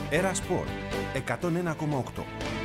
Έρα Σπορ 101,8.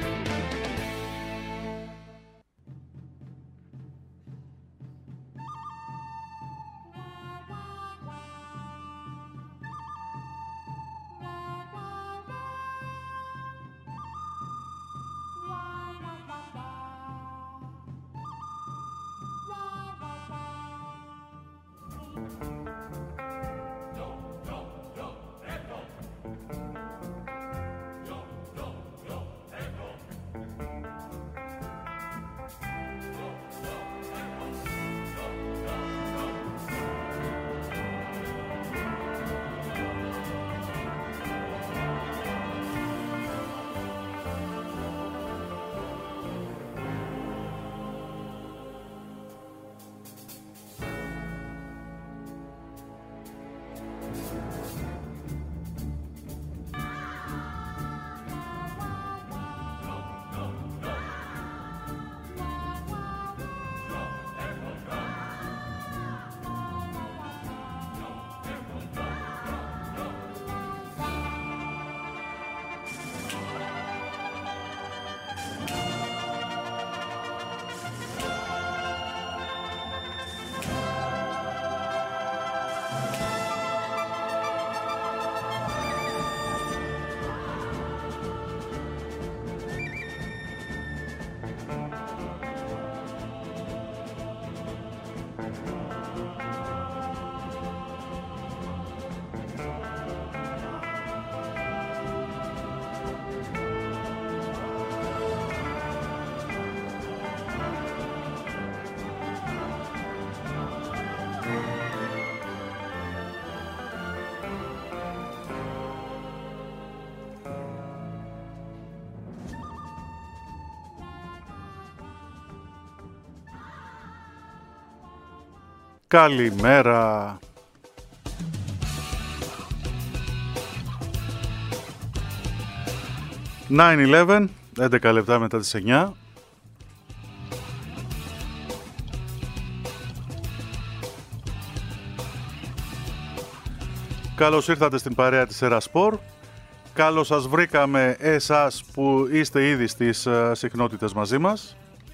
Καλημέρα. «9-11», 11 λεπτά μετά τις 9. Καλώς ήρθατε στην παρέα της Έρα Σπορ. Καλώς σας βρήκαμε εσάς που είστε ήδη στις συχνότητες μαζί μας.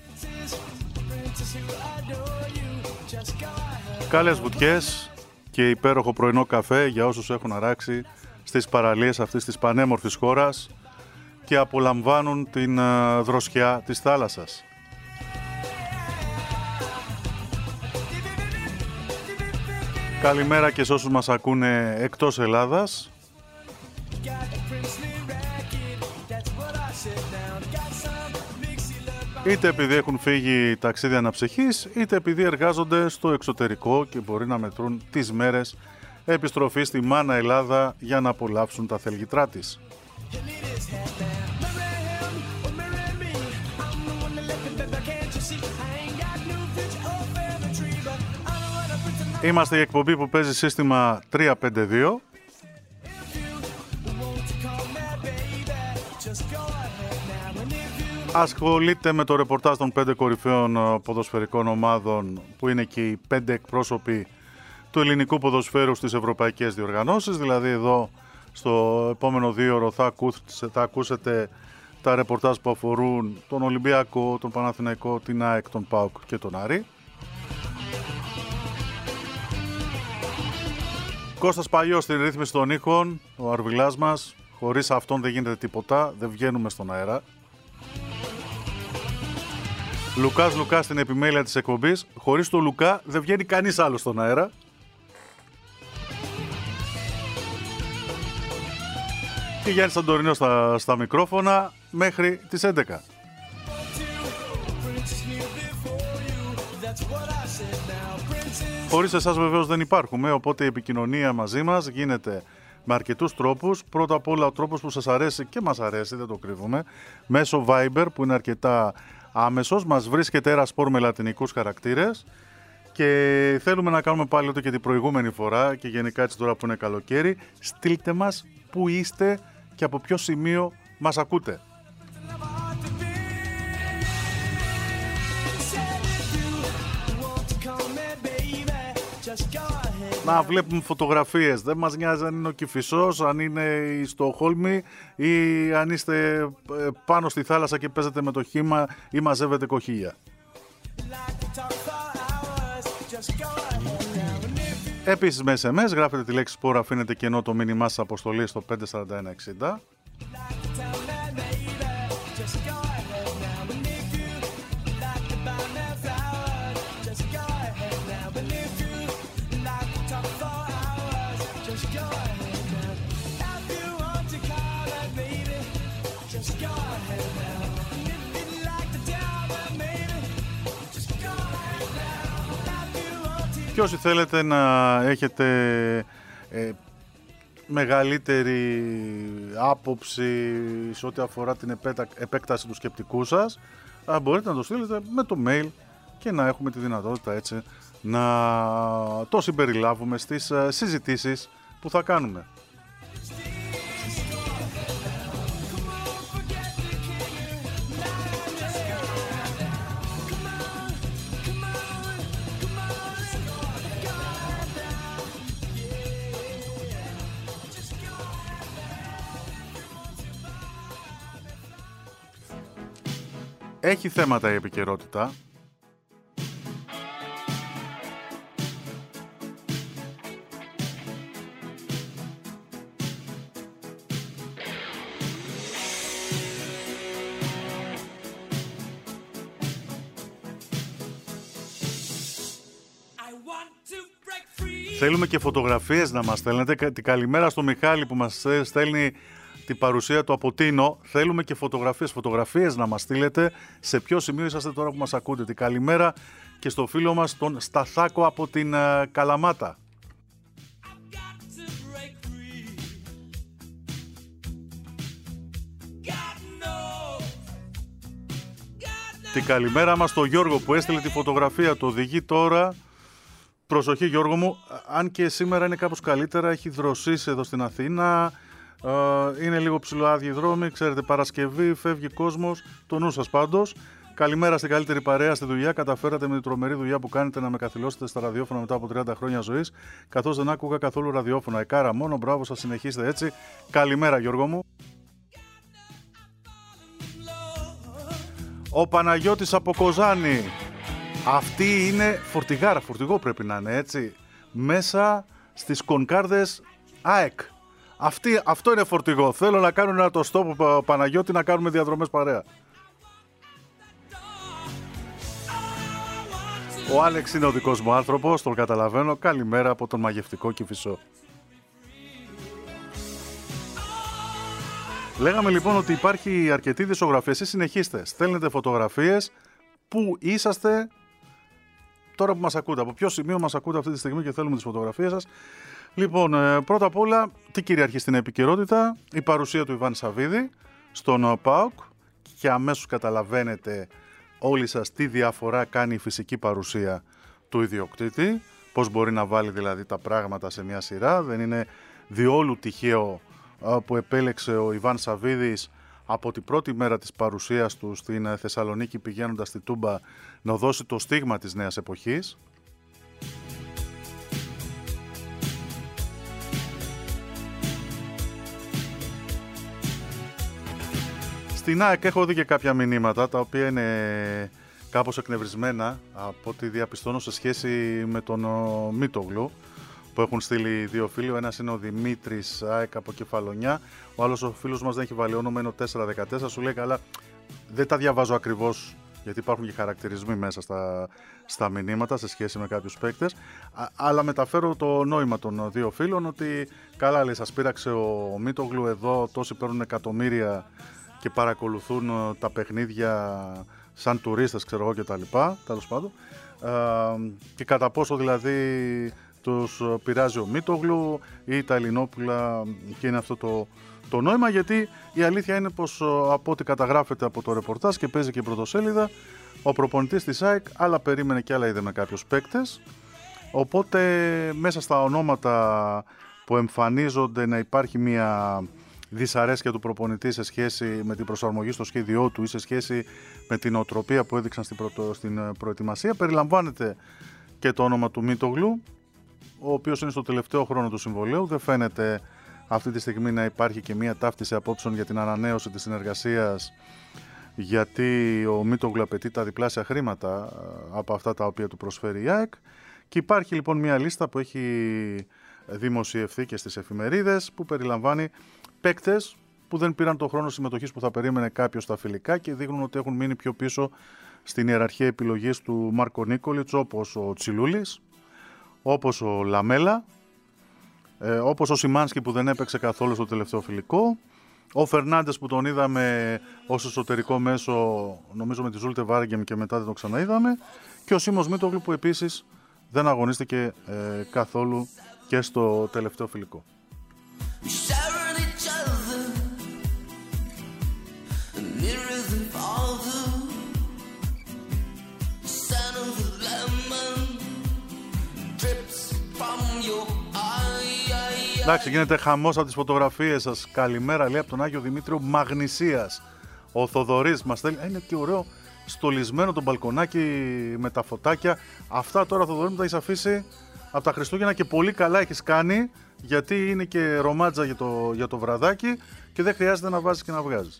Καλές βουτιές και υπέροχο πρωινό καφέ για όσους έχουν αράξει στις παραλίες αυτής της πανέμορφης χώρας και απολαμβάνουν την δροσιά της θάλασσας. Καλημέρα και σε όσους μας ακούνε εκτός Ελλάδας. Είτε επειδή έχουν φύγει ταξίδια αναψυχής, είτε επειδή εργάζονται στο εξωτερικό και μπορεί να μετρούν τις μέρες επιστροφής στη μάνα Ελλάδα για να απολαύσουν τα θελγητρά της. Είμαστε η εκπομπή που παίζει σύστημα 352. Ασχολείται με το ρεπορτάζ των 5 κορυφαίων ποδοσφαιρικών ομάδων που είναι και οι 5 εκπρόσωποι του ελληνικού ποδοσφαίρου στις ευρωπαϊκές διοργανώσεις. Δηλαδή εδώ στο επόμενο 2ωρο θα ακούσετε τα ρεπορτάζ που αφορούν τον Ολυμπιακό, τον Παναθηναϊκό, την ΑΕΚ, τον ΠΑΟΚ και τον Άρη. Κώστας Παλιός στην ρύθμιση των ήχων, ο Αρβιλάς μας. Χωρίς αυτόν δεν γίνεται τίποτα, δεν βγαίνουμε στον αέρα. Λουκάς στην επιμέλεια της εκπομπής. Χωρίς τον Λουκά δεν βγαίνει κανείς άλλο στον αέρα. Και Γιάννης Σαντορίνος στα μικρόφωνα μέχρι τις 11. Χωρίς εσάς βεβαίως δεν υπάρχουμε, οπότε η επικοινωνία μαζί μας γίνεται με αρκετούς τρόπους. Πρώτα απ' όλα ο τρόπος που σας αρέσει και μας αρέσει, δεν το κρύβουμε, μέσω Viber που είναι αρκετά άμεσος. Μας βρίσκεται Έρα Σπορ με λατινικούς χαρακτήρες και θέλουμε να κάνουμε πάλι ό,τι και την προηγούμενη φορά και γενικά έτσι τώρα που είναι καλοκαίρι. Στείλτε μας που είστε και από ποιο σημείο μας ακούτε. Just go ahead να βλέπουμε φωτογραφίες. Δεν μας νοιάζει αν είναι ο Κηφισός, αν είναι η Στοκχόλμη ή αν είστε πάνω στη θάλασσα και παίζετε με το χύμα ή μαζεύετε κοχύλια. Επίσης με SMS γράφετε τη λέξη σπόρο, αφήνετε κενό το μήνυμά σας αποστολή στο 54160. Και όσοι θέλετε να έχετε μεγαλύτερη άποψη σε ό,τι αφορά την επέκταση του σκεπτικού σας, μπορείτε να το στείλετε με το mail και να έχουμε τη δυνατότητα έτσι να το συμπεριλάβουμε στις συζητήσεις που θα κάνουμε. Έχει θέματα η επικαιρότητα. Θέλουμε και φωτογραφίες να μας στέλνετε. Την καλημέρα στο Μιχάλη που μας στέλνει την παρουσία του από Τίνο. Θέλουμε και φωτογραφίες να μας στείλετε. Σε ποιο σημείο είσαστε τώρα που μας ακούτε. Την καλημέρα και στο φίλο μας τον Σταθάκο από την Καλαμάτα. Την καλημέρα μας στο Γιώργο που έστειλε τη φωτογραφία του. Οδηγεί τώρα. Προσοχή Γιώργο μου, αν και σήμερα είναι κάπως καλύτερα, έχει δροσίσει εδώ στην Αθήνα. Είναι λίγο ψηλοάδειοι δρόμοι, ξέρετε, Παρασκευή, φεύγει κόσμος, το νου σας πάντως. Καλημέρα στην καλύτερη παρέα στη δουλειά. Καταφέρατε με την τρομερή δουλειά που κάνετε να με καθυλώσετε στα ραδιόφωνα μετά από 30 χρόνια ζωής, καθώς δεν άκουγα καθόλου ραδιόφωνα. Εκάρα μόνο, μπράβο σας, συνεχίστε έτσι. Καλημέρα Γιώργο μου. Ο Παναγιώτης από Κοζάνη. Αυτή είναι φορτηγάρα, φορτηγό πρέπει να είναι έτσι. Μέσα στις κονκάρδες ΑΕΚ. Αυτό είναι φορτηγό. Θέλω να κάνω ένα το stop Παναγιώτη, να κάνουμε διαδρομές παρέα. Ο Άλεξ είναι ο δικός μου άνθρωπος, τον καταλαβαίνω. Καλημέρα από τον μαγευτικό Κηφισό. Λέγαμε λοιπόν ότι υπάρχει αρκετή δισογραφία. Εσείς συνεχίστε, στέλνετε φωτογραφίες. Πού είσαστε τώρα που μας ακούτε, από ποιο σημείο μας ακούτε αυτή τη στιγμή και θέλουμε τις φωτογραφίες σας. Λοιπόν, πρώτα απ' όλα, τι κυριαρχεί στην επικαιρότητα? Η παρουσία του Ιβάν Σαββίδη στον ΠΑΟΚ και αμέσως καταλαβαίνετε όλοι σας τι διαφορά κάνει η φυσική παρουσία του ιδιοκτήτη, πώς μπορεί να βάλει δηλαδή τα πράγματα σε μια σειρά. Δεν είναι διόλου τυχαίο που επέλεξε ο Ιβάν Σαββίδης από την πρώτη μέρα της παρουσίας του στην Θεσσαλονίκη πηγαίνοντας στη Τούμπα να δώσει το στίγμα της νέας εποχής. Στην ΑΕΚ έχω δει και κάποια μηνύματα τα οποία είναι κάπως εκνευρισμένα από ό,τι διαπιστώνω σε σχέση με τον Μίτογλου που έχουν στείλει δύο φίλοι. Ο ένας είναι ο Δημήτρης ΑΕΚ από Κεφαλονιά, ο άλλος ο φίλος μας δεν έχει βάλει όνομα, είναι ο 414. Σου λέει καλά, δεν τα διαβάζω ακριβώς γιατί υπάρχουν και χαρακτηρισμοί μέσα στα μηνύματα σε σχέση με κάποιους παίκτες, αλλά μεταφέρω το νόημα των δύο φίλων ότι καλά λέει, σας πείραξε ο Μίτογλου εδώ, τόσοι παίρνουν εκατομμύρια και παρακολουθούν τα παιχνίδια σαν τουρίστες, ξέρω εγώ, και τα λοιπά, τέλος πάντων, και κατά πόσο δηλαδή τους πειράζει ο Μίτογλου ή τα Ελληνόπουλα, και είναι αυτό το νόημα, γιατί η αλήθεια είναι πως από ό,τι καταγράφεται από το ρεπορτάζ και παίζει και η πρωτοσέλιδα, ο προπονητής της ΑΕΚ άλλα περίμενε και άλλα είδε με κάποιους παίκτες, οπότε μέσα στα ονόματα που εμφανίζονται να υπάρχει μια δυσαρέσκεια του προπονητή σε σχέση με την προσαρμογή στο σχέδιό του ή σε σχέση με την οτροπία που έδειξαν στην προετοιμασία, περιλαμβάνεται και το όνομα του Μίτογλου, ο οποίος είναι στο τελευταίο χρόνο του συμβολαίου. Δεν φαίνεται αυτή τη στιγμή να υπάρχει και μία ταύτιση απόψεων για την ανανέωση της συνεργασίας, γιατί ο Μίτογλου απαιτεί τα διπλάσια χρήματα από αυτά τα οποία του προσφέρει η ΑΕΚ. Και υπάρχει λοιπόν μία λίστα που έχει δημοσιευθεί και στις εφημερίδες, που περιλαμβάνει παίκτες που δεν πήραν το χρόνο συμμετοχής που θα περίμενε κάποιος στα φιλικά και δείχνουν ότι έχουν μείνει πιο πίσω στην ιεραρχία επιλογής του Μάρκο Νίκολιτς, όπως ο Τσιλούλης, όπως ο Λαμέλα, όπως ο Σιμάνσκι που δεν έπαιξε καθόλου στο τελευταίο φιλικό, ο Φερνάντες που τον είδαμε ως εσωτερικό μέσο, νομίζω με τη Ζούλτε Βάργεμ και μετά δεν το ξαναείδαμε, και ο Σίμος Μίτογλου που επίσης δεν αγωνίστηκε καθόλου και στο τελευταίο φιλικό. Εντάξει, γίνεται χαμός από τις φωτογραφίες σας. Καλημέρα, λέει από τον Άγιο Δημήτριο Μαγνησίας. Ο Θοδωρής μας στέλνει. Είναι και ωραίο στολισμένο το μπαλκονάκι με τα φωτάκια. Αυτά τώρα, Θοδωρή, μου τα έχεις αφήσει από τα Χριστούγεννα και πολύ καλά έχεις κάνει, γιατί είναι και ρομάτζα για το βραδάκι και δεν χρειάζεται να βάζεις και να βγάζεις.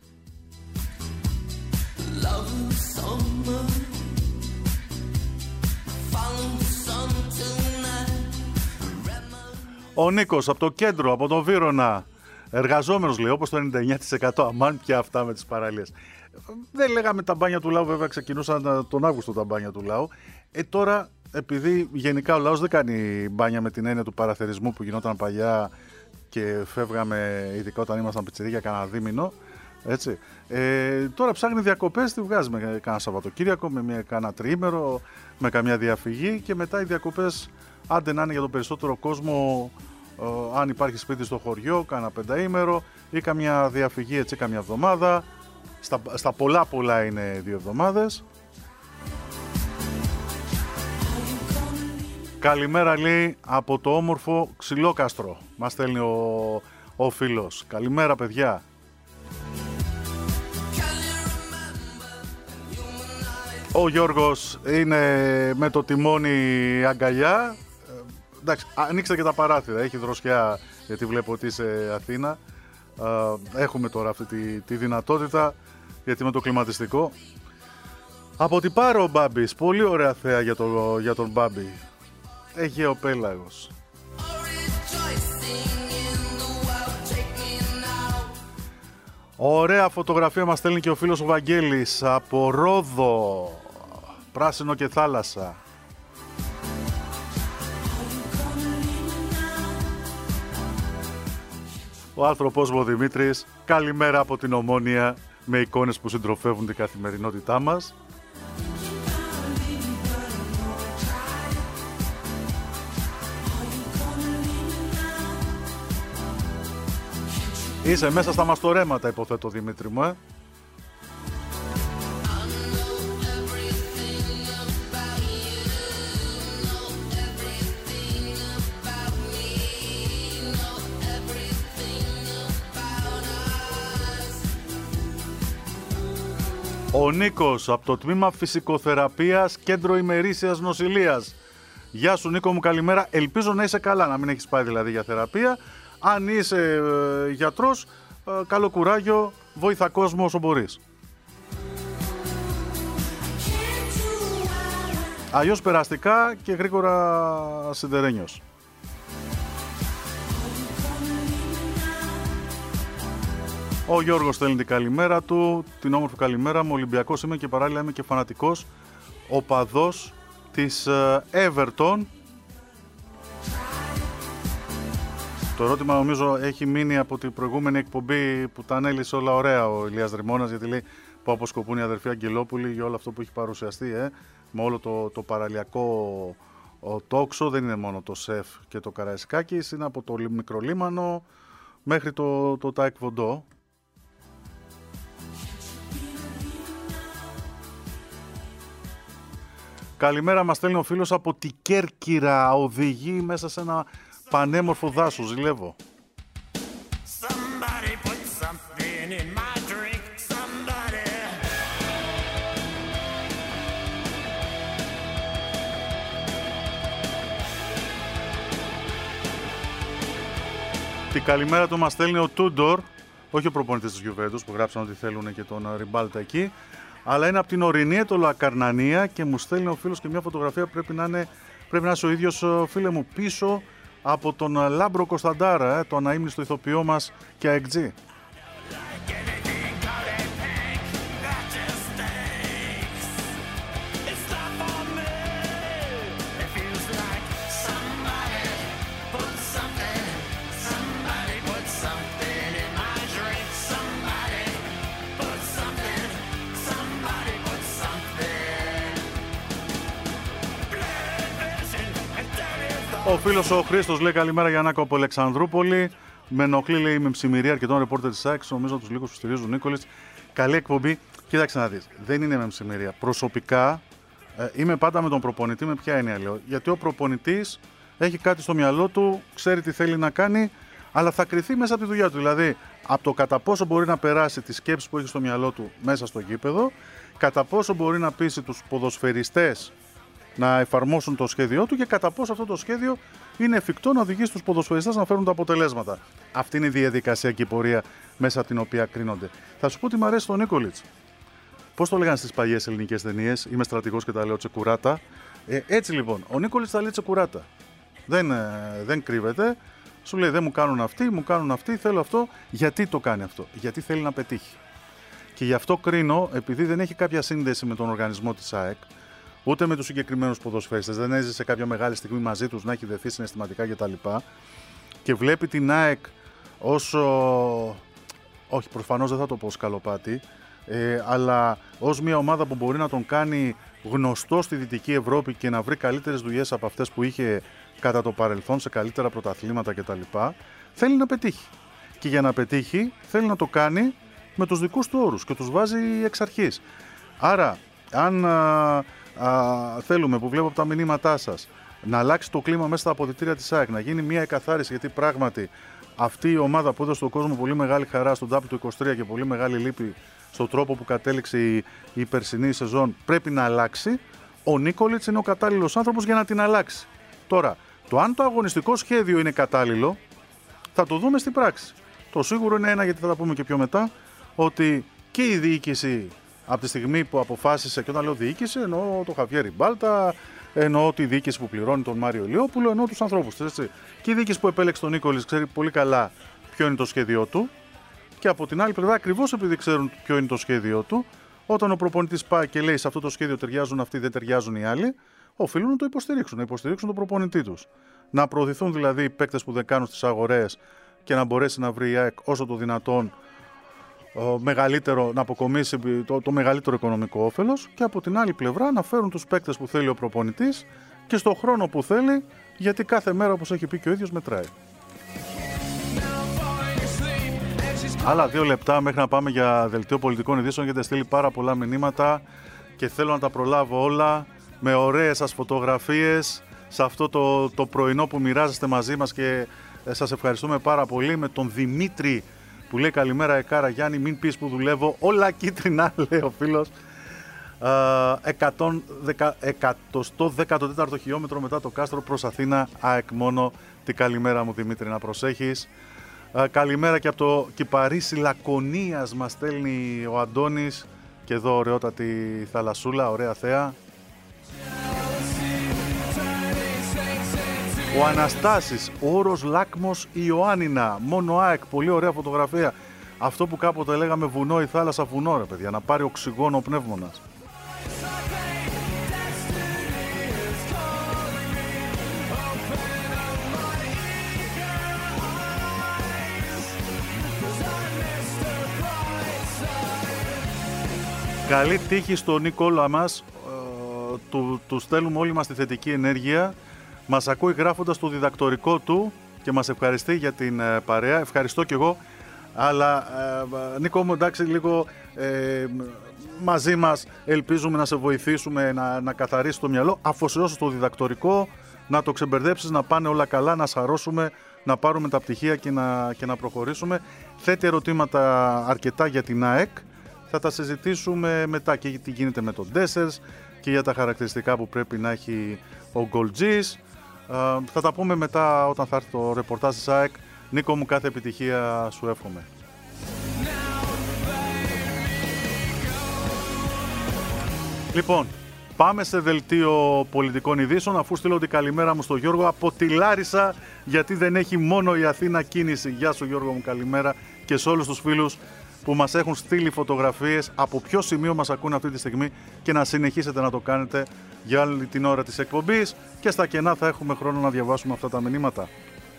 Ο Νίκος από το κέντρο, από τον Βύρωνα, εργαζόμενος λέει, όπως το 99%. Αμάν πια αυτά με τις παραλίες. Δεν λέγαμε τα μπάνια του λαού, βέβαια ξεκινούσαν τον Αύγουστο τα μπάνια του λαού. Τώρα, επειδή γενικά ο λαός δεν κάνει μπάνια με την έννοια του παραθερισμού που γινόταν παλιά και φεύγαμε, ειδικά όταν ήμασταν πιτσιρίκια, κανένα δίμηνο, έτσι. Τώρα ψάχνει διακοπές, τη βγάζει με κανένα Σαββατοκύριακο, με κανένα τριήμερο, με καμιά διαφυγή, και μετά οι διακοπές, άντε να είναι για τον περισσότερο κόσμο, αν υπάρχει σπίτι στο χωριό, κάνα πενταήμερο ή καμιά διαφυγή, έτσι, καμιά εβδομάδα. Στα πολλά είναι 2 εβδομάδες. Καλημέρα, λέει, από το όμορφο Ξυλόκαστρο. Μας στέλνει ο φίλος. Καλημέρα, παιδιά. Ο Γιώργος είναι με το τιμόνι αγκαλιά. Εντάξει, ανοίξτε και τα παράθυρα, έχει δροσιά, γιατί βλέπω ότι είσαι Αθήνα. Έχουμε τώρα αυτή τη δυνατότητα, γιατί με το κλιματιστικό. Από την Πάρο ο Μπάμπης, πολύ ωραία θέα για τον Μπάμπη. Αιγαίο πέλαγος. Ωραία φωτογραφία μας στέλνει και ο φίλος ο Βαγγέλης από Ρόδο, πράσινο και θάλασσα. Ο άνθρωπος μου ο Δημήτρης, καλημέρα από την Ομόνια, με εικόνες που συντροφεύουν την καθημερινότητά μας. Είσαι μέσα στα μαστορέματα, υποθέτω, Δημήτρη μου, Ο Νίκος από το τμήμα Φυσικοθεραπείας, Κέντρο Ημερήσιας Νοσηλείας. Γεια σου, Νίκο μου, καλημέρα. Ελπίζω να είσαι καλά, να μην έχεις πάει δηλαδή για θεραπεία. Αν είσαι γιατρός, καλό κουράγιο, βοήθα κόσμο όσο μπορείς. Αλλιώς περαστικά και γρήγορα σιδερένιος. Ο Γιώργος στέλνει την καλημέρα του, την όμορφη καλημέρα μου. Ολυμπιακός είμαι και παράλληλα είμαι και φανατικός οπαδός της Everton. Το ερώτημα νομίζω έχει μείνει από την προηγούμενη εκπομπή που τα ανέλησε όλα ωραία ο Ηλίας Δρυμώνας, γιατί λέει που αποσκοπούν οι αδερφοί Αγγελόπουλοι για όλο αυτό που έχει παρουσιαστεί, με όλο το παραλιακό τόξο. Δεν είναι μόνο το ΣΕΦ και το Καραϊσκάκης, είναι από το Μικρολίμανο μέχρι το ΤΑΕΚ Βοντό. Καλημέρα, μας στέλνει ο φίλος από τη Κέρκυρα, οδηγεί μέσα σε ένα πανέμορφο δάσο, ζηλεύω. Την καλημέρα του μας στέλνει ο Τούντορ, όχι ο προπονητής της Γιουβέντους που γράψαν ότι θέλουν και τον Ριμπάλτα εκεί, αλλά είναι από την ορεινή Ετωλοακαρνανία και μου στέλνει ο φίλος και μια φωτογραφία πρέπει να είσαι ο ίδιος, φίλε μου, πίσω από τον Λάμπρο Κωνσταντάρα, το αναείμνηστο ηθοποιό μας και αεκτζή. Ο φίλος ο Χρήστος λέει καλημέρα Γιαννάκο από Αλεξανδρούπολη. Με ενοχλεί, λέει, με ψημυρία αρκετών ρεπόρτερ της ΑΕΚ. Νομίζω τους λίγους που στηρίζουν Νίκολιτς. Καλή εκπομπή. Κοίταξε να δεις. Δεν είναι με ψημυρία. Προσωπικά είμαι πάντα με τον προπονητή. Με ποια έννοια λέω? Γιατί ο προπονητής έχει κάτι στο μυαλό του, ξέρει τι θέλει να κάνει, αλλά θα κριθεί μέσα από τη δουλειά του. Δηλαδή από το κατά πόσο μπορεί να περάσει τις σκέψεις που έχει στο μυαλό του μέσα στο γήπεδο, κατά πόσο μπορεί να πείσει τους ποδοσφαιριστές να εφαρμόσουν το σχέδιό του και κατά πόσο αυτό το σχέδιο είναι εφικτό να οδηγήσει τους ποδοσφαιριστές να φέρουν τα αποτελέσματα. Αυτή είναι η διαδικασία και η πορεία μέσα από την οποία κρίνονται. Θα σου πω τι μου αρέσει τον Νίκολιτς. Πώς το λέγανε στις παλιές ελληνικές ταινίες, είμαι στρατηγός και τα λέω τσεκουράτα. Έτσι λοιπόν, ο Νίκολιτς τα λέει τσεκουράτα. Δεν κρύβεται. Σου λέει δεν μου κάνουν αυτοί, θέλω αυτό. Γιατί το κάνει αυτό? Γιατί θέλει να πετύχει. Και γι' αυτό κρίνω, επειδή δεν έχει κάποια σύνδεση με τον οργανισμό της ΑΕΚ, ούτε με τους συγκεκριμένους ποδοσφαιριστές, δεν έζησε κάποια μεγάλη στιγμή μαζί τους να έχει δεθεί συναισθηματικά κτλ. Και βλέπει την ΑΕΚ όσο, όχι προφανώς δεν θα το πω σκαλοπάτι, αλλά ως μια ομάδα που μπορεί να τον κάνει γνωστό στη Δυτική Ευρώπη και να βρει καλύτερες δουλειές από αυτές που είχε κατά το παρελθόν σε καλύτερα πρωταθλήματα κτλ. Θέλει να πετύχει. Και για να πετύχει θέλει να το κάνει με τους δικούς του όρους και τους βάζει εξ αρχής. Άρα, αν θέλουμε, που βλέπω από τα μηνύματά σας, να αλλάξει το κλίμα μέσα στα αποδυτήρια της ΑΕΚ, να γίνει μια εκαθάριση, γιατί πράγματι αυτή η ομάδα που έδωσε στον κόσμο πολύ μεγάλη χαρά στον τάπη του 23 και πολύ μεγάλη λύπη στον τρόπο που κατέληξε η περσινή σεζόν, πρέπει να αλλάξει. Ο Νίκολιτς είναι ο κατάλληλος άνθρωπος για να την αλλάξει. Τώρα, το αν το αγωνιστικό σχέδιο είναι κατάλληλο, θα το δούμε στην πράξη. Το σίγουρο είναι ένα, γιατί θα τα πούμε και πιο μετά, ότι και η διοίκηση από τη στιγμή που αποφάσισε, και όταν λέω διοίκηση εννοώ τον Χαβιέρ Ριμπάλτα, εννοώ τη διοίκηση που πληρώνει τον Μάριο Ηλιόπουλο, εννοώ τους ανθρώπους. Έτσι. Και η διοίκηση που επέλεξε τον Νίκολιτς ξέρει πολύ καλά ποιο είναι το σχέδιό του. Και από την άλλη πλευρά, ακριβώς επειδή ξέρουν ποιο είναι το σχέδιό του, όταν ο προπονητής πάει και λέει σε αυτό το σχέδιο ταιριάζουν αυτοί, δεν ταιριάζουν οι άλλοι, οφείλουν να το υποστηρίξουν, να υποστηρίξουν τον προπονητή τους. Να προωθηθούν δηλαδή οι παίκτες που δεν κάνουν στις αγορές και να μπορέσει να βρει η ΑΕΚ όσο το δυνατόν μεγαλύτερο, να αποκομίσει το μεγαλύτερο οικονομικό όφελος, και από την άλλη πλευρά να φέρουν τους παίκτες που θέλει ο προπονητής και στο χρόνο που θέλει, γιατί κάθε μέρα, όπως έχει πει και ο ίδιος, μετράει. Άλλα 2 λεπτά μέχρι να πάμε για δελτίο πολιτικών ειδήσεων, γιατί στείλει πάρα πολλά μηνύματα και θέλω να τα προλάβω όλα με ωραίες σας φωτογραφίες σε αυτό το πρωινό που μοιράζεστε μαζί μας, και σας ευχαριστούμε πάρα πολύ. Με τον Δημήτρη που λέει καλημέρα Εκάρα Γιάννη, μην πεις που δουλεύω, όλα κίτρινα, λέει ο φίλος. 114ο χιλιόμετρο μετά το Κάστρο προς Αθήνα, ΑΕΚ μόνο. Τι καλημέρα μου Δημήτρη, να προσέχεις. Καλημέρα και από το Κυπαρίσι Λακωνίας μας στέλνει ο Αντώνης, και εδώ ωραιότατη θαλασσούλα, ωραία θέα. Ο Αναστάσης, όρος Λάκμος Ιωάννινα, μόνο ΑΕΚ, πολύ ωραία φωτογραφία. Αυτό που κάποτε λέγαμε βουνό ή θάλασσα, βουνό ρε παιδιά, να πάρει οξυγόνο ο πνεύμονας. Καλή τύχη στον Νικόλα μας, του στέλνουμε όλοι μας τη θετική ενέργεια. Μας ακούει γράφοντας το διδακτορικό του και μας ευχαριστεί για την παρέα. Ευχαριστώ κι εγώ, αλλά Νίκο μου, εντάξει, λίγο μαζί μας ελπίζουμε να σε βοηθήσουμε να καθαρίσεις το μυαλό. Αφοσιώσου το διδακτορικό, να το ξεμπερδέψεις, να πάνε όλα καλά, να σαρώσουμε, να πάρουμε τα πτυχία και να προχωρήσουμε. Θέτει ερωτήματα αρκετά για την ΑΕΚ. Θα τα συζητήσουμε μετά και τι γίνεται με τον Ντέσσερς και για τα χαρακτηριστικά που πρέπει να έχει ο Γκολτζής. Θα τα πούμε μετά όταν θα έρθει το ρεπορτάζ της ΑΕΚ Νίκο μου, κάθε επιτυχία σου εύχομαι. Λοιπόν, πάμε σε δελτίο πολιτικών ειδήσεων, αφού στείλω την καλημέρα μου στο Γιώργο από τη Λάρισα, γιατί δεν έχει μόνο η Αθήνα κίνηση. Γεια σου Γιώργο μου, καλημέρα, και σε όλους τους φίλους που μας έχουν στείλει φωτογραφίες από ποιο σημείο μας ακούν αυτή τη στιγμή, και να συνεχίσετε να το κάνετε για όλη την ώρα της εκπομπής, και στα κενά θα έχουμε χρόνο να διαβάσουμε αυτά τα μηνύματα.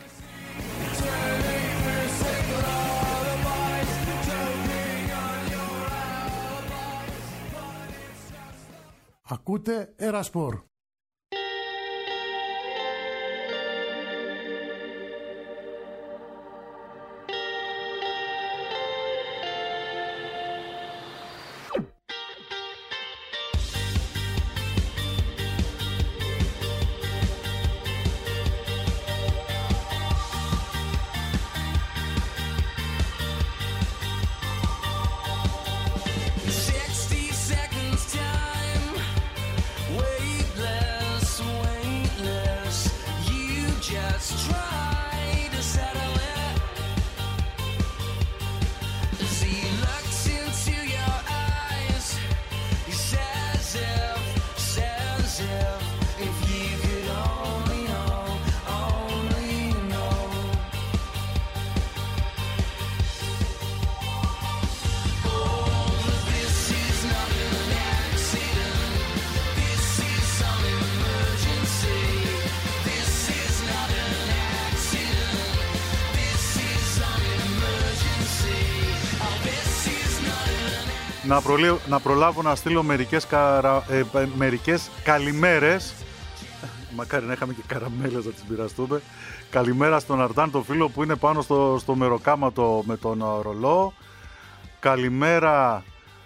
Ακούτε Ερασπορ. Να προλάβω να στείλω μερικές καλημέρες. Μακάρι να είχαμε και καραμέλες να τις μοιραστούμε. Καλημέρα στον Αρτάν, το φίλο που είναι πάνω στο μεροκάματο με τον ρολό. Καλημέρα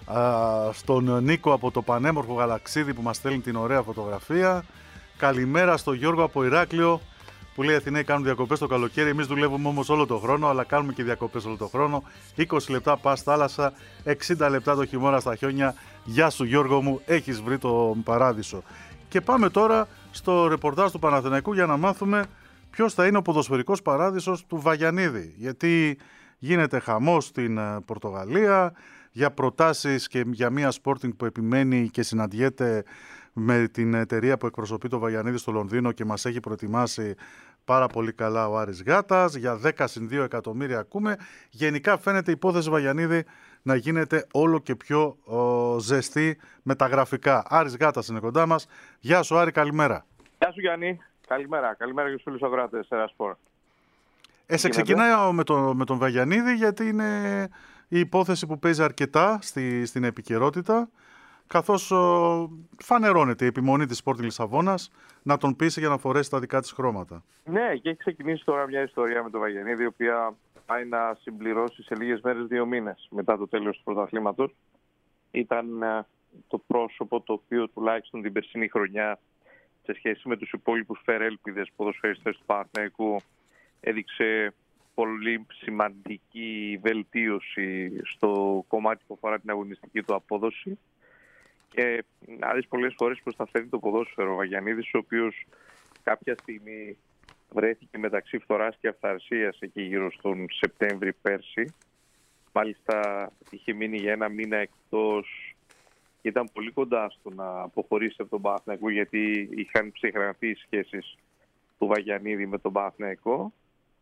στον Νίκο από το πανέμορφο Γαλαξίδι που μας στέλνει την ωραία φωτογραφία. Καλημέρα στον Γιώργο από Ηράκλειο που λέει: Αθηναίοι κάνουν διακοπές το καλοκαίρι. Εμείς δουλεύουμε όμως όλο το χρόνο, αλλά κάνουμε και διακοπές όλο το χρόνο. 20 λεπτά πας θάλασσα, 60 λεπτά το χειμώνα στα χιόνια. Γεια σου Γιώργο μου, έχεις βρει τον παράδεισο. Και πάμε τώρα στο ρεπορτάζ του Παναθηναϊκού για να μάθουμε ποιος θα είναι ο ποδοσφαιρικός παράδεισος του Βαγιανίδη. Γιατί γίνεται χαμός στην Πορτογαλία για προτάσεις και για μια Sporting που επιμένει και συναντιέται με την εταιρεία που εκπροσωπεί το Βαγιανίδη στο Λονδίνο και μας έχει προετοιμάσει πάρα πολύ καλά ο Άρης Γάτας. Για 10-2 εκατομμύρια ακούμε. Γενικά φαίνεται η υπόθεση Βαγιανίδη να γίνεται όλο και πιο ζεστή με τα γραφικά. Άρης Γάτας είναι κοντά μας. Γεια σου Άρη, καλημέρα. Γεια σου Γιάννη, καλημέρα. Καλημέρα για τους φίλους αγράτες Ερασπορ. Σε ξεκινάω με τον Βαγιανίδη, γιατί είναι η υπόθεση που παίζει αρκετά στην επικαιρότητα, καθώς φανερώνεται η επιμονή της Sporting Λισαβόνας να τον πείσει για να φορέσει τα δικά της χρώματα. Ναι, και έχει ξεκινήσει τώρα μια ιστορία με τον Βαγιανίδη, η οποία πάει να συμπληρώσει σε λίγες μέρες 2 μήνες μετά το τέλος του πρωταθλήματος. Ήταν το πρόσωπο το οποίο τουλάχιστον την περσινή χρονιά, σε σχέση με τους υπόλοιπους φερέλπιδες ποδοσφαιριστές του Παναθηναϊκού, έδειξε πολύ σημαντική βελτίωση στο κομμάτι που αφορά την αγωνιστική του απόδοση. Και να δεις πολλές φορές πως θα φέρει το ποδόσφαιρο ο Βαγιανίδης, ο οποίος κάποια στιγμή βρέθηκε μεταξύ φθοράς και αυθαρσίας εκεί γύρω στον Σεπτέμβρη πέρσι. Μάλιστα είχε μείνει για 1 μήνα εκτός και ήταν πολύ κοντά στο να αποχωρήσει από τον Παναθηναϊκό, γιατί είχαν ψυχρανθεί οι σχέσεις του Βαγιανίδη με τον Παναθηναϊκό.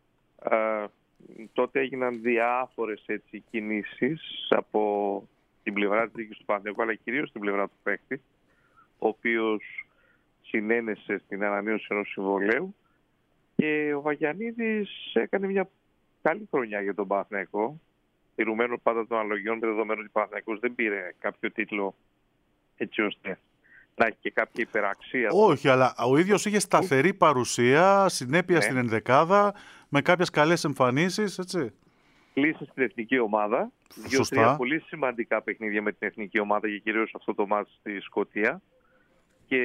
Τότε έγιναν διάφορες κινήσεις από την πλευρά της διοίκησης του Παναθηναϊκού, αλλά κυρίως την πλευρά του παίκτη, ο οποίος συνένεσε στην ανανέωση ενός συμβολαίου, και ο Βαγιανίδης έκανε μια καλή χρονιά για τον Παναθηναϊκό, τηρουμένο πάντα των αναλογιών, με δεδομένο ότι ο Παναθηναϊκός δεν πήρε κάποιο τίτλο έτσι ώστε να έχει και κάποια υπεραξία. Όχι, αλλά ο ίδιος είχε σταθερή παρουσία, συνέπεια στην ενδεκάδα, με κάποιες καλές εμφανίσεις, έτσι. Κλείσει στην εθνική ομάδα. 2-3 πολύ σημαντικά παιχνίδια με την εθνική ομάδα και κυρίως αυτό το μάτς στη Σκωτία. Και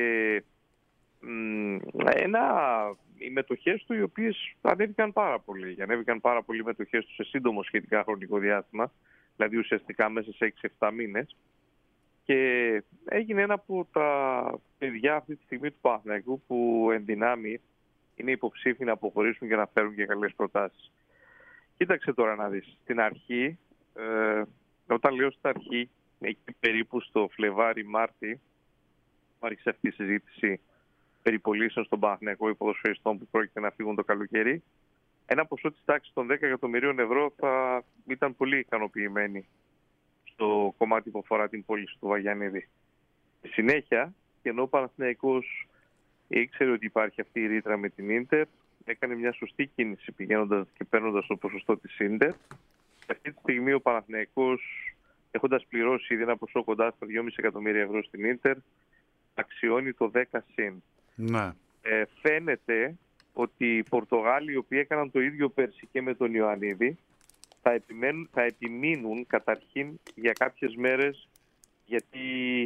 οι μετοχές του, οι οποίες ανέβηκαν πάρα πολύ. Ανέβηκαν πάρα πολύ οι μετοχές του σε σύντομο σχετικά χρονικό διάστημα, δηλαδή ουσιαστικά μέσα σε 6-7 μήνες. Και έγινε ένα από τα παιδιά αυτή τη στιγμή του Παναθηναϊκού που εν δυνάμει είναι υποψήφιοι να αποχωρήσουν και να φέρουν και καλές προτάσεις. Κοίταξε τώρα να δεις. Στην αρχή, όταν λέω στην αρχή, εκεί περίπου στο Φλεβάρι-Μάρτι, άρχισε αυτή η συζήτηση περί πωλήσεων στον Παναθηναϊκό ή ποδοσφαιριστών που πρόκειται να φύγουν το καλοκαίρι. Ένα ποσό της τάξης των 10 εκατομμυρίων ευρώ θα ήταν πολύ ικανοποιημένοι στο κομμάτι που αφορά την πώληση του Βαγιανίδη. Στη συνέχεια, και ενώ ο Παναθηναϊκός ήξερε ότι υπάρχει αυτή η ρήτρα με την Ίντερ, έκανε μια σωστή κίνηση πηγαίνοντας και παίρνοντας το ποσοστό της Ίντερ. Αυτή τη στιγμή ο Παναθηναϊκός, έχοντας πληρώσει ήδη ένα ποσό κοντά στα 2,5 εκατομμύρια ευρώ στην Ίντερ, αξιώνει το 10 συν. Ναι. Φαίνεται ότι οι Πορτογάλοι, οι οποίοι έκαναν το ίδιο πέρσι και με τον Ιωαννίδη, θα επιμείνουν καταρχήν για κάποιες μέρες, γιατί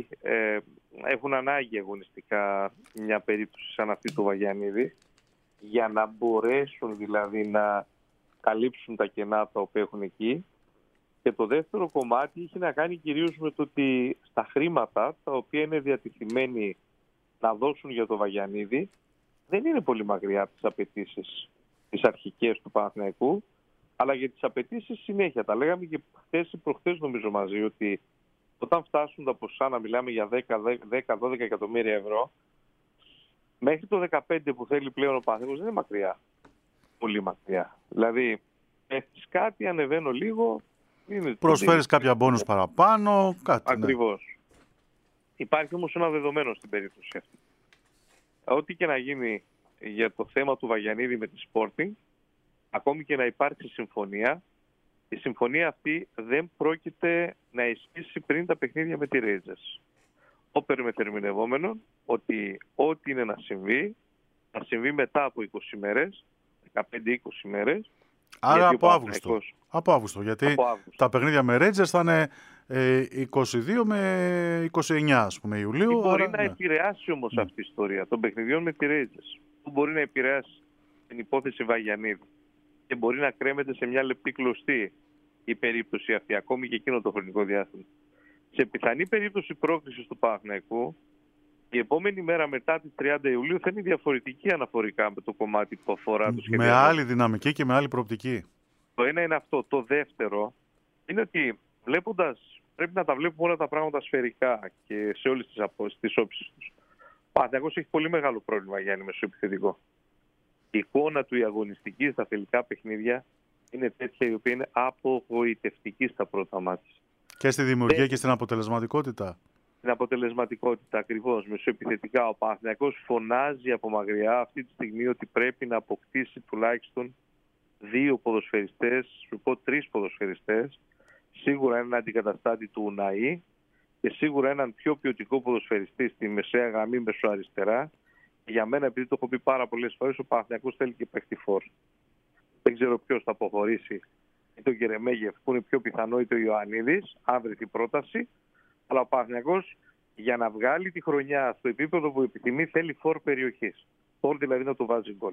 έχουν ανάγκη αγωνιστικά μια περίπτωση σαν αυτή του Βαγιανίδη, για να μπορέσουν δηλαδή να καλύψουν τα κενά τα οποία έχουν εκεί. Και το δεύτερο κομμάτι έχει να κάνει κυρίως με το ότι στα χρήματα τα οποία είναι διατεθειμένοι να δώσουν για το Βαγιανίδη δεν είναι πολύ μακριά από τις απαιτήσεις τις αρχικές του Παναθηναϊκού, αλλά για τις απαιτήσεις συνέχεια. Τα λέγαμε και χθες ή προχθές νομίζω μαζί, ότι όταν φτάσουν τα ποσά να μιλάμε για 10-12 εκατομμύρια ευρώ, μέχρι το 15 που θέλει πλέον ο Παναθηναϊκός δεν είναι μακριά. Πολύ μακριά. Δηλαδή, έχεις κάτι, ανεβαίνω λίγο. Προσφέρεις κάποια μπόνους παραπάνω, κάτι. Ακριβώς. Ναι. Υπάρχει όμως ένα δεδομένο στην περίπτωση αυτή. Ό,τι και να γίνει για το θέμα του Βαγιανίδη με τη Sporting, ακόμη και να υπάρξει συμφωνία, η συμφωνία αυτή δεν πρόκειται να ισχύσει πριν τα παιχνίδια με τη Rangers. Όπερ με θερμινευόμενο ότι ό,τι είναι να συμβεί, θα συμβεί μετά από 20 μέρες, 15-20 μέρες. Άρα από Αύγουστο, γιατί τα παιχνίδια με Rangers θα είναι 22 με 29 ας πούμε, Ιουλίου. Μπορεί να επηρεάσει όμως αυτή η ιστορία των παιχνιδιών με τη Rangers, που μπορεί να επηρεάσει την υπόθεση Βαγιανίδη και μπορεί να κρέμεται σε μια λεπτή κλωστή η περίπτωση αυτή, ακόμη και εκείνο το χρονικό διάστημα. Σε πιθανή περίπτωση πρόκρισης του Παναθηναϊκού, η επόμενη μέρα μετά τις 30 Ιουλίου θα είναι διαφορετική αναφορικά με το κομμάτι που αφορά το σχεδιασμό. Με άλλη δυναμική και με άλλη προοπτική. Το ένα είναι αυτό. Το δεύτερο είναι ότι πρέπει να τα βλέπουμε όλα τα πράγματα σφαιρικά και σε όλες τις όψεις τους. Ο Παναθηναϊκός έχει πολύ μεγάλο πρόβλημα, Γιάννη, μεσοεπιθετικό. Η εικόνα του η αγωνιστική στα τελικά παιχνίδια είναι τέτοια η οποία είναι απογοητευτική στα πρώτα μάτια. Και στη δημιουργία και στην αποτελεσματικότητα. Την αποτελεσματικότητα ακριβώς, μεσοεπιθετικά. Ο Παναθηναϊκός φωνάζει από μακριά αυτή τη στιγμή ότι πρέπει να αποκτήσει τουλάχιστον 2 ποδοσφαιριστές, σου πω 3 ποδοσφαιριστές, σίγουρα έναν αντικαταστάτη του Ουναή και σίγουρα έναν πιο ποιοτικό ποδοσφαιριστή στη μεσαία γραμμή μεσοαριστερά. Και για μένα, επειδή το έχω πει πάρα πολλές φορές, ο Παναθηναϊκός θέλει και παίχτη φορ. Δεν ξέρω ποιος θα αποχωρήσει, είτε ο Γερεμέγεφ που είναι πιο πιθανό, είτε ο Ιωαννίδης, αν βρεθεί πρόταση. Αλλά ο Παναθηναϊκός για να βγάλει τη χρονιά στο επίπεδο που επιθυμεί θέλει φορ περιοχής. Φορ δηλαδή να το βάζει γκολ.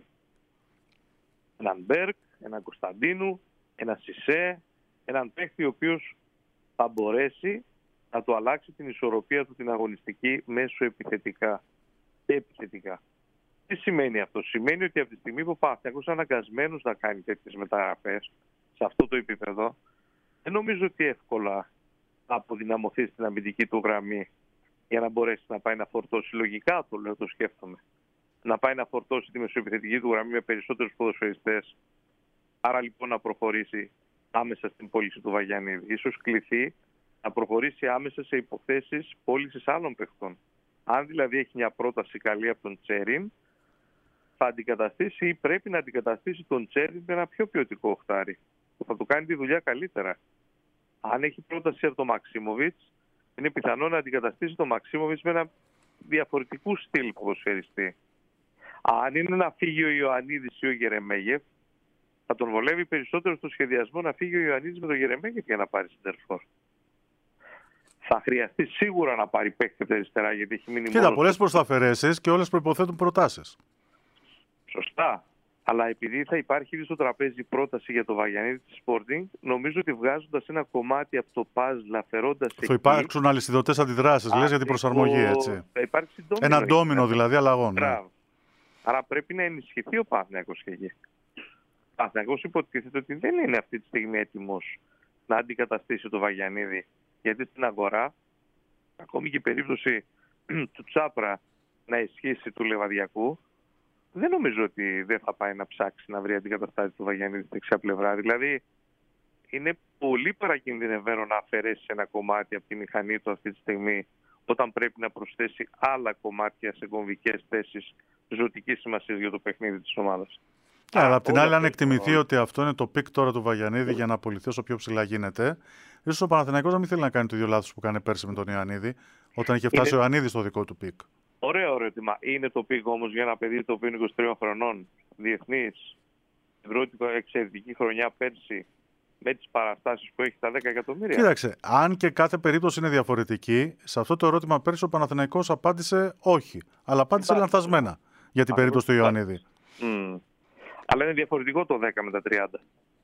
Έναν Μπέρκ, έναν Κωνσταντίνου, έναν Σισέ, έναν παίχτη ο οποίος θα μπορέσει να το αλλάξει την ισορροπία του την αγωνιστική μέσω επιθετικά και επιθετικά. Τι σημαίνει αυτό? Σημαίνει ότι από τη στιγμή που ο Παναθηναϊκός είναι αναγκασμένος να κάνει τέτοιες μεταγραφές σε αυτό το επίπεδο, δεν νομίζω ότι εύκολα να αποδυναμωθεί στην αμυντική του γραμμή για να μπορέσει να πάει να φορτώσει. Λογικά το λέω, το σκέφτομαι. Να πάει να φορτώσει τη μεσοεπιθετική του γραμμή με περισσότερους ποδοσφαιριστές. Άρα λοιπόν να προχωρήσει άμεσα στην πώληση του Βαγιανίδη. Ίσως κληθεί να προχωρήσει άμεσα σε υποθέσεις πώλησης άλλων παιχτών. Αν δηλαδή έχει μια πρόταση καλή από τον Τσέριν, θα αντικαταστήσει ή πρέπει να αντικαταστήσει τον Τσέριν με ένα πιο ποιοτικό οχτάρι, που θα του κάνει τη δουλειά καλύτερα. Αν έχει πρόταση από τον Μαξίμοβιτς, είναι πιθανό να αντικαταστήσει τον Μαξίμοβιτς με ένα διαφορετικού στυλ ποδοσφαιριστή. Αν είναι να φύγει ο Ιωαννίδης ή ο Γερεμέγεφ, θα τον βολεύει περισσότερο στο σχεδιασμό να φύγει ο Ιωαννίδης με τον Γερεμέγεφ για να πάρει σεντερφόρ. Θα χρειαστεί σίγουρα να πάρει παίκτη από αριστερά, γιατί έχει μείνει μόνο. Κοίτα, πολλές προσταφαιρέσεις και όλες προϋποθέτουν προτάσεις. Σωστά. Αλλά επειδή θα υπάρχει ήδη στο τραπέζι πρόταση για το Βαγιανίδη της Sporting, νομίζω ότι βγάζοντας ένα κομμάτι από το παζλ, αφαιρώντας εκεί... Θα υπάρξουν αλυσιδωτές αντιδράσεις, λες, για την προσαρμογή, έτσι. Θα υπάρξει ένα ντόμινο δηλαδή αλλαγών. Ναι. Άρα πρέπει να ενισχυθεί ο Παναθηναϊκός και εκεί. Παναθηναϊκός υποτίθεται ότι δεν είναι αυτή τη στιγμή έτοιμος να αντικαταστήσει το Βαγιανίδη. Γιατί στην αγορά, ακόμη και η περίπτωση του Τσάπρα να ισχύσει του Λεβαδιακού, δεν νομίζω ότι δεν θα πάει να ψάξει να βρει αντικαταστάτη του Βαγιανίδη στη δεξιά πλευρά. Δηλαδή, είναι πολύ παρακινδυνευμένο να αφαιρέσει ένα κομμάτι από τη μηχανή του αυτή τη στιγμή, όταν πρέπει να προσθέσει άλλα κομμάτια σε κομβικές θέσεις ζωτικής σημασίας για το παιχνίδι της ομάδας. Αλλά απ' την άλλη, αν εκτιμηθεί ότι αυτό είναι το πικ τώρα του Βαγιανίδη για να απολυθεί όσο πιο ψηλά γίνεται, ίσως ο Παναθηναϊκός να μην θέλει να κάνει το ίδιο λάθος που κάνει πέρσι με τον Ιωαννίδη, όταν είχε φτάσει ο Ιωαννίδης στο δικό του πικ. Ωραίο ερώτημα. Είναι το πικ όμως για ένα παιδί το οποίο είναι 23 χρονών, διεθνής, την πρώτη εξαιρετική χρονιά πέρσι, με τις παραστάσεις που έχει, τα 10 εκατομμύρια. Κοίταξε, αν και κάθε περίπτωση είναι διαφορετική, σε αυτό το ερώτημα πέρσι ο Παναθηναϊκός απάντησε όχι. Αλλά απάντησε λανθασμένα για την περίπτωση του Ιωαννίδη. Αλλά είναι διαφορετικό το 10 με τα 30.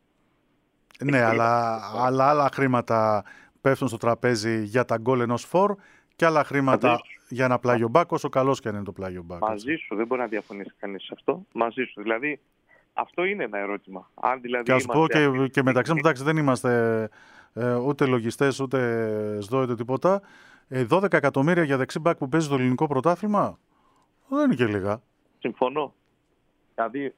Ναι, αλλά άλλα χρήματα πέφτουν στο τραπέζι για τα γκολ ενός φορ και άλλα χρήματα για ένα πλάγιο μπακ, όσο καλός και αν είναι το πλάγιο μπακ. Μαζί σου, δεν μπορεί να διαφωνήσει κανείς σε αυτό. Μαζί σου. Δηλαδή, αυτό είναι ένα ερώτημα. Αν δηλαδή και ας πω και μεταξύ μας, δεν είμαστε ούτε λογιστές, ούτε ΣΔΟ, ούτε τίποτα. 12 εκατομμύρια για δεξί μπακ που παίζει στο ελληνικό πρωτάθλημα, δεν είναι και λίγα. Συμφωνώ. Δηλαδή,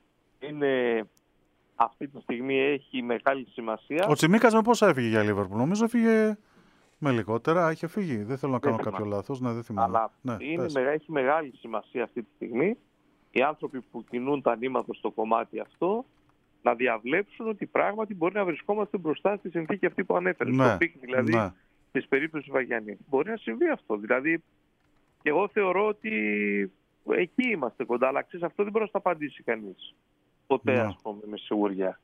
αυτή τη στιγμή έχει μεγάλη σημασία. Ο Τσιμίκας με πόσα έφυγε για Λίβερπουλ? Νομίζω έφυγε με λιγότερα. Είχε φύγει. Δεν θέλω να κάνω κάποιο λάθος. Ναι, δεν θυμάμαι. Αλλά έχει μεγάλη σημασία αυτή τη στιγμή οι άνθρωποι που κινούν τα νήματα στο κομμάτι αυτό να διαβλέψουν ότι πράγματι μπορεί να βρισκόμαστε μπροστά στη συνθήκη αυτή που ανέφερε. Ναι, στο πικ δηλαδή της περίπτωσης Βαγιανή. Μπορεί να συμβεί αυτό. Δηλαδή, και εγώ θεωρώ ότι εκεί είμαστε κοντά, αλλά ξέρεις, αυτό δεν μπορεί να το απαντήσει κανείς. Ποτέ, ας πούμε, με σιγουριά.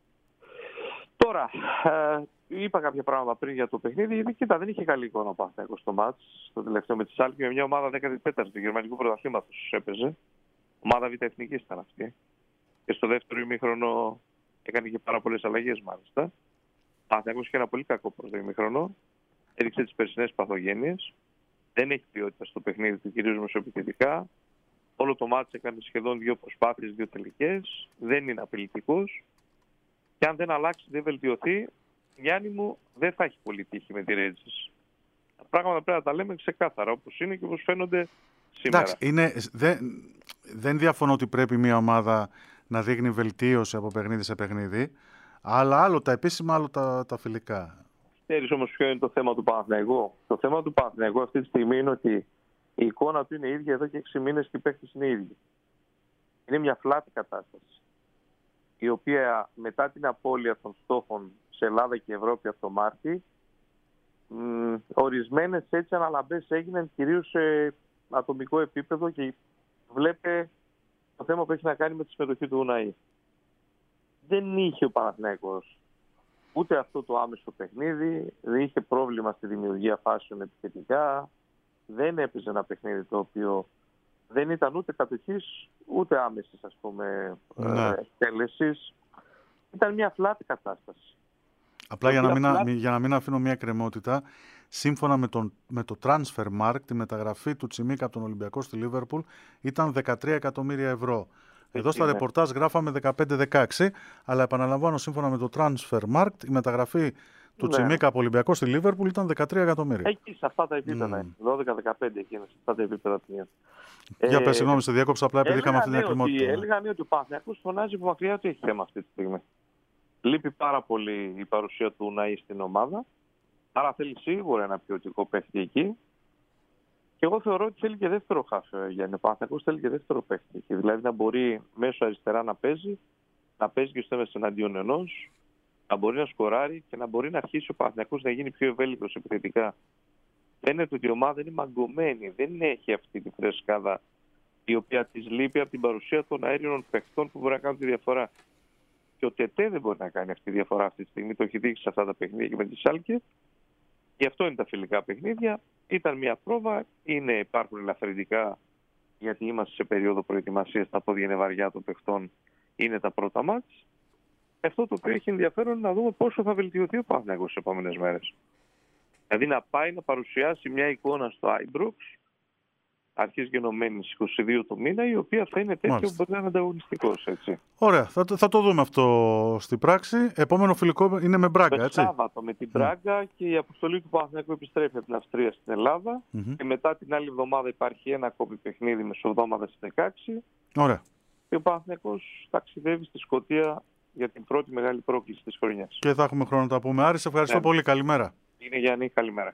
Τώρα, είπα κάποια πράγματα πριν για το παιχνίδι, γιατί κοίτα, δεν είχε καλή εικόνα ο Παναθηναϊκός στο μάτς, το τελευταίο με τη Σάλκη, με μια ομάδα 14η του γερμανικού πρωταθλήματος έπαιζε. Ομάδα β' εθνικής ήταν αυτή. Και στο δεύτερο ημίχρονο έκανε και πάρα πολλές αλλαγές, μάλιστα. Ο Παναθηναϊκός είχε ένα πολύ κακό πρώτο ημίχρονο. Έδειξε τις περσινές παθογένειες. Δεν έχει ποιότητα στο παιχνίδι του, κυρίως μεσοεπιθετικά. Όλο το μάτς έκανε σχεδόν 2 προσπάθειες, 2 τελικές. Δεν είναι απειλητικός. Και αν δεν αλλάξει, δεν βελτιωθεί, Γιάννη μου, δεν θα έχει πολύ τύχη με τη Ρέτζης. Τα πράγματα πρέπει να τα λέμε ξεκάθαρα, όπως είναι και όπως φαίνονται σήμερα. Εντάξει, δεν διαφωνώ ότι πρέπει μια ομάδα να δείχνει βελτίωση από παιχνίδι σε παιχνίδι, αλλά άλλο τα επίσημα, άλλο τα φιλικά. Ξέρεις όμως ποιο είναι το θέμα του Παναθηναϊκού? Το θέμα του Παναθηναϊκού αυτή τη στιγμή είναι ότι η εικόνα του είναι ίδια εδώ και 6 μήνες και οι παίκτες είναι ίδιοι. Είναι μια φλάτη κατάσταση, η οποία μετά την απώλεια των στόχων σε Ελλάδα και Ευρώπη από το Μάρτι, ορισμένες έτσι αναλαμπές έγιναν κυρίως σε ατομικό επίπεδο και βλέπε το θέμα που έχει να κάνει με τη συμμετοχή του Ουναή. Δεν είχε ο Παναθηναϊκός ούτε αυτό το άμεσο παιχνίδι, δεν είχε πρόβλημα στη δημιουργία φάσεων επιθετικά, δεν έπαιζε ένα παιχνίδι το οποίο δεν ήταν ούτε κατοχής, ούτε άμεσης, ας πούμε, εκτέλεσης. Ήταν μια φλάτη κατάσταση. Απλά για να μην αφήνω μια εκκρεμότητα, σύμφωνα με το Transfermarkt, τη μεταγραφή του Τσιμίκα από τον Ολυμπιακό στη Λίβερπουλ ήταν 13 εκατομμύρια ευρώ. Εδώ στα ρεπορτάζ γράφαμε 15-16, αλλά επαναλαμβάνω, σύμφωνα με το Transfermarkt, η μεταγραφή του Τσιμίκα από Ολυμπιακό στη Λίβερπουλ ήταν 13 εκατομμύρια. Εκεί σε αυτά τα επίπεδα, 12-15 εκείνες, σε αυτά τα επίπεδα. Για πες, συγγνώμη, σε διάκοψα απλά επειδή είχαμε αυτή την εκκρεμότητα. Έλεγαν ότι ο Παναθηναϊκός φωνάζει από μακριά ότι έχει θέμα αυτή τη στιγμή. Λείπει πάρα πολύ η παρουσία του Ουναή στην ομάδα. Άρα θέλει σίγουρα ένα ποιοτικό παίχτη εκεί. Και εγώ θεωρώ ότι θέλει και δεύτερο χάφ, Γιάννη. Ο Παναθηναϊκός θέλει και δεύτερο παίχτη εκεί. Δηλαδή να μπορεί μέσω αριστερά να παίζει και στο έμεσο εναντίον ενός, να μπορεί να σκοράρει και να μπορεί να αρχίσει ο Παναθηναϊκός να γίνει πιο ευέλικτος επιθετικά. Φαίνεται ότι η ομάδα είναι μαγκωμένη. Δεν έχει αυτή τη φρεσκάδα η οποία της λείπει από την παρουσία των αέριων παιχτών που μπορεί να κάνουν τη διαφορά. Και ο Τετέ δεν μπορεί να κάνει αυτή τη διαφορά αυτή τη στιγμή. Το έχει δείξει σε αυτά τα παιχνίδια και με τη Σάλκε. Γι' αυτό είναι τα φιλικά παιχνίδια. Ήταν μια πρόβα. Υπάρχουν ελαφρυντικά, γιατί είμαστε σε περίοδο προετοιμασίας. Τα πόδια είναι βαριά των παιχτών. Είναι τα πρώτα μάτς. Αυτό το οποίο έχει ενδιαφέρον είναι να δούμε πόσο θα βελτιωθεί ο Παναθηναϊκός στις επόμενες μέρες. Δηλαδή να πάει να παρουσιάσει μια εικόνα στο Ibrox, αρχής γενομένης 22 το μήνα, η οποία θα είναι τέτοιο που μπορεί να είναι ανταγωνιστικός, έτσι. Ωραία, θα το δούμε αυτό στην πράξη. Επόμενο φιλικό είναι με Μπράγκα, έτσι. Το Σάββατο με την Μπράγκα και η αποστολή του Παναθηναϊκού επιστρέφει από την Αυστρία στην Ελλάδα. Και μετά την άλλη εβδομάδα υπάρχει ένα ακόμη παιχνίδι μεσοβδόμαδα στις 16. Ωραία. Και ο Παναθηναϊκός ταξιδεύει στη Σκωτία για την πρώτη μεγάλη πρόκληση της χρονιάς. Και θα έχουμε χρόνο να τα πούμε. Άρη, σε ευχαριστώ πολύ. Καλημέρα. Είναι Γιάννη, καλημέρα.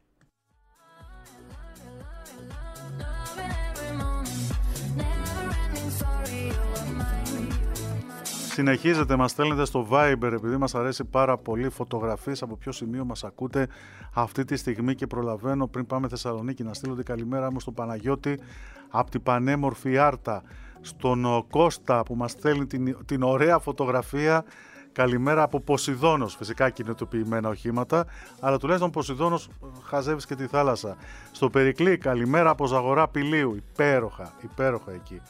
Συνεχίζετε, μας στέλνετε στο Viber, επειδή μας αρέσει πάρα πολύ, φωτογραφίες από ποιο σημείο μας ακούτε αυτή τη στιγμή και προλαβαίνω πριν πάμε Θεσσαλονίκη να στείλω την καλημέρα μου στον Παναγιώτη από την πανέμορφη Άρτα, στον Κώστα που μας στέλνει την ωραία φωτογραφία. Καλημέρα από Ποσειδώνος, φυσικά κινητοποιημένα οχήματα, αλλά τουλάχιστον Ποσειδώνος χαζεύεις και τη θάλασσα. Στο Περικλή, καλημέρα από Ζαγορά Πηλίου, υπέροχα εκεί.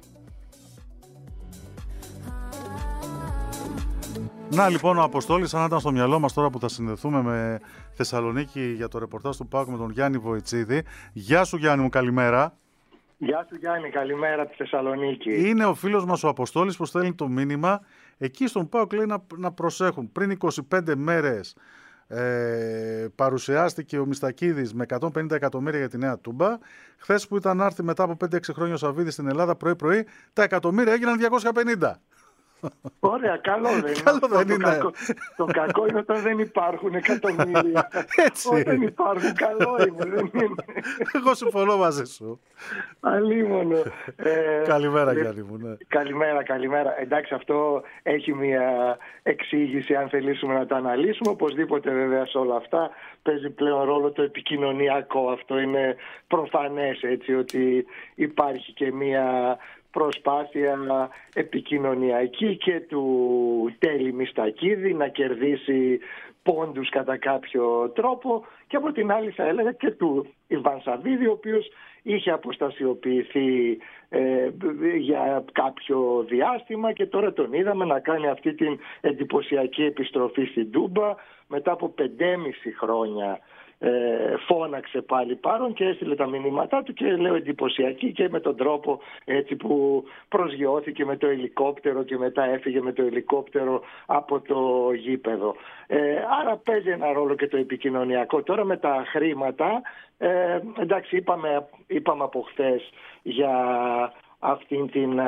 Να λοιπόν ο Αποστόλης, αν ήταν στο μυαλό μας τώρα που θα συνδεθούμε με Θεσσαλονίκη για το ρεπορτάζ του ΠΑΟΚ με τον Γιάννη Βοητσίδη. Γεια σου Γιάννη μου, καλημέρα. Γεια σου Γιάννη, καλημέρα από τη Θεσσαλονίκη. Είναι ο φίλος μας ο Αποστόλης που στέλνει το μήνυμα. Εκεί στον ΠΑΟΚ λέει να προσέχουν. Πριν 25 μέρες παρουσιάστηκε ο Μιστακίδης με 150 εκατομμύρια για τη Νέα Τούμπα. Χθες που ήταν να έρθει μετά από 5-6 χρόνια ο Σαββίδης στην Ελλάδα πρωί-πρωί, τα εκατομμύρια έγιναν 250. Ωραία, καλό δεν είναι. Το κακό είναι όταν δεν υπάρχουν εκατομμύρια. Έτσι. Όταν υπάρχουν, καλό είναι. Δεν είναι. Εγώ συμφωνώ μαζί σου. Αλίμονο. Καλημέρα Γιάννη μου. Ναι. Καλημέρα. Εντάξει, αυτό έχει μια εξήγηση αν θελήσουμε να το αναλύσουμε. Οπωσδήποτε βέβαια σε όλα αυτά παίζει πλέον ρόλο το επικοινωνιακό. Αυτό είναι προφανές, έτσι, ότι υπάρχει και μια προσπάθεια επικοινωνιακή και του Τέλη Μιστακίδη να κερδίσει πόντους κατά κάποιο τρόπο, και από την άλλη θα έλεγα και του Ιβάν Σαββίδη, ο οποίος είχε αποστασιοποιηθεί για κάποιο διάστημα και τώρα τον είδαμε να κάνει αυτή την εντυπωσιακή επιστροφή στην Τούμπα μετά από 5,5 χρόνια. Φώναξε πάλι πάρον και έστειλε τα μηνύματά του και λέω εντυπωσιακή, και με τον τρόπο έτσι που προσγειώθηκε με το ελικόπτερο και μετά έφυγε με το ελικόπτερο από το γήπεδο. Άρα παίζει ένα ρόλο και το επικοινωνιακό. Τώρα με τα χρήματα, εντάξει, είπαμε από χθες για αυτήν την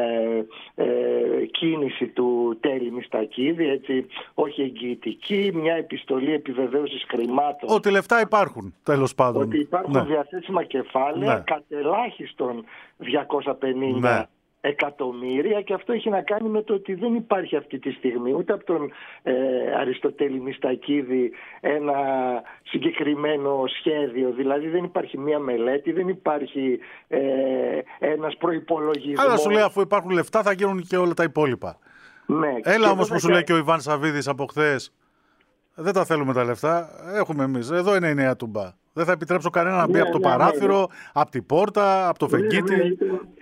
κίνηση του Τέλη Μιστακίδη, έτσι, όχι εγγυητική, μια επιστολή επιβεβαίωσης χρημάτων. Ότι λεφτά υπάρχουν, τέλος πάντων. Ότι υπάρχουν διαθέσιμα κεφάλαια, κατελάχιστον 250 εκατομμύρια, και αυτό έχει να κάνει με το ότι δεν υπάρχει αυτή τη στιγμή ούτε από τον Αριστοτέλη Μιστακίδη ένα συγκεκριμένο σχέδιο, δηλαδή δεν υπάρχει μία μελέτη, δεν υπάρχει ένας προϋπολογισμός. Άρα σου λέει, αφού υπάρχουν λεφτά θα γίνουν και όλα τα υπόλοιπα. Ναι, έλα όμως που σου λέει και ο Ιβάν Σαββίδης από χθες, δεν τα θέλουμε τα λεφτά, έχουμε εμείς, εδώ είναι η Νέα Τούμπα. Δεν θα επιτρέψω κανένα να μπει από το παράθυρο, από την πόρτα, από το φεγγίτι.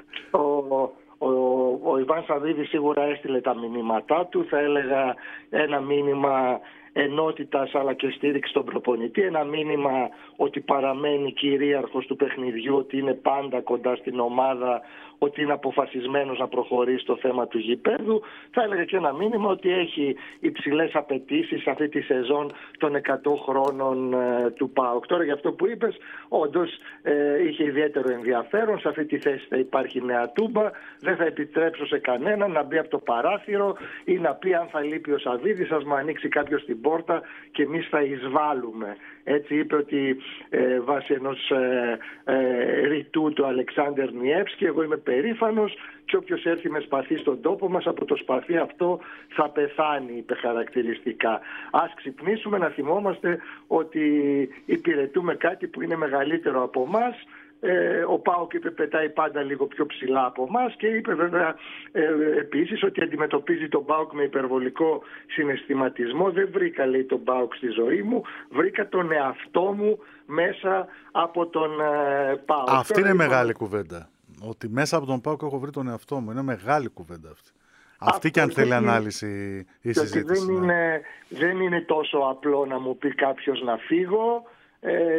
Ο Ιβάν Σαββίδης σίγουρα έστειλε τα μηνύματά του, θα έλεγα ένα μήνυμα ενότητας αλλά και στήριξη στον προπονητή, ένα μήνυμα ότι παραμένει κυρίαρχος του παιχνιδιού, ότι είναι πάντα κοντά στην ομάδα, ότι είναι αποφασισμένος να προχωρήσει στο θέμα του γηπέδου. Θα έλεγα και ένα μήνυμα ότι έχει υψηλές απαιτήσεις σε αυτή τη σεζόν των 100 χρόνων του ΠΑΟΚ. Τώρα για αυτό που είπες, όντως είχε ιδιαίτερο ενδιαφέρον. Σε αυτή τη θέση θα υπάρχει Νέα Τούμπα. Δεν θα επιτρέψω σε κανέναν να μπει από το παράθυρο ή να πει αν θα λείπει ο Σαββίδης, ας μου ανοίξει κάποιος την πόρτα και εμείς θα εισβάλλουμε. Έτσι είπε ότι βάσει ενός ρητού του Αλεξάνδερ Νιεύσκη, εγώ είμαι περήφανος και όποιος έρθει με σπαθί στον τόπο μας, από το σπαθί αυτό θα πεθάνει, είπε χαρακτηριστικά. Ας ξυπνήσουμε να θυμόμαστε ότι υπηρετούμε κάτι που είναι μεγαλύτερο από εμάς. Ο ΠΑΟΚ είπε πετάει πάντα λίγο πιο ψηλά από εμάς, και είπε βέβαια επίσης ότι αντιμετωπίζει τον ΠΑΟΚ με υπερβολικό συναισθηματισμό. Δεν βρήκα, λέει, τον ΠΑΟΚ στη ζωή μου, βρήκα τον εαυτό μου μέσα από τον ΠΑΟΚ. Αυτή είναι μεγάλη κουβέντα. Ότι μέσα από τον ΠΑΟΚ έχω βρει τον εαυτό μου. Είναι μεγάλη κουβέντα αυτή. Αυτή και αν θέλει ανάλυση η συζήτηση. Δεν είναι τόσο απλό να μου πει κάποιος να φύγω.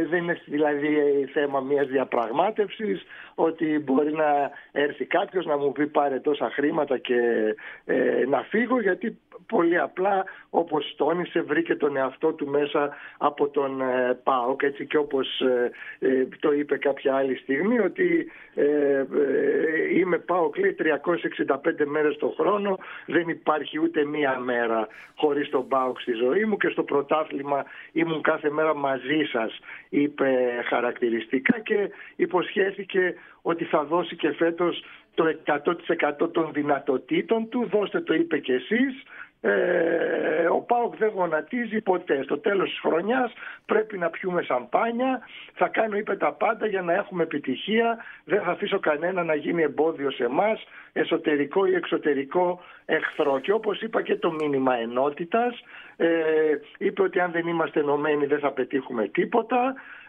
δεν είναι δηλαδή θέμα μιας διαπραγμάτευσης, ότι μπορεί να έρθει κάποιος να μου πει πάρε τόσα χρήματα και να φύγω, γιατί πολύ απλά, όπως τόνισε, βρήκε τον εαυτό του μέσα από τον ΠΑΟΚ, έτσι, και όπως το είπε κάποια άλλη στιγμή, ότι είμαι ΠΑΟΚ, λέει, 365 μέρες το χρόνο, δεν υπάρχει ούτε μία μέρα χωρίς τον ΠΑΟΚ στη ζωή μου, και στο πρωτάθλημα ήμουν κάθε μέρα μαζί σας, είπε χαρακτηριστικά, και υποσχέθηκε ότι θα δώσει και φέτος το 100% των δυνατοτήτων του. Δώστε το, είπε και εσείς. Ο ΠΑΟΚ δεν γονατίζει ποτέ. Στο τέλος της χρονιάς πρέπει να πιούμε σαμπάνια. Θα κάνω, είπε, τα πάντα για να έχουμε επιτυχία. Δεν θα αφήσω κανένα να γίνει εμπόδιο σε εμάς, εσωτερικό ή εξωτερικό εχθρό. Και όπως είπα, και το μήνυμα ενότητας. Είπε ότι αν δεν είμαστε ενωμένοι δεν θα πετύχουμε τίποτα.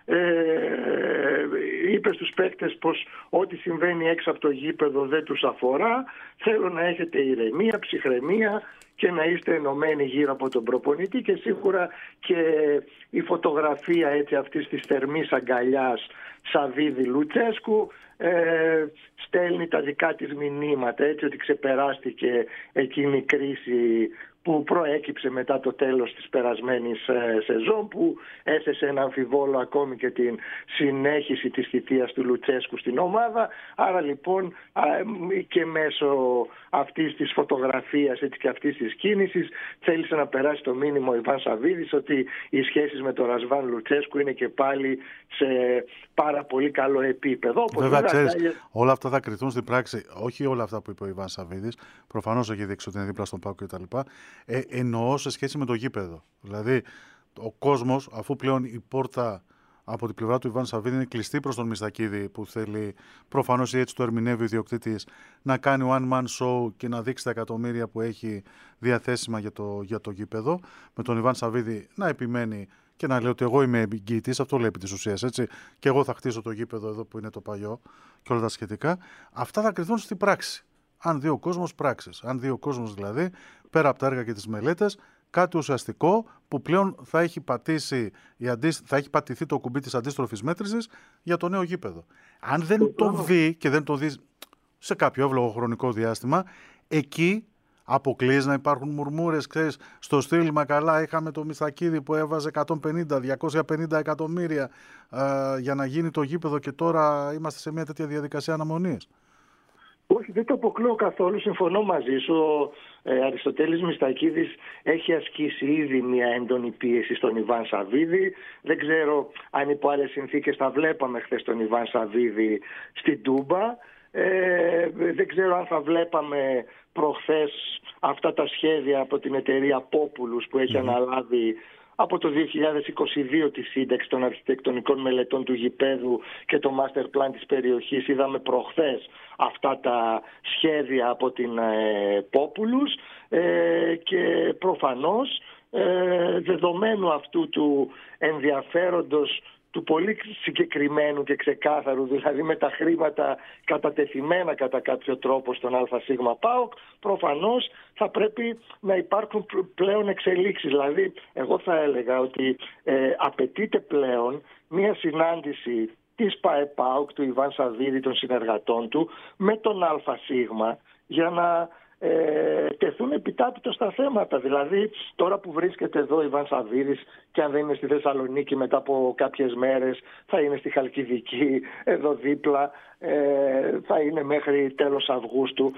Είπε στους παίκτες πως ό,τι συμβαίνει έξω από το γήπεδο δεν τους αφορά. Θέλω να έχετε ηρεμία, ψυχραιμία και να είστε ενωμένοι γύρω από τον προπονητή, και σίγουρα και η φωτογραφία, έτσι, αυτής της θερμής αγκαλιάς Σαββίδη-Λουτσέσκου στέλνει τα δικά της μηνύματα, έτσι, ότι ξεπεράστηκε εκείνη η κρίση που προέκυψε μετά το τέλος της περασμένης σεζόν, που έθεσε ένα αμφιβόλο ακόμη και την συνέχιση της θητείας του Λουτσέσκου στην ομάδα. Άρα λοιπόν και μέσω αυτής της φωτογραφίας, έτσι, και αυτής της κίνησης θέλησε να περάσει το μήνυμα ο Ιβάν Σαββίδης ότι οι σχέσεις με τον Ρασβάν Λουτσέσκου είναι και πάλι σε πάρα πολύ καλό επίπεδο. Βέβαια, ξέρεις, όλα αυτά θα κριθούν στην πράξη. Όχι όλα αυτά που είπε ο Ιβάν Σαββίδης. Προφανώς έχει δείξει ότι είναι δίπλα στον ΠΑΟΚ κτλ. Εννοώ σε σχέση με το γήπεδο. Δηλαδή, ο κόσμος, αφού πλέον η πόρτα από την πλευρά του Ιβάν Σαββίδη είναι κλειστή προς τον Μιστακίδη, που θέλει, προφανώς ή έτσι το ερμηνεύει ο ιδιοκτήτης, να κάνει one man show και να δείξει τα εκατομμύρια που έχει διαθέσιμα για το γήπεδο, με τον Ιβάν Σαββίδη να επιμένει και να λέει ότι εγώ είμαι εγγυητής, αυτό λέει επί της ουσίας, έτσι, και εγώ θα χτίσω το γήπεδο εδώ που είναι το παλιό και όλα τα σχετικά. Αυτά θα κρυθούν στην πράξη. Αν δει ο κόσμος πράξεις. Αν δει ο κόσμος δηλαδή, πέρα από τα έργα και τις μελέτες, κάτι ουσιαστικό που πλέον θα έχει πατηθεί το κουμπί της αντίστροφης μέτρησης για το νέο γήπεδο. Αν δεν το δει και δεν το δει σε κάποιο εύλογο χρονικό διάστημα, εκεί αποκλείς να υπάρχουν μουρμούρες, ξέρεις, στο στυλ «Μα καλά, είχαμε το Μιστακίδη που έβαζε 150-250 εκατομμύρια για να γίνει το γήπεδο και τώρα είμαστε σε μια τέτοια διαδικασία αναμονής». Όχι, δεν το αποκλείω καθόλου. Συμφωνώ μαζί σου. Ο Αριστοτέλης Μιστακίδης έχει ασκήσει ήδη μια έντονη πίεση στον Ιβάν Σαββίδη. Δεν ξέρω αν υπό άλλες συνθήκες θα βλέπαμε χθες τον Ιβάν Σαββίδη στην Τούμπα. Δεν ξέρω αν θα βλέπαμε προχθές αυτά τα σχέδια από την εταιρεία Populous που έχει αναλάβει από το 2022 τη σύνταξη των αρχιτεκτονικών μελετών του γηπέδου και το master plan της περιοχής. Είδαμε προχθές αυτά τα σχέδια από την Populous και προφανώς δεδομένου αυτού του ενδιαφέροντος του πολύ συγκεκριμένου και ξεκάθαρου, δηλαδή με τα χρήματα κατατεθειμένα κατά κάποιο τρόπο στον ΑΣ ΠΑΟΚ, προφανώς θα πρέπει να υπάρχουν πλέον εξελίξεις. Δηλαδή, εγώ θα έλεγα ότι απαιτείται πλέον μια συνάντηση της ΠΑΕ-ΠΑΟΚ, του Ιβάν Σαββίδη, των συνεργατών του, με τον ΑΣ, για να τεθούν επιτάπητο στα θέματα. Δηλαδή, τώρα που βρίσκεται εδώ ο Ιβάν Σαββίδης, και αν δεν είναι στη Θεσσαλονίκη μετά από κάποιες μέρες θα είναι στη Χαλκιδική εδώ δίπλα, θα είναι μέχρι τέλος Αυγούστου.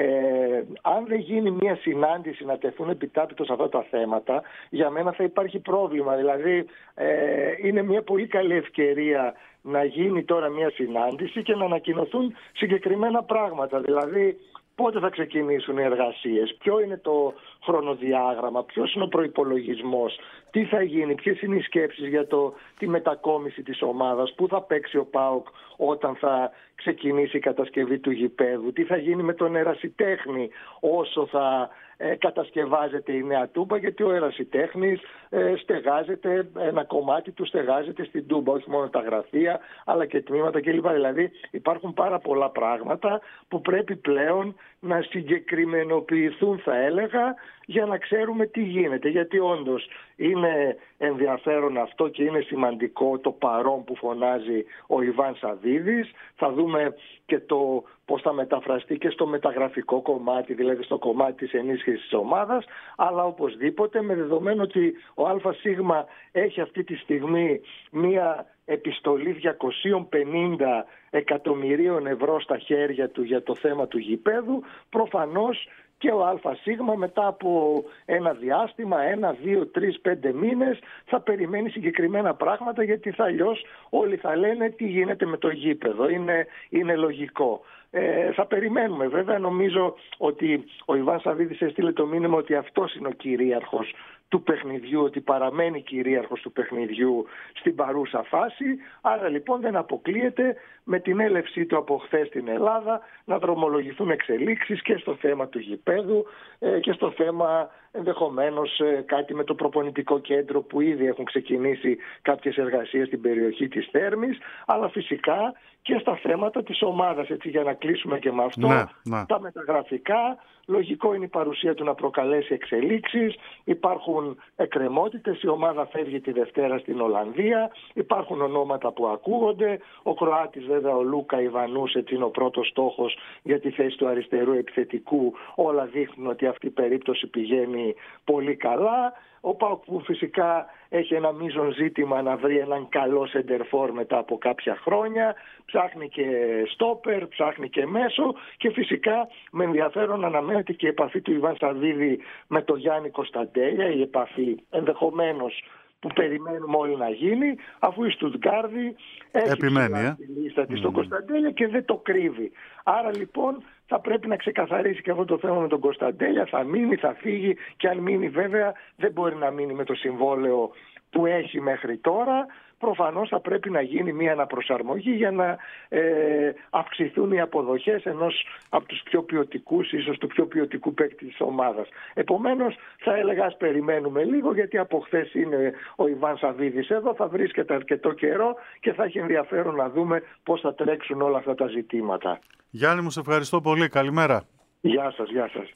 Αν δεν γίνει μια συνάντηση να τεθούν επιτάπητο σε αυτά τα θέματα, για μένα θα υπάρχει πρόβλημα. Δηλαδή, είναι μια πολύ καλή ευκαιρία να γίνει τώρα μια συνάντηση και να ανακοινωθούν συγκεκριμένα πράγματα. Δηλαδή, πότε θα ξεκινήσουν οι εργασίες, ποιο είναι το χρονοδιάγραμμα, ποιος είναι ο προϋπολογισμός, τι θα γίνει, ποιες είναι οι σκέψεις για τη μετακόμιση της ομάδας, πού θα παίξει ο ΠΑΟΚ όταν θα ξεκινήσει η κατασκευή του γηπέδου, τι θα γίνει με τον ερασιτέχνη όσο θα κατασκευάζεται η νέα Τούμπα, γιατί ο ερασιτέχνης στεγάζεται, ένα κομμάτι του στεγάζεται στην Τούμπα, όχι μόνο τα γραφεία αλλά και τμήματα κλπ. Δηλαδή υπάρχουν πάρα πολλά πράγματα που πρέπει πλέον να συγκεκριμενοποιηθούν, θα έλεγα, για να ξέρουμε τι γίνεται. Γιατί όντως είναι ενδιαφέρον αυτό και είναι σημαντικό το παρόν που φωνάζει ο Ιβάν Σαββίδης. Θα δούμε και το πώς θα μεταφραστεί και στο μεταγραφικό κομμάτι, δηλαδή στο κομμάτι της ενίσχυσης της ομάδας, αλλά οπωσδήποτε με δεδομένο ότι ο ΑΣ έχει αυτή τη στιγμή μία επιστολή 250 εκατομμυρίων ευρώ στα χέρια του για το θέμα του γηπέδου, προφανώς και ο ΑΣ μετά από ένα διάστημα, 1, 2, 3, 5 μήνες θα περιμένει συγκεκριμένα πράγματα, γιατί αλλιώς όλοι θα λένε τι γίνεται με το γήπεδο. Είναι λογικό. Θα περιμένουμε βέβαια. Νομίζω ότι ο Ιβάν Σαββίδης έστειλε το μήνυμα ότι αυτός είναι ο κυρίαρχος του παιχνιδιού, ότι παραμένει κυρίαρχος του παιχνιδιού στην παρούσα φάση. Άρα λοιπόν δεν αποκλείεται με την έλευσή του από χθες στην Ελλάδα να δρομολογηθούν εξελίξεις και στο θέμα του γηπέδου και στο θέμα ενδεχομένως κάτι με το προπονητικό κέντρο, που ήδη έχουν ξεκινήσει κάποιες εργασίες στην περιοχή της Θέρμης, αλλά φυσικά και στα θέματα της ομάδας, έτσι, για να κλείσουμε και με αυτό. Τα μεταγραφικά, λογικό είναι η παρουσία του να προκαλέσει εξελίξεις. Υπάρχουν εκκρεμότητες, η ομάδα φεύγει τη Δευτέρα στην Ολλανδία, υπάρχουν ονόματα που ακούγονται. Ο Κροάτης βέβαια, ο Λούκα Ιβανούς, έτσι, είναι ο πρώτος στόχος για τη θέση του αριστερού επιθετικού. Όλα δείχνουν ότι αυτή η περίπτωση πηγαίνει πολύ καλά. Ο ΠΑΟΚ που φυσικά έχει ένα μείζον ζήτημα να βρει έναν καλό σεντερφόρ μετά από κάποια χρόνια, ψάχνει και στόπερ, ψάχνει και μέσο, και φυσικά με ενδιαφέρον αναμένεται και η επαφή του Ιβάν Σαββίδη με τον Γιάννη Κωνσταντέλια, η επαφή ενδεχομένως που περιμένουμε όλοι να γίνει, αφού η Στουτγκάρδη έχει τη λίστα της στον Κωνσταντέλια και δεν το κρύβει. Άρα λοιπόν θα πρέπει να ξεκαθαρίσει και αυτό το θέμα με τον Κωνσταντέλια. Θα μείνει, θα φύγει, και αν μείνει βέβαια δεν μπορεί να μείνει με το συμβόλαιο που έχει μέχρι τώρα. Προφανώς θα πρέπει να γίνει μια αναπροσαρμογή για να αυξηθούν οι αποδοχές ενός από τους πιο ποιοτικούς, ίσως του πιο ποιοτικού παίκτη της ομάδας. Επομένως θα έλεγα ας περιμένουμε λίγο, γιατί από χθες είναι ο Ιβάν Σαββίδης εδώ, θα βρίσκεται αρκετό καιρό και θα έχει ενδιαφέρον να δούμε πώς θα τρέξουν όλα αυτά τα ζητήματα. Γιάννη μου, σε ευχαριστώ πολύ. Καλημέρα. Γεια σας, γεια σας.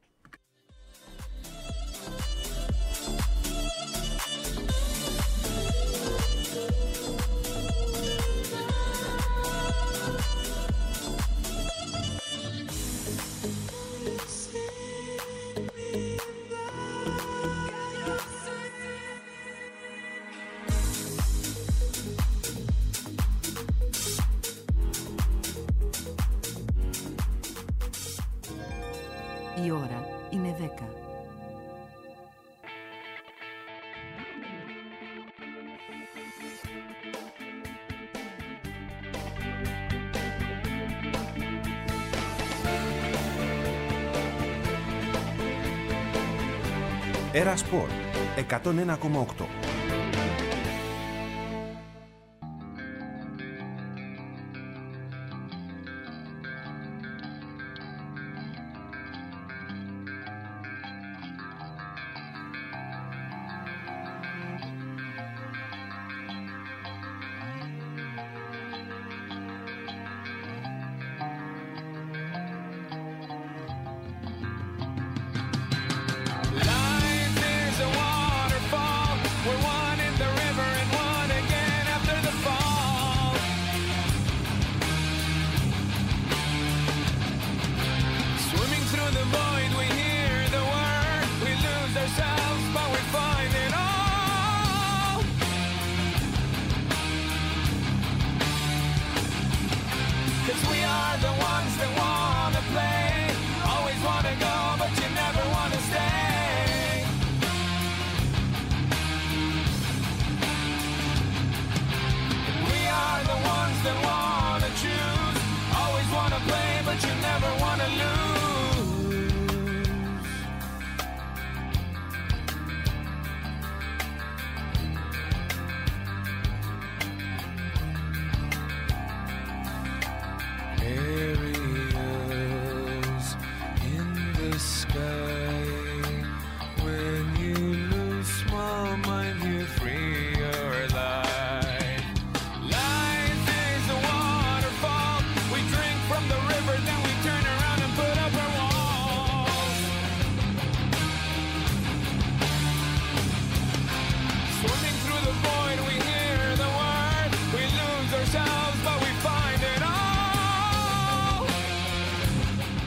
Η ώρα είναι 10. Έρα Σπορ 101,8. Area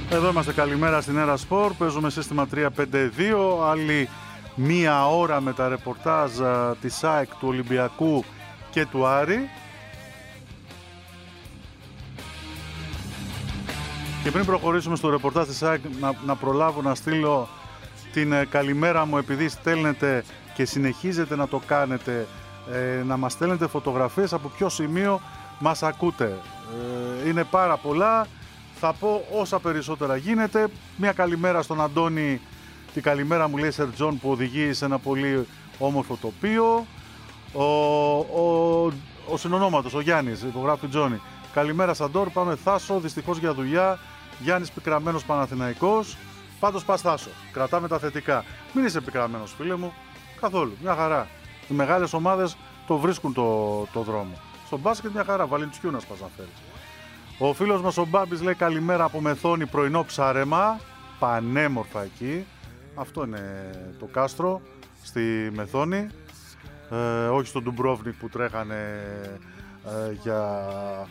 Εδώ είμαστε, καλημέρα στην Έρα Σπορ. Παίζουμε σύστημα 3-5-2. Άλλη μία ώρα με τα ρεπορτάζ της ΑΕΚ, του Ολυμπιακού και του Άρη. Και πριν προχωρήσουμε στο ρεπορτάζ της ΑΕΚ, να προλάβω να στείλω την καλημέρα μου, επειδή στέλνετε και συνεχίζετε να το κάνετε, να μας στέλνετε φωτογραφίες από ποιο σημείο μας ακούτε. Είναι πάρα πολλά. Θα πω όσα περισσότερα γίνεται. Μια καλημέρα στον Αντώνη. Την καλημέρα μου λέει Σερτζόν, που οδηγεί σε ένα πολύ όμορφο τοπίο. Ο συνονόματος, ο Γιάννης, υπογράφει Τζόνι. Καλημέρα Σαντόρ, πάμε Θάσο, δυστυχώς για δουλειά. Γιάννης πικραμένος Παναθηναϊκός. Πάντως πας Θάσο, κρατάμε τα θετικά. Μην είσαι πικραμένος φίλε μου, καθόλου, μια χαρά. Οι μεγάλες ομάδες το βρίσκουν το δρόμο. Στο μπάσκετ μια χαρά, Βαλεντσιούνας πας να φέρεις. Ο φίλος μας ο Μπάμπης λέει καλημέρα από Μεθόνη, πρωινό ψάρεμα, πανέμορφα εκεί. Αυτό είναι το κάστρο στη Μεθόνη, όχι στο Ντουμπρόβνικ που τρέχανε για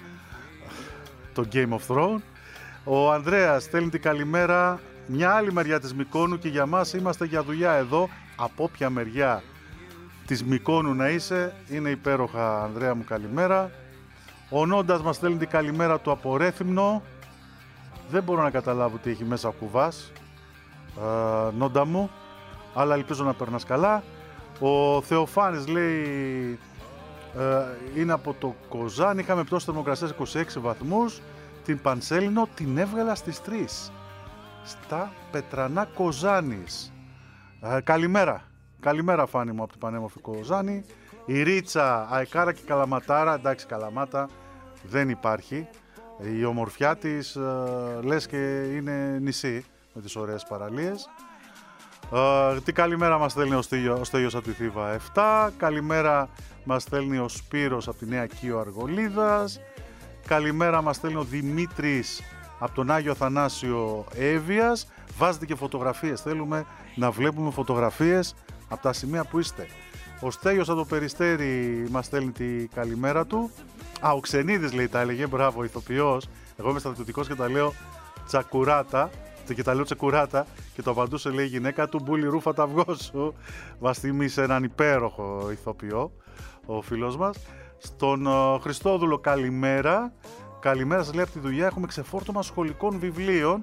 το Game of Thrones. Ο Ανδρέας στέλνει την καλημέρα, μια άλλη μεριά της Μυκόνου, και για μας είμαστε για δουλειά εδώ. Από όποια μεριά της Μυκόνου να είσαι, είναι υπέροχα Ανδρέα μου, καλημέρα. Ο Νόντας μας στέλνει την καλημέρα του από Ρέθυμνο. Δεν μπορώ να καταλάβω τι έχει μέσα ο κουβάς, Νόντα μου, αλλά ελπίζω να περνάς καλά. Ο Θεοφάνης λέει είναι από το Κοζάνι, είχαμε πτώση θερμοκρασίας 26 βαθμούς. Την Πανσέλινο την έβγαλα στις 3 στα Πετρανά Κοζάνης. Καλημέρα. Καλημέρα Φάνη μου από την πανέμορφη Κοζάνη. Η Ρίτσα, Αεκάρα και Καλαματάρα. Εντάξει, Καλαμάτα δεν υπάρχει. Η ομορφιά της λες και είναι νησί με τις ωραίες παραλίες. Τι καλημέρα μας στέλνει ο Στέλιος από τη Θήβα 7. Καλημέρα μας στέλνει ο Σπύρος από τη Νέα Κίο Αργολίδας. Καλημέρα μας στέλνει ο Δημήτρης από τον Άγιο Αθανάσιο Εύβοιας. Βάζετε και φωτογραφίες, θέλουμε να βλέπουμε φωτογραφίες από τα σημεία που είστε. Ο Στέλιος από το Περιστέρι μας στέλνει τη καλημέρα του. Ο Ξενίδης λέει τα έλεγε, μπράβο, ηθοποιός. Εγώ είμαι στρατιωτικός και τα λέω τσακουράτα, και τα λέω τσεκουράτα, και το απαντούσε λέει η γυναίκα του, μπούλι ρούφα τα αυγό σου. Μας θυμίσε έναν υπέροχο ηθοποιό ο φίλος μας. Στον Χριστόδουλο καλημέρα. Καλημέρα σας λέει από τη δουλειά, έχουμε ξεφόρτωμα σχολικών βιβλίων,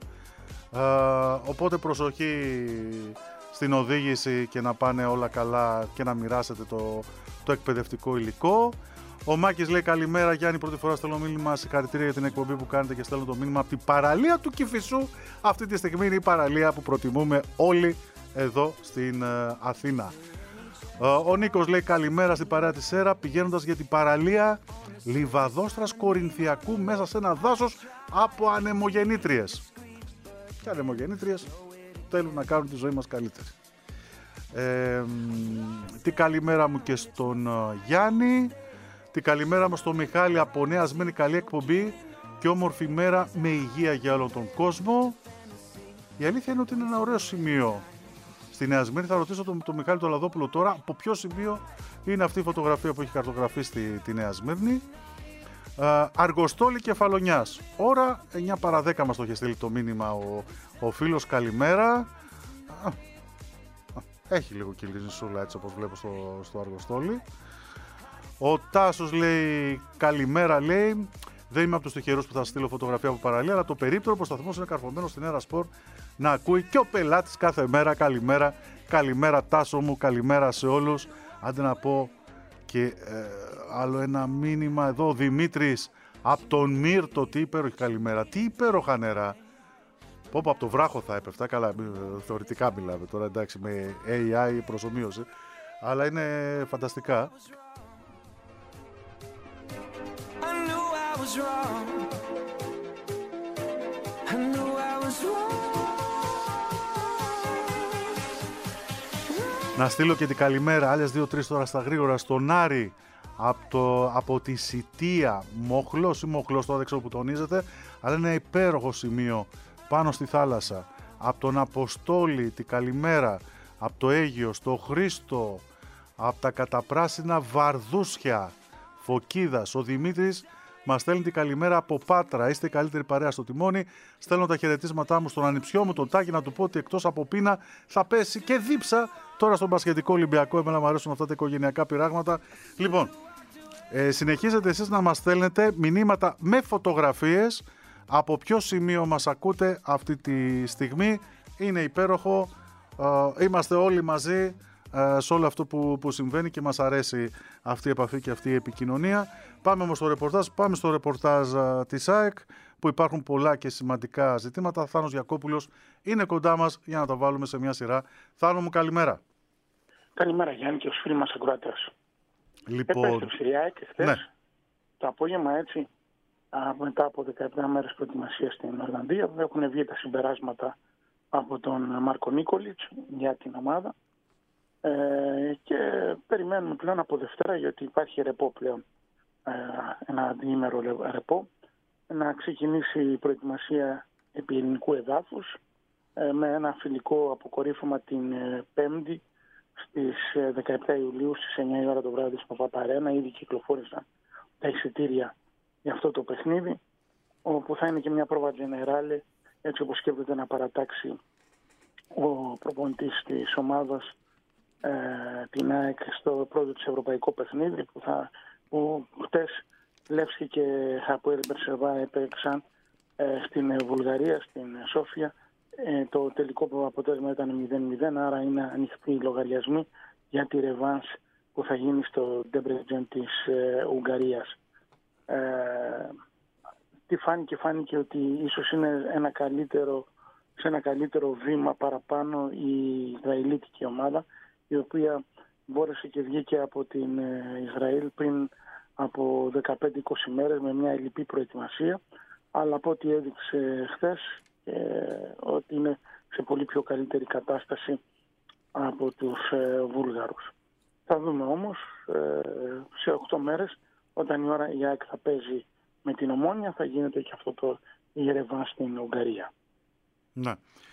οπότε προσοχή στην οδήγηση και να πάνε όλα καλά και να μοιράσετε το εκπαιδευτικό υλικό. Ο Μάκης λέει καλημέρα Γιάννη, πρώτη φορά στέλνω μήνυμα, συγχαρητήρια για την εκπομπή που κάνετε, και στέλνω το μήνυμα από την παραλία του Κηφισού. Αυτή τη στιγμή είναι η παραλία που προτιμούμε όλοι εδώ στην Αθήνα. Ο Νίκος λέει καλημέρα στην παρέα της ΣΕΡΑ, πηγαίνοντας για την παραλία Λιβαδόστρας Κορινθιακού μέσα σε ένα δάσος από ανεμογεννήτριες. Και ανεμογεννήτριες θέλουν να κάνουν τη ζωή μας καλύτερη. Τι καλημέρα μου και στον Γιάννη. Τι καλημέρα μου στον Μιχάλη από Νέα Σμύρνη, καλή εκπομπή και όμορφη μέρα με υγεία για όλον τον κόσμο. Η αλήθεια είναι ότι είναι ένα ωραίο σημείο στη Νέα Σμύρνη. Θα ρωτήσω τον Μιχάλη τον Λαδόπουλο τώρα από ποιο σημείο είναι αυτή η φωτογραφία που έχει χαρτογραφήσει τη Νέα Σμύρνη. Αργοστόλη Κεφαλονιάς. Ώρα 9 παρα 10 μας το είχε στείλει το μήνυμα ο φίλος, καλημέρα. Έχει λίγο κυλινισούλα έτσι όπως βλέπω στο Αργοστόλη. Ο Τάσος λέει καλημέρα, λέει δεν είμαι από τους τυχερούς που θα στείλω φωτογραφία από παραλία, αλλά το περίπτερο πως ο σταθμός είναι καρφωμένος στην Έρα Σπορ να ακούει και ο πελάτης κάθε μέρα. Καλημέρα, καλημέρα Τάσο μου, καλημέρα σε όλους. Άντε να πω και άλλο ένα μήνυμα εδώ, ο Δημήτρης από τον Μύρτο, τι υπέροχη καλημέρα, τι υπέροχα νερά. Πω από το βράχο θα έπεφτα, καλά θεωρητικά μιλάμε τώρα, εντάξει, με AI προσομοίωση, αλλά είναι φανταστικά. Να στείλω και την καλημέρα, άλλες 2-3 τώρα στα γρήγορα, στον Άρη από τη Σιτία, Μοχλός ή Μοχλός, τώρα δεν ξέρω που τονίζεται, αλλά είναι ένα υπέροχο σημείο πάνω στη θάλασσα. Από τον Αποστόλη την καλημέρα, από το Αίγιο, στο Χρήστο, από τα καταπράσινα Βαρδούσια, Φωκίδας, ο Δημήτρης Μας στέλνει την καλημέρα από Πάτρα. Είστε η καλύτερη παρέα στο τιμόνι. Στέλνω τα χαιρετίσματά μου στον ανιψιό μου, τον Τάκη, να του πω ότι εκτός από πείνα θα πέσει και δίψα τώρα στον μπασκετικό Ολυμπιακό. Εμένα μου αρέσουν αυτά τα οικογενειακά πειράγματα. Λοιπόν, συνεχίζετε εσείς να μας στέλνετε μηνύματα με φωτογραφίες. Από ποιο σημείο μας ακούτε αυτή τη στιγμή? Είναι υπέροχο. Είμαστε όλοι μαζί σε όλο αυτό που συμβαίνει και μας αρέσει αυτή η επαφή και αυτή η επικοινωνία. Πάμε όμως στο ρεπορτάζ. Πάμε στο ρεπορτάζ της ΑΕΚ, που υπάρχουν πολλά και σημαντικά ζητήματα. Θάνος Γιακόπουλος είναι κοντά μας για να τα βάλουμε σε μια σειρά. Θάνο μου, καλημέρα. Καλημέρα Γιάννη και στους φίλους μας ακροατές. Λοιπόν, επέστρεψε η ΑΕΚ χθες, ναι, το απόγευμα, έτσι, μετά από 17 μέρες προετοιμασίας στην Ολλανδία. Έχουν βγει τα συμπεράσματα από τον Μάρκο Νίκολιτς για την ομάδα και περιμένουμε πλέον από Δευτέρα, γιατί υπάρχει ρεπό πλέον, ένα διήμερο ρεπό, να ξεκινήσει η προετοιμασία επί ελληνικού εδάφους με ένα φιλικό αποκορύφωμα την Πέμπτη στις 17 Ιουλίου στις 9 η ώρα το βράδυ στο Παπαρένα. Ήδη κυκλοφόρησαν τα εισιτήρια για αυτό το παιχνίδι, όπου θα είναι και μια πρόβα τζενεράλε, έτσι όπως σκέφτεται να παρατάξει ο προπονητής της ομάδας την ΑΕΚ στο πρώτο της ευρωπαϊκό παιχνίδι, που χτες Λεύσκη και Χαποέλ Μπερσεβά έπαιξαν στην Βουλγαρία, στην Σόφια. Το τελικό αποτέλεσμα ήταν 0-0, άρα είναι ανοιχτοί οι λογαριασμοί για τη ρεβάνς που θα γίνει στο Ντέμπρετζεν της Ουγγαρίας. Τι φάνηκε ότι ίσως είναι σε ένα καλύτερο βήμα παραπάνω η Ισραηλίτικη ομάδα, η οποία μπόρεσε και βγήκε από την Ισραήλ πριν από 15-20 μέρες με μια ελλειπή προετοιμασία, αλλά από ό,τι έδειξε χθες ότι είναι σε πολύ πιο καλύτερη κατάσταση από τους Βούλγαρους. Θα δούμε όμως σε 8 μέρες, όταν η ώρα η ΑΕΚ θα παίζει με την Ομόνια, θα γίνεται και αυτό η ρεβάνς στην Ουγγαρία. Ναι.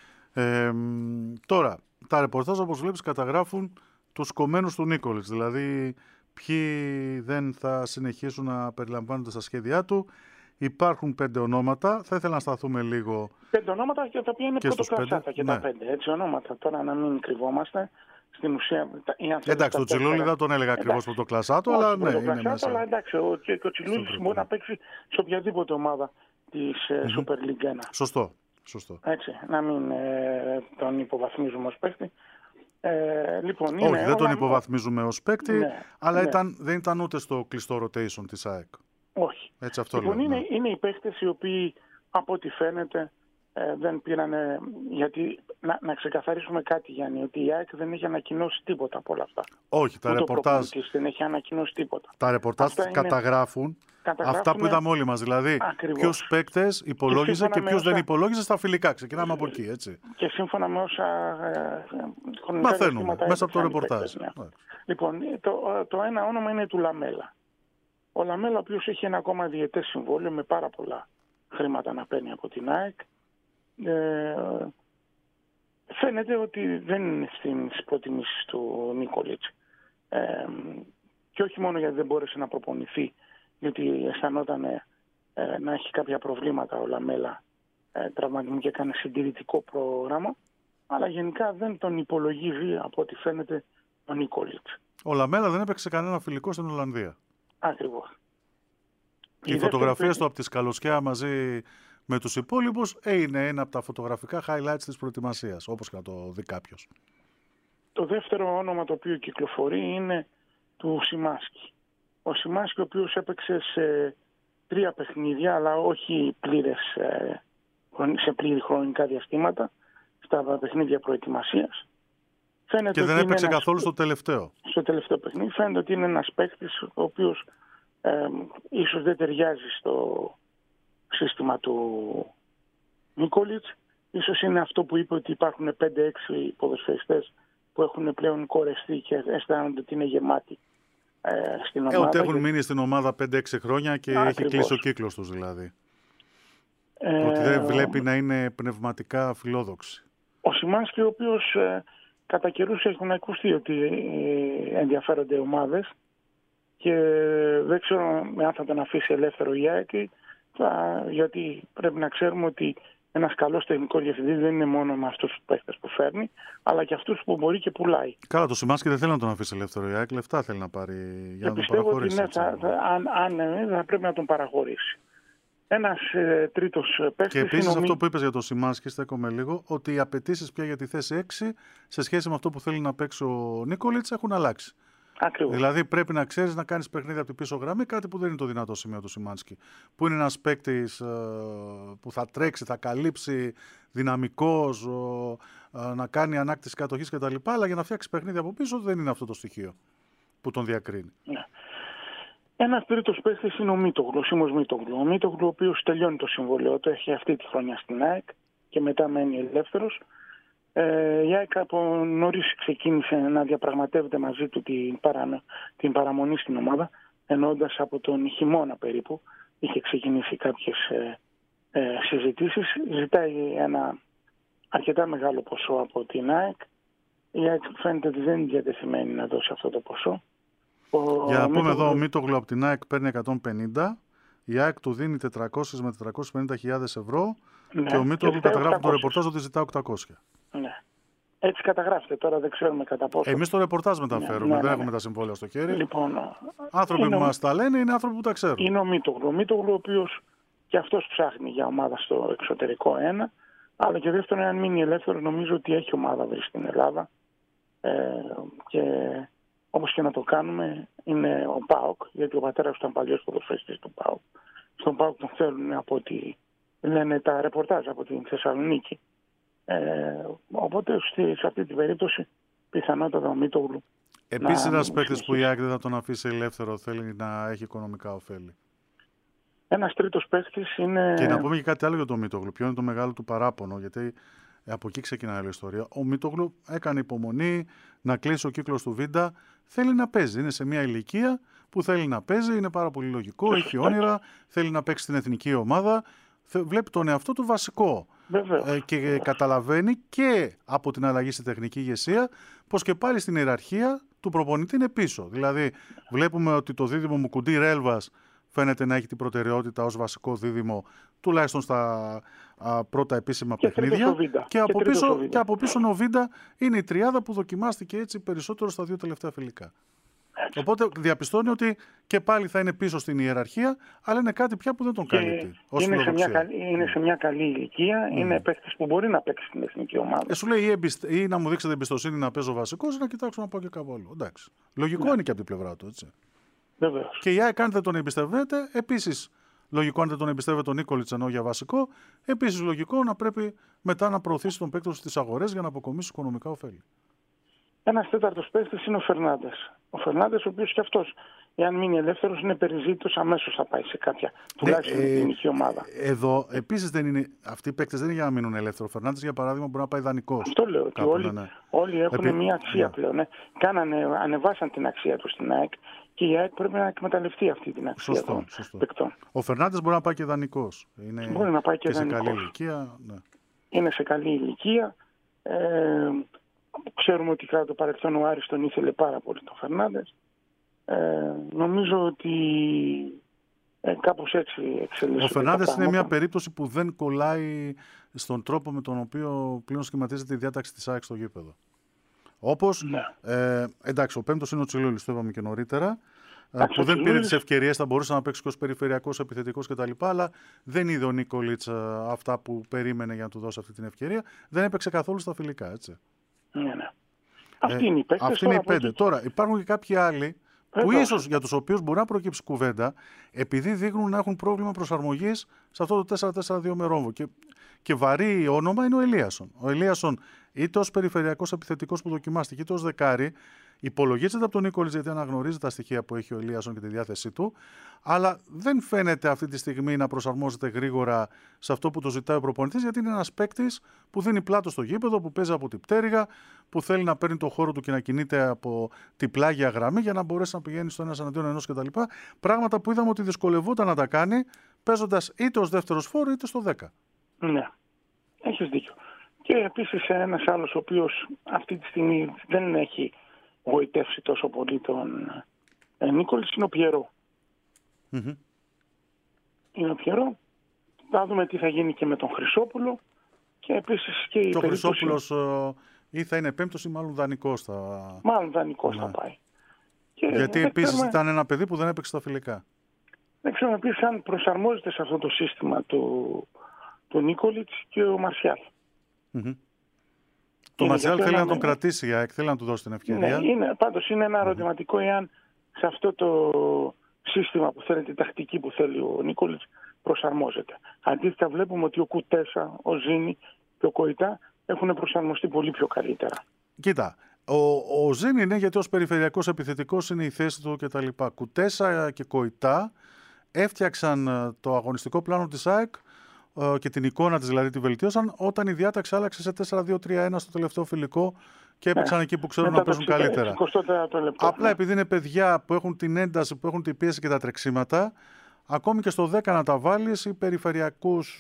Τώρα, τα ρεπορτάζ, όπως βλέπεις, καταγράφουν τους κομμένους του Νίκολιτς, δηλαδή ποιοι δεν θα συνεχίσουν να περιλαμβάνονται στα σχέδιά του. Υπάρχουν 5 ονόματα. Θα ήθελα να σταθούμε λίγο. 5 ονόματα και τα οποία είναι πρωτοκλασσάτα και ναι, τα 5. Έτσι ονόματα. Τώρα να μην κρυβόμαστε. Στην ουσία. Εντάξει, τον Τσιλούλη δεν τον έλεγα ακριβώς πρωτοκλασσάτο, αλλά ναι, είναι μέσα. Αλλά εντάξει, ο Τσιλούλης μπορεί να παίξει σε οποιαδήποτε ομάδα της Super League 1. Σωστό. Έτσι, να μην τον υποβαθμίζουμε ως παίκτη. Λοιπόν, όχι, δεν τον υποβαθμίζουμε ως παίκτη, ναι, αλλά ναι, δεν ήταν ούτε στο κλειστό rotation της ΑΕΚ. Όχι. Έτσι, αυτό λοιπόν, λέω, είναι οι παίκτες οι οποίοι, από ό,τι φαίνεται, δεν πήρανε. Γιατί να ξεκαθαρίσουμε κάτι, Γιάννη, ότι η ΑΕΚ δεν έχει ανακοινώσει τίποτα από όλα αυτά. Όχι, τα ρεπορτάζ δεν έχει ανακοινώσει τίποτα. Τα ρεπορτάζ καταγράφουν αυτά που είδαμε όλοι μας. Δηλαδή, ποιους παίκτες υπολόγιζε και ποιους δεν υπολόγιζε στα φιλικά. Ξεκινάμε από εκεί, έτσι. Και σύμφωνα με όσα μαθαίνουμε μέσα από το ρεπορτάζ. Ναι. Λοιπόν, το ένα όνομα είναι του Λαμέλα. Ο Λαμέλα, ο οποίος έχει ένα ακόμα διετές συμβόλαιο με πάρα πολλά χρήματα να παίρνει από την ΑΕΚ, φαίνεται ότι δεν είναι στις προτιμήσεις του Νίκολιτς. Και όχι μόνο γιατί δεν μπόρεσε να προπονηθεί, γιατί αισθανόταν να έχει κάποια προβλήματα ο Λαμέλα τραυματισμού και έκανε συντηρητικό πρόγραμμα, αλλά γενικά δεν τον υπολογίζει από ό,τι φαίνεται ο Νίκολιτς. Ο Λαμέλα δεν έπαιξε κανένα φιλικό στην Ολλανδία. Ακριβώς. Οι φωτογραφίες του από τη Σκαλοσκιά μαζί με τους υπόλοιπους είναι ένα από τα φωτογραφικά highlights της προετοιμασίας, όπως και να το δει κάποιος. Το δεύτερο όνομα το οποίο κυκλοφορεί είναι του Σιμάσκι. Ο Σιμάσκι, ο οποίος έπαιξε σε 3 παιχνίδια, αλλά όχι σε πλήρη χρονικά διαστήματα, στα παιχνίδια προετοιμασίας. Φαίνεται και δεν έπαιξε καθόλου στο τελευταίο. Στο τελευταίο παιχνίδι. Φαίνεται ότι είναι ένας παίκτης ο οποίος ίσως δεν ταιριάζει στο σύστημα του Νίκολιτς. Ίσως είναι αυτό που είπε, ότι υπάρχουν 5-6 ποδοσφαιριστές που έχουν πλέον κορεστεί και αισθάνονται ότι είναι γεμάτοι στην ομάδα. Ότι έχουν μείνει στην ομάδα 5-6 χρόνια και έχει κλείσει ο κύκλος τους δηλαδή. Ότι δεν βλέπει να είναι πνευματικά φιλόδοξοι. Ο Σιμάνσκι, ο οποίος κατά καιρούς έχουν ακουστεί ότι ενδιαφέρονται ομάδες και δεν ξέρω αν θα τον αφήσει ελεύθερο η ΑΕΚ, γιατί πρέπει να ξέρουμε ότι ένας καλός τεχνικός διευθυντής δεν είναι μόνο με αυτούς τους παίκτες που φέρνει, αλλά και αυτούς που μπορεί και πουλάει. Καλά, το Σιμάνσκι δεν θέλει να τον αφήσει ελεύθερο η ΑΕΚ, λεφτά θέλει να πάρει για να τον παραχωρήσει. Πιστεύω ότι αν θα πρέπει να τον παραχωρήσει. Ένας τρίτος παίκτης. Και επίσης αυτό που είπες για το Σιμάνσκι, στέκομαι λίγο, ότι οι απαιτήσεις πια για τη θέση 6 σε σχέση με αυτό που θέλει να παίξει ο Νίκολιτς έχουν αλλάξει. Ακριβώς. Δηλαδή πρέπει να ξέρεις να κάνεις παιχνίδι από την πίσω γραμμή, κάτι που δεν είναι το δυνατό σημείο του Σιμάνσκι. Που είναι ένας παίκτης που θα τρέξει, θα καλύψει, δυναμικός, να κάνει ανάκτηση κατοχής κτλ. Αλλά για να φτιάξει παιχνίδι από πίσω δεν είναι αυτό το στοιχείο που τον διακρίνει. Ναι. Ένας τρίτος παίκτης είναι ο Μίτογλου, ο Σίμος Μίτογλου. Ο Μίτογλου, ο οποίος τελειώνει το συμβόλαιο του, έχει αυτή τη χρονιά στην ΑΕΚ και μετά μένει ελεύθερος. Η ΑΕΚ από νωρίς ξεκίνησε να διαπραγματεύεται μαζί του την παραμονή στην ομάδα, εννοώντας από τον χειμώνα περίπου είχε ξεκινήσει κάποιες συζητήσεις. Ζητάει ένα αρκετά μεγάλο ποσό από την ΑΕΚ. Η ΑΕΚ φαίνεται ότι δεν είναι διατεθειμένη να δώσει αυτό το ποσό. Για να πούμε εδώ, ο Μίτογλου από την ΑΕΚ παίρνει 150, η ΑΕΚ του δίνει 400 με 450.000 ευρώ, ναι, και ο Μίτογλου καταγράφει το ρεπορτάζ ότι ζητά 800. Ναι. Έτσι καταγράφεται, τώρα δεν ξέρουμε κατά πόσο. Εμείς το ρεπορτάζ μεταφέρουμε, δεν έχουμε τα συμβόλαια στο χέρι. Λοιπόν, άνθρωποι που μας τα λένε είναι άνθρωποι που τα ξέρουν. Είναι ο Μίτογλου. Ο Μίτογλου, ο οποίος και αυτός ψάχνει για ομάδα στο εξωτερικό ένα, αλλά και δεύτερον, αν μείνει ελεύθερο, νομίζω ότι έχει ομάδα βρει στην Ελλάδα. Και όπως και να το κάνουμε, είναι ο ΠΑΟΚ, γιατί ο πατέρας ήταν παλιός ποδοσφαιριστής του ΠΑΟΚ. Στον ΠΑΟΚ τον θέλουν από ό,τι λένε τα ρεπορτάζ από την Θεσσαλονίκη. Οπότε σε αυτή την περίπτωση πιθανότατα ο Μίτογλου. Επίσης ένας παίκτης που η ΑΕΚ δεν θα τον αφήσει ελεύθερο, θέλει να έχει οικονομικά ωφέλη. Ένας τρίτος παίκτης είναι. Και να πούμε και κάτι άλλο για τον Μίτογλου. Ποιο είναι το μεγάλο του παράπονο, γιατί από εκεί ξεκινάει η ιστορία. Ο Μίτογλου έκανε υπομονή να κλείσει ο κύκλος του Βίντα. Θέλει να παίζει. Είναι σε μια ηλικία που θέλει να παίζει. Είναι πάρα πολύ λογικό. Έχει όνειρα. Θέλει να παίξει στην εθνική ομάδα. Βλέπει τον εαυτό του βασικό. Και καταλαβαίνει και από την αλλαγή στη τεχνική ηγεσία πως και πάλι στην ιεραρχία του προπονητή είναι πίσω. Δηλαδή, βλέπουμε ότι το δίδυμο Μουκουντή Ρέλβας φαίνεται να έχει την προτεραιότητα ως βασικό δίδυμο, τουλάχιστον στα πρώτα επίσημα παιχνίδια. Και από πίσω ο Βίντα είναι η τριάδα που δοκιμάστηκε έτσι περισσότερο στα δύο τελευταία φιλικά. Οπότε διαπιστώνει ότι και πάλι θα είναι πίσω στην ιεραρχία, αλλά είναι κάτι πια που δεν τον καλύπτει. Είναι σε μια καλή ηλικία, είναι παίκτης που μπορεί να παίξει στην εθνική ομάδα. Σου λέει ή να μου δείξετε εμπιστοσύνη να παίζω βασικός ή να κοιτάξω να πάω και κάπου άλλο. Εντάξει. Λογικό είναι και από την πλευρά του, έτσι. Βεβαίως. Και η ΑΕΚ, αν δεν τον εμπιστεύεται, επίσης λογικό, αν δεν τον εμπιστεύεται τον Νίκολιτς ενώ για βασικό, επίσης λογικό να πρέπει μετά να προωθήσει τον παίκτη στις αγορές για να αποκομίσει οικονομικά ωφέλη. Ένας τέταρτος παίκτης είναι ο Φερνάντες. Ο Φερνάντες, ο οποίος και αυτός, εάν μείνει ελεύθερος, είναι περιζήτητος, αμέσως θα πάει σε κάποια τουλάχιστον εθνική ομάδα. Εδώ επίσης δεν είναι, αυτοί οι παίκτες δεν είναι για να μείνουν ελεύθερος. Ο Φερνάντες, για παράδειγμα, μπορεί να πάει δανεικός. Αυτό λέω, ότι όλοι έχουν μια αξία πλέον. Ναι. Ανεβάσαν την αξία του στην ΑΕΚ και η ΑΕΚ πρέπει να εκμεταλλευτεί αυτή την αξία των παικτών. Ο Φερνάντες μπορεί να πάει και δανεικός. Μπορεί να πάει και δανεικός. Σε καλή ηλικία. Ναι. Είναι σε καλή ηλικία. Ξέρουμε ότι κατά το παρελθόν ο Άρης τον ήθελε πάρα πολύ τον Φερνάντες. Νομίζω ότι κάπως έτσι εξελίσσεται. Ο Φερνάντες είναι μια περίπτωση που δεν κολλάει στον τρόπο με τον οποίο πλέον σχηματίζεται η διάταξη της ΑΕΚ στο γήπεδο. Όπως, εντάξει, ο πέμπτος είναι ο Τσιλούλης, το είπαμε και νωρίτερα, που δεν πήρε τις ευκαιρίες, θα μπορούσε να παίξει και ως περιφερειακός επιθετικός κτλ. Αλλά δεν είδε ο Νίκολιτς αυτά που περίμενε για να του δώσει αυτή την ευκαιρία. Δεν έπαιξε καθόλου στα φιλικά, έτσι. Ναι. Αυτή είναι η παίκτες. Αυτή είναι οι πέντε. Τώρα υπάρχουν και κάποιοι άλλοι που ίσως για τους οποίους μπορεί να προκύψει κουβέντα, επειδή δείχνουν να έχουν πρόβλημα προσαρμογής σε αυτό το 4-4-2 με ρόμβο. Και βαρύ όνομα είναι ο Ελίασον. Ο Ελίασον, είτε ως περιφερειακός επιθετικός που δοκιμάστηκε, είτε ως δεκάρι, υπολογίζεται από τον Νίκολιτς, γιατί αναγνωρίζει τα στοιχεία που έχει ο Ελίασον και τη διάθεσή του, αλλά δεν φαίνεται αυτή τη στιγμή να προσαρμόζεται γρήγορα σε αυτό που το ζητάει ο προπονητής, γιατί είναι ένας παίκτης που δίνει πλάτο στο γήπεδο, που παίζει από την πτέρυγα, που θέλει να παίρνει το χώρο του και να κινείται από την πλάγια γραμμή για να μπορέσει να πηγαίνει στο ένας εναντίον ενός κτλ. Πράγματα που είδαμε ότι δυσκολευόταν να τα κάνει, παίζοντας είτε ως δεύτερος φόρ είτε στο 10. Ναι, έχεις δίκιο. Και επίσης ένας άλλος ο οποίος αυτή τη στιγμή δεν έχει γοητεύσει τόσο πολύ τον Νίκολιτς είναι ο Πιερό. Mm-hmm. Είναι ο Πιερό. Θα δούμε τι θα γίνει και με τον Χρυσόπουλο. Και επίσης και ο Χρυσόπουλος ή θα είναι πέμπτος ή μάλλον δανεικός Μάλλον δανεικός θα πάει. Γιατί επίσης ήταν ένα παιδί που δεν έπαιξε στα φιλικά. Δεν ξέρω επίσης αν προσαρμόζεται σε αυτό το σύστημα του Νίκολιτς και ο Μαρσιάλ. Mm-hmm. Το Μαρσιάλ θέλει να τον κρατήσει, θέλει να του δώσει την ευκαιρία. Ναι, πάντως είναι ένα ερωτηματικό εάν σε αυτό το σύστημα που θέλει, τη τακτική που θέλει ο Νίκολιτς προσαρμόζεται. Αντίθετα βλέπουμε ότι ο Κουτέσα, ο Ζήνη και ο Κοϊτά έχουν προσαρμοστεί πολύ πιο καλύτερα. Κοίτα, ο Ζήνη είναι γιατί ως περιφερειακός επιθετικός είναι η θέση του κτλ. Κουτέσα και Κοϊτά έφτιαξαν το αγωνιστικό πλάνο της ΑΕΚ και την εικόνα της δηλαδή τη βελτίωσαν όταν η διάταξη άλλαξε σε 4-2-3-1 στο τελευταίο φιλικό και έπαιξαν εκεί που ξέρουν να παίζουν καλύτερα. Απλά επειδή είναι παιδιά που έχουν την ένταση, που έχουν την πίεση και τα τρεξίματα, ακόμη και στο 10 να τα βάλεις ή περιφερειακούς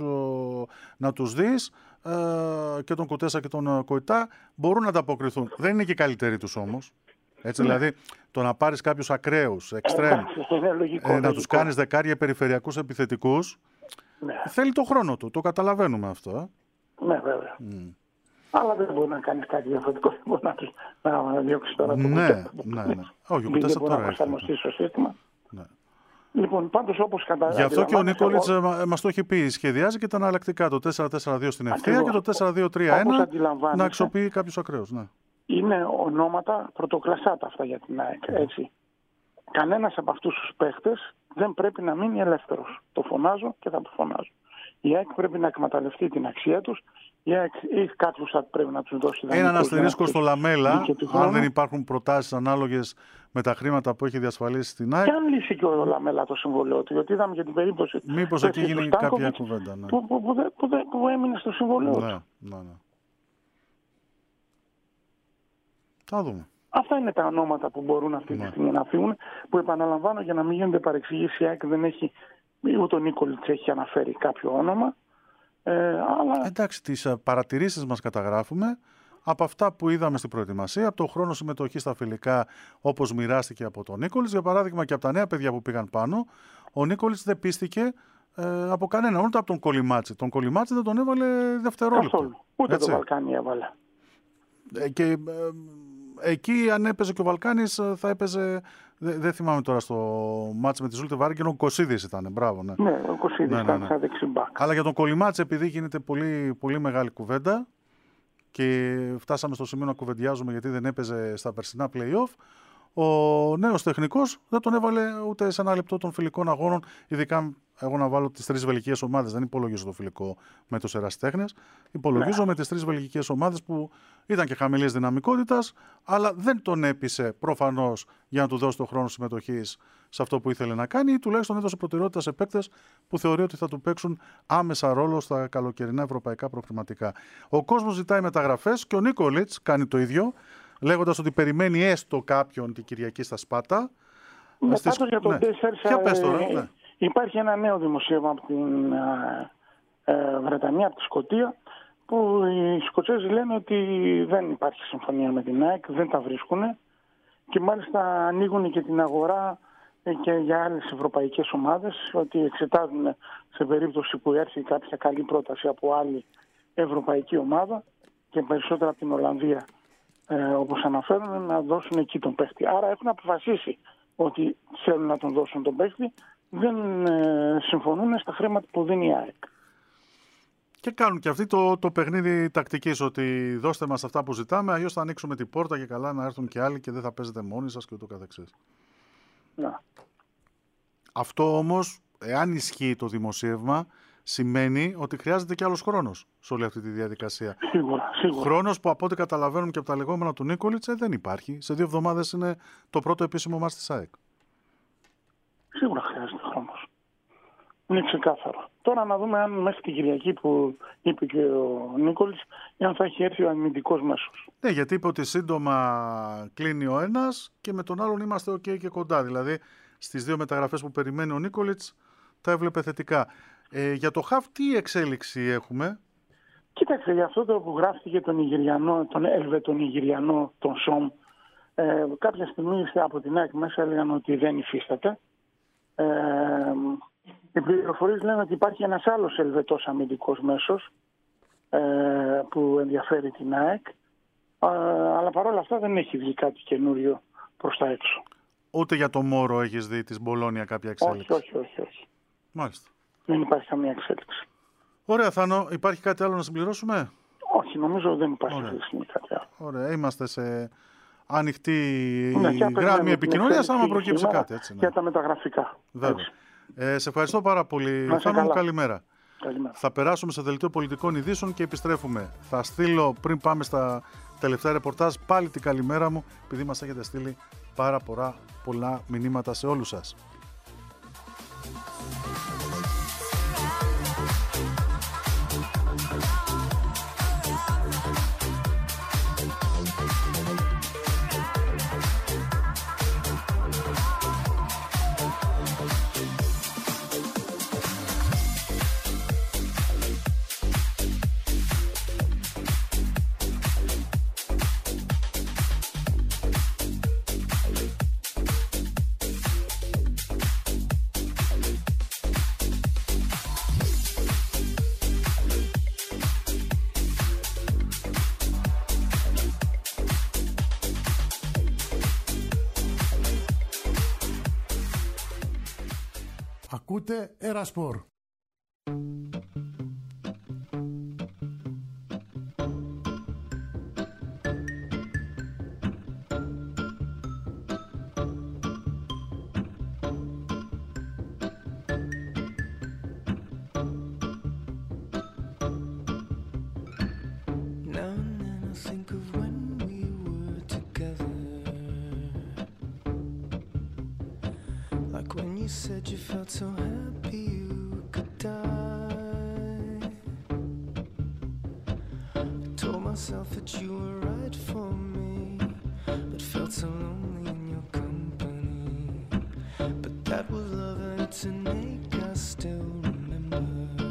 να τους δεις και τον Κουτέσα και τον Κοϊτά μπορούν να ανταποκριθούν. Δεν είναι και οι καλύτεροι τους όμως. Έτσι, δηλαδή το να πάρεις κάποιους ακραίους, εξτρέμ, να τους κάνεις δεκάρια περιφερειακούς επιθετικούς, θέλει το χρόνο του. Το καταλαβαίνουμε αυτό. Ναι, βέβαια. Αλλά δεν μπορεί να κάνεις κάτι διαφορετικό. Δεν μπορεί να διώξεις τώρα το ναι. Όχι, ο Κουτέσα τώρα να προσαρμοστεί στο σύστημα. Ναι. Λοιπόν, πάντως όπως γι' αυτό και ο Νίκολιτς μας το έχει πει, σχεδιάζει και τα αναλλακτικά, το 4-4-2 στην ευθεία και το 4-2-3-1 να αξιοποιεί κάποιους ακραίους. Ναι. Είναι ονόματα πρωτοκλασσάτα αυτά για την ΑΕΚ, έτσι. Κανένας από αυτούς τους παίχτες δεν πρέπει να μείνει ελεύθερος. Το φωνάζω και θα το φωνάζω. Η ΑΕΚ πρέπει να εκμεταλλευτεί την αξία τους. Η ΑΕΚ ή κάποιους θα πρέπει να τους δώσει δανεικούς. Έναν αστερίσκο στο Λαμέλα, αν δεν υπάρχουν προτάσεις ανάλογες με τα χρήματα που έχει διασφαλίσει στην ΑΕΚ. Και αν λύσει και ο Λαμέλα το συμβολέο του, γιατί είδαμε για την περίπτωση. Μήπως εκεί γίνει κάποια κουβέντα. Ναι. Που έμεινε στο συμβολέο του. Ναι. Θα δούμε. Αυτά είναι τα ονόματα που μπορούν αυτή τη στιγμή να φύγουν, που επαναλαμβάνω για να μην γίνονται παρεξηγήσεις, η ΑΕΚ δεν έχει, ούτε ο Νίκολιτς έχει αναφέρει κάποιο όνομα. Αλλά... Εντάξει, τις παρατηρήσεις μας καταγράφουμε από αυτά που είδαμε στην προετοιμασία, από το χρόνο συμμετοχή στα φιλικά όπως μοιράστηκε από τον Νίκολιτς. Για παράδειγμα και από τα νέα παιδιά που πήγαν πάνω, ο Νίκολιτς δεν πίστηκε από κανένα, ούτε από τον Κολιμάτση. Τον Κολιμάτση δεν τον έβαλε δευτερόλεπτο. Ούτε τον Βαλκάνη έβαλε. Και εκεί αν έπαιζε και ο Βαλκάνης θα έπαιζε, δεν θυμάμαι τώρα στο μάτς με τη Ζούλτε Βάργεν, ο Κωσίδης ήταν, μπράβο. Ναι, ο Κωσίδης ήταν σαν δεξιμπάκ. Αλλά για τον Κολιμάτση, επειδή γίνεται πολύ, πολύ μεγάλη κουβέντα και φτάσαμε στο σημείο να κουβεντιάζουμε γιατί δεν έπαιζε στα περσινά play-off, ο νέος τεχνικός δεν τον έβαλε ούτε σε ένα λεπτό των φιλικών αγώνων, ειδικά εγώ να βάλω τις 3 βελγικές ομάδες, δεν υπολογίζω το φιλικό με τους ερασιτέχνες, υπολογίζω με τις 3 βελγικές ομάδες που ήταν και χαμηλής δυναμικότητας, αλλά δεν τον έπεισε προφανώς για να του δώσει το χρόνο συμμετοχής σε αυτό που ήθελε να κάνει ή τουλάχιστον έδωσε προτεραιότητα σε παίκτες που θεωρεί ότι θα του παίξουν άμεσα ρόλο στα καλοκαιρινά ευρωπαϊκά προκριματικά. Ο κόσμος ζητάει μεταγραφές και ο Νίκολιτς κάνει το ίδιο, λέγοντας ότι περιμένει έστω κάποιον την Κυριακή στα Σπάτα. Πάντως για τον Τέσσερ, υπάρχει ένα νέο δημοσίευμα από την Βρετανία, από τη Σκωτία, που οι Σκοτσέζοι λένε ότι δεν υπάρχει συμφωνία με την ΑΕΚ, δεν τα βρίσκουν και μάλιστα ανοίγουν και την αγορά και για άλλες ευρωπαϊκές ομάδες, ότι εξετάζουν σε περίπτωση που έρθει κάποια καλή πρόταση από άλλη ευρωπαϊκή ομάδα και περισσότερα από την Ολλανδία, όπως αναφέρουν, να δώσουν εκεί τον παίχτη. Άρα έχουν αποφασίσει ότι θέλουν να τον δώσουν τον παίχτη, δεν συμφωνούν στα χρήματα που δίνει η ΑΕΚ. Και κάνουν και αυτοί το παιχνίδι τακτικής, ότι δώστε μας αυτά που ζητάμε, αλλιώς θα ανοίξουμε την πόρτα και καλά να έρθουν και άλλοι και δεν θα παίζετε μόνοι σας και ούτω καθεξής. Να. Αυτό όμως, εάν ισχύει το δημοσίευμα, σημαίνει ότι χρειάζεται και άλλος χρόνος σε όλη αυτή τη διαδικασία. Σίγουρα. Χρόνος που από ό,τι καταλαβαίνουν και από τα λεγόμενα του Νίκολιτς δεν υπάρχει. Σε 2 εβδομάδες είναι το πρώτο επίσημο μάτς της ΑΕΚ. Σίγουρα χρειάζεται χρόνος. Είναι ξεκάθαρο. Τώρα να δούμε αν μέχρι την Κυριακή που είπε και ο Νίκολιτς, αν θα έχει έρθει ο αμυντικός μέσος. Ναι, γιατί είπε ότι σύντομα κλείνει ο ένας και με τον άλλον είμαστε OK και κοντά. Δηλαδή στις 2 μεταγραφές που περιμένει ο Νίκολιτς τα έβλεπε θετικά. Για το ΧΑΒ τι εξέλιξη έχουμε? Κοίταξε, για αυτό το που γράφτηκε τον Ελβετον Ιγυριανό, τον Σομ, Κάποια στιγμή ήρθε από την ΑΕΚ μέσα, έλεγαν ότι δεν υφίσταται. Οι πληροφορίες λένε ότι υπάρχει ένας άλλος Ελβετός αμυντικός μέσος που ενδιαφέρει την ΑΕΚ, αλλά παρόλα αυτά δεν έχει βγει κάτι καινούριο προς τα έξω. Ούτε για το Μόρο έχεις δει της Μπολόνια κάποια εξέλιξη? Όχι. Μάλιστα. Δεν υπάρχει καμία εξέλιξη. Ωραία, Θάνο. Υπάρχει κάτι άλλο να συμπληρώσουμε? Όχι, νομίζω δεν υπάρχει κάτι άλλο. Ωραία, είμαστε σε ανοιχτή γράμμη επικοινωνίας άμα προκύψει κάτι. Έτσι, ναι. Για τα μεταγραφικά. Βέβαια. Σε ευχαριστώ πάρα πολύ. Θάνο, καλημέρα. Καλημέρα. Θα περάσουμε σε δελτίο πολιτικών ειδήσεων και επιστρέφουμε. Θα στείλω πριν πάμε στα τελευταία ρεπορτάζ πάλι την καλημέρα μου, επειδή μας έχετε στείλει πάρα πολλά μηνύματα σε όλους σας. Ακούτε Ερασπορ. Said you felt so happy you could die. I told myself that you were right for me, but felt so lonely in your company. But that was love and it's an ache I still remember.